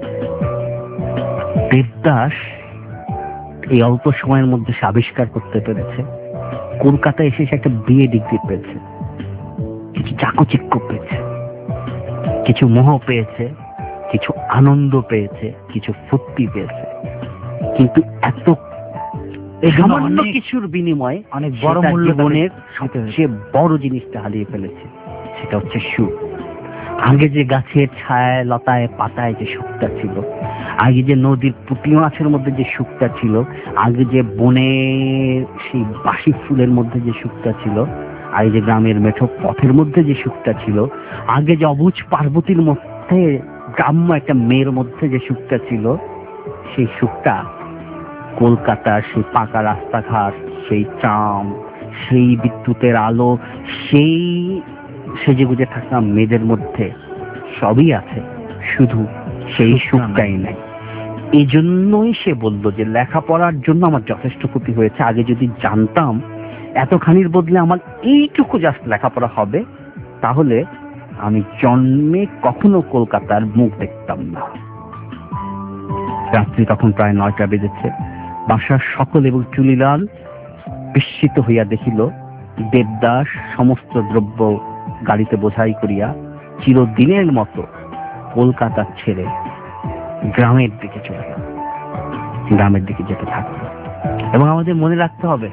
দেবদাস এই অল্প সময়ের মধ্যে সে আবিষ্কার করতে পেরেছে, কলকাতায় এসে সে একটা বিএ ডিগ্রি পেয়েছে, কিছু চাকচিক্য পেয়েছে, কিছু মোহ পেয়েছে, কিছু আনন্দ পেয়েছে, কিছু ফুর্তি পেয়েছে, কিন্তু এত সামান্য কিছুর বিনিময়ে অনেক বড় মূল্য জীবনের সবচেয়ে বড় জিনিসটা হারিয়ে ফেলেছে, সেটা হচ্ছে সুখ। আগে যে গাছের ছায়ায় লতায় পাতায় যে সুখটা ছিল, আগে যে নদীর পুঁটি মাছের মধ্যে যে সুখটা ছিল, আগে যে বনের সেই বাসি ফুলের মধ্যে যে সুখটা ছিল, আগে যে গ্রামের মেঠো পথের মধ্যে যে সুখটা ছিল, আগে যে অবুঝ পার্বতীর মধ্যে গ্রাম্য একটা মেয়ের মধ্যে যে সুখটা ছিল, সেই সুখটা কলকাতার সেই পাকা রাস্তাঘাট, সেই ট্রাম, সেই বিদ্যুতের আলো, সেই সেজেগুজে থাকা মেয়েদের মধ্যে সবই আছে, শুধু সেই সুখটাই নাই। এই জন্যই সে বলল যে লেখাপড়ার জন্য আমার যথেষ্ট ক্ষতি হয়েছে। আগে যদি জানতাম এতখানির বদলে আমার এইটুকু জাস্ট লেখাপড়া হবে, তাহলে আমি জন্মে কখনো কলকাতার মুখ দেখতাম না। রাত্রি তখন প্রায় নয়টা বেজেছে। বাসার সকল এবং চুলিলাল বিস্মিত হইয়া দেখিল দেবদাস সমস্ত দ্রব্য গাড়িতে বোঝাই করিয়া চিরদিনের মতো কলকাতা ছেড়ে গ্রামের দিকে চলে গেল, গ্রামের দিকে যেতে থাকলো। এবং আমাদের মনে রাখতে হবে,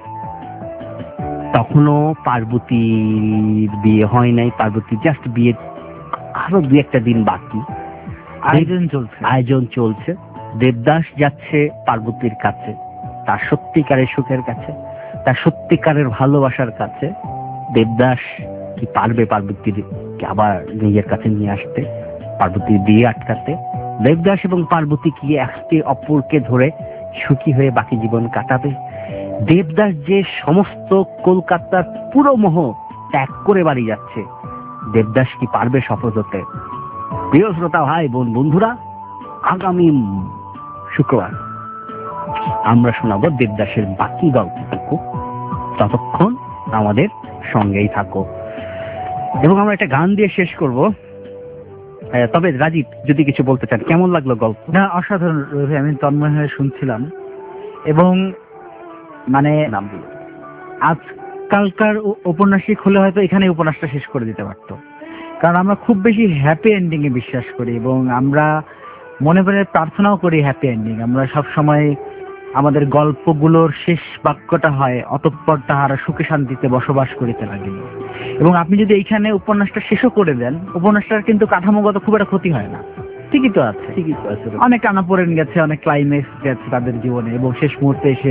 তখনও পার্বতীর বিয়ে হয় নাই, পার্বতী জাস্ট বিয়ে আরো দু একটা দিন বাকি, আয়োজন চলছে আয়োজন চলছে দেবদাস যাচ্ছে পার্বতীর কাছে, তার সত্যিকারের সুখের কাছে, তার সত্যিকারের ভালোবাসার কাছে। দেবদাস কি পারবে পার্বতীর আবার নিজের কাছে নিয়ে আসতে, পার্বতীর বিয়ে আটকাতে? দেবদাস এবং পার্বতী কি একে অপরকে ধরে সুখী হয়ে বাকি জীবন কাটাবে? দেবদাস যে সমস্ত কলকাতার পুরো মোহ ত্যাগ করে বাড়ি যাচ্ছে, দেবদাস কি পারবে সফল হতে? প্রিয় শ্রোতা ভাই বোন বন্ধুরা, আগামী শুক্রবার আমরা শোনাবো দেবদাসের বাকি গল্পটুকু। ততক্ষণ আমাদের সঙ্গেই থাকো। এবং আমরা একটা গান দিয়ে শেষ করব। তবে রাজীব যদি কিছু বলতে চান, কেমন লাগলো গল্প? না, অসাধারণ রবি, আমি তন্ময় হয়ে শুনছিলাম। এবং মানে আজকালকার ঔপন্যাসিক হলে হয়তো এখানে উপন্যাসটা শেষ করে দিতে পারতো, কারণ আমরা খুব বেশি হ্যাপি এন্ডিং এ বিশ্বাস করি এবং আমরা মনে মনে প্রার্থনাও করি হ্যাপি এন্ডিং। আমরা সব সময় আমাদের গল্পগুলোর শেষ বাক্যটা হয় অতঃপর তাহারা সুখে শান্তিতে বসবাস করিতে লাগিল। এবং আপনি যদি এইখানে উপন্যাসটা শেষও করে দেন, উপন্যাসটার কিন্তু কাঠামোগত খুব একটা ক্ষতি হয় না, ঠিকই তো আছে, ঠিকই তো আছে। অনেক টানাপোড়েন গেছে, অনেক ক্লাইম্যাক্স গেছে তাদের জীবনে, এবং শেষ মুহূর্তে এসে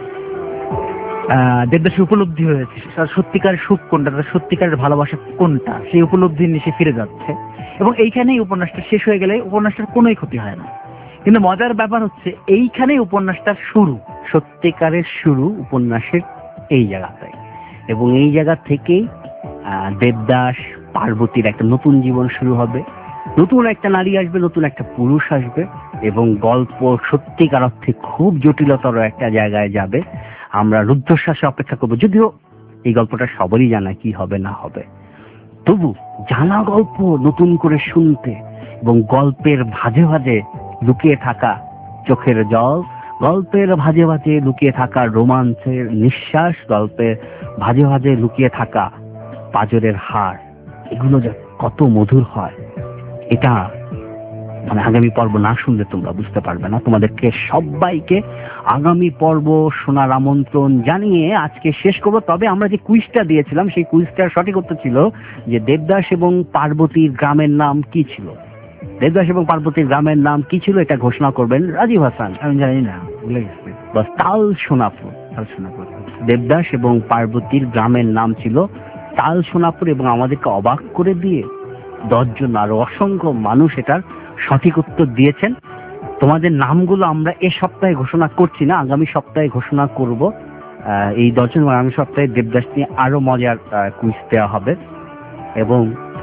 আহ দেবদাসের উপলব্ধি হয়েছে তার সত্যিকার সুখ কোনটা, তার সত্যিকারের ভালোবাসা কোনটা, সেই উপলব্ধি নিয়ে সে ফিরে যাচ্ছে। এবং এইখানেই উপন্যাসটা শেষ হয়ে গেলে উপন্যাসটার কোনোই ক্ষতি হয় না। কিন্তু মজার ব্যাপার হচ্ছে এইখানেই উপন্যাসটার শুরু, সত্যিকারের শুরু উপন্যাসের এই জায়গাটাই। এবং এই জায়গা থেকেই আহ দেবদাস পার্বতীর একটা নতুন জীবন শুরু হবে, নতুন একটা নারী আসবে, নতুন একটা পুরুষ আসবে, এবং গল্প সত্যিকার অর্থে খুব জটিলতর একটা জায়গায় যাবে। আমরা রুদ্ধশ্বাসে অপেক্ষা করবো, যদিও এই গল্পটা সবারই জানা কি হবে না হবে, তবু জানা গল্প নতুন করে শুনতে এবং গল্পের ভাজে ভাজে লুকিয়ে থাকা চোখের জল, গল্পের ভাজে ভাজে লুকিয়ে থাকা রোমাঞ্চের নিঃশ্বাস, গল্পের ভাজে ভাজে লুকিয়ে থাকা পাঁজরের হাড়, এগুলো যে কত মধুর হয়, এটা মানে আগামী পর্ব না শুনলে তোমরা বুঝতে পারবে না। তোমাদেরকে সবাইকে আগামী পর্ব শোনার আমন্ত্রণ জানিয়ে আজকে শেষ করবো। তবে আমরা যে কুইজটা দিয়েছিলাম সেই কুইজটার সঠিক উত্তর ছিল যে দেবদাস এবং পার্বতীর গ্রামের নাম কি ছিল। দেবদাস এবং পার্বতীর গ্রামের নাম কি ছিল এটা ঘোষণা করবেন রাজীব হাসান। আমি জানি না, ভুলে গেছি। বাস, তাল সোনাপুর। তাল সোনাপুর। দেবদাস এবং পার্বতীর গ্রামের নাম ছিল তাল সোনাপুর। এবং আমাদেরকে অবাক করে দিয়ে দশজন আরো অসংখ্য মানুষ এটার সঠিক উত্তর দিয়েছেন। তোমাদের নামগুলো আমরা এ সপ্তাহে ঘোষণা করছি না, আগামী সপ্তাহে ঘোষণা করব। আহ, এই দর্শন আগামী সপ্তাহে দেবদাস নিয়ে আরো মজার কুইজ দেওয়া হবে এবং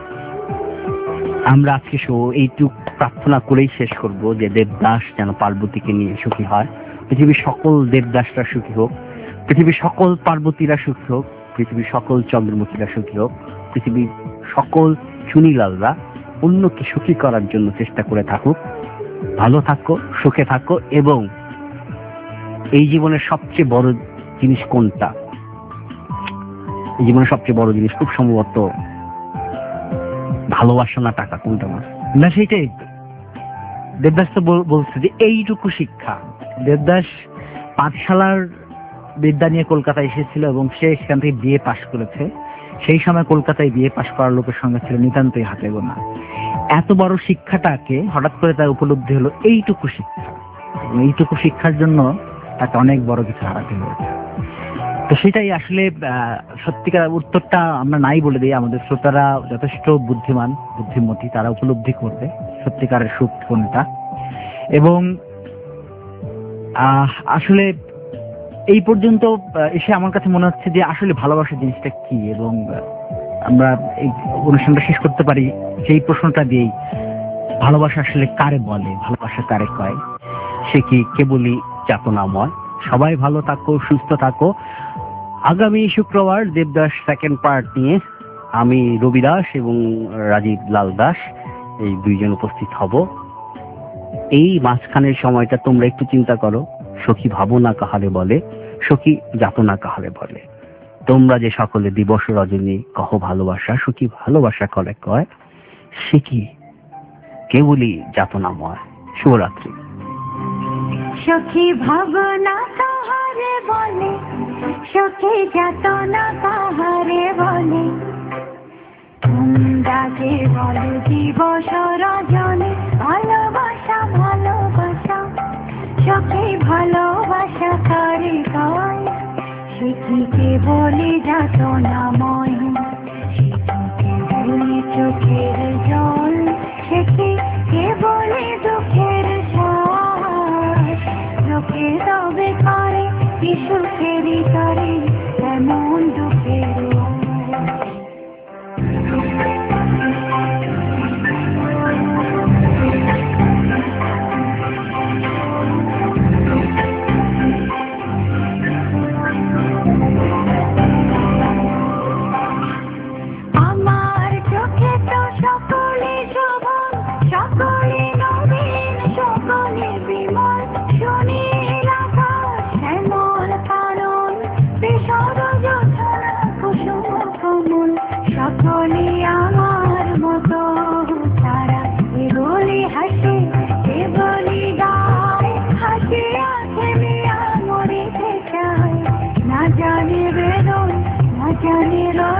আমরা আজকে শো এইটুক প্রার্থনা করেই শেষ করব যে দেবদাস যেন পার্বতীকে নিয়ে সুখী হয়, পৃথিবীর সকল দেবদাসরা সুখী হোক, পৃথিবীর সকল পার্বতীরা সুখী হোক, পৃথিবীর সকল চন্দ্রমুখীরা সুখী হোক, পৃথিবীর সকল চুনিলালরা অন্যকে সুখী করার জন্য চেষ্টা করে থাকুক। ভালো থাকো, সুখে থাকো এবং এই জীবনের সবচেয়ে বড় জিনিস কোনটা? এই জীবনের সবচেয়ে বড় জিনিস খুব সম্ভবত ভালোবাসা না টাকা, কোনটা না? না সেইটাই দেবদাস তো বল- বলছে যে এইটুকু শিক্ষা। দেবদাস পাঠশালার বিদ্যা নিয়ে কলকাতায় এসেছিল এবং সে সেখান থেকে বিএ পাশ করেছে। সেই সময় কলকাতায় বিএ পাশ করার লোকের সঙ্গে ছিল নিতান্তই হাতে গোনা। এত বড় শিক্ষাটাকে হঠাৎ করে তার উপলব্ধি হলো এইটুকু শিক্ষা, এবং এইটুকু শিক্ষার জন্য তাকে অনেক বড় কিছু হারাতে হয়েছে। তো সেটাই আসলে আহ, সত্যিকার উত্তরটা আমরা নাই বলে দিই, আমাদের শ্রোতারা যথেষ্ট বুদ্ধিমান বুদ্ধিমতী, তারা উপলব্ধি করবে সত্যিকারের সুখ কোনটা। এবং আহ, আসলে এই পর্যন্ত আহ, এসে আমার কাছে মনে হচ্ছে যে আসলে ভালোবাসা জিনিসটা কি, এবং আহ, আমরা এই অনুষ্ঠানটা শেষ করতে পারি সেই প্রশ্নটা দিয়েই, ভালোবাসা আসলে কারে বলে, ভালোবাসা কারে কয়, সে কি কেবলই যাতনাময়। সবাই ভালো থাকো, সুস্থ থাকো। আগামী শুক্রবার দেবদাস সেকেন্ড পার্ট নিয়ে আমি রবি দাস এবং রাজীব লাল দাস এই দুইজন উপস্থিত হব। এই মাঝখানের সময়টা তোমরা একটু চিন্তা করো, সখী ভাবনা কাহারে বলে, সখী যাতনা কাহারে বলে। তোমরা যে সকলে দিবস রজনী কহ ভালোবাসা, সখী ভালোবাসা করে কয়, সে কি কেবলই যাতনাময়। শুভরাত্রি। সখী ভাবনা কাহারে বলে, সখী যাতনা কাহারে বলে, তোমরা যে বলো দিবস রজনী ভালোবাসা ভালোবাসা, সখী ভালোবাসা কারে কয়, সে কি কেবলই যাতনাময়। সে কি কেবলই চোখের জল, সে কি কেবলই দুঃখের শ্বাস, লোকে তবে করে কি সুখেরই করে এমন দুঃখের। আমার চোখে তো সকলে শোভন, সকলে নবীন, সকলে বিমল, সুনীল আকাশ শ্যামল কানন, বিশদ যোছনা কুসুম কমল, সকলে আমার মতো তারা কেবলই হাসে কেবলই গায়, হাসিয়া খেলিয়া মরিতে চায়, না জানে বেদন না জানে রয়।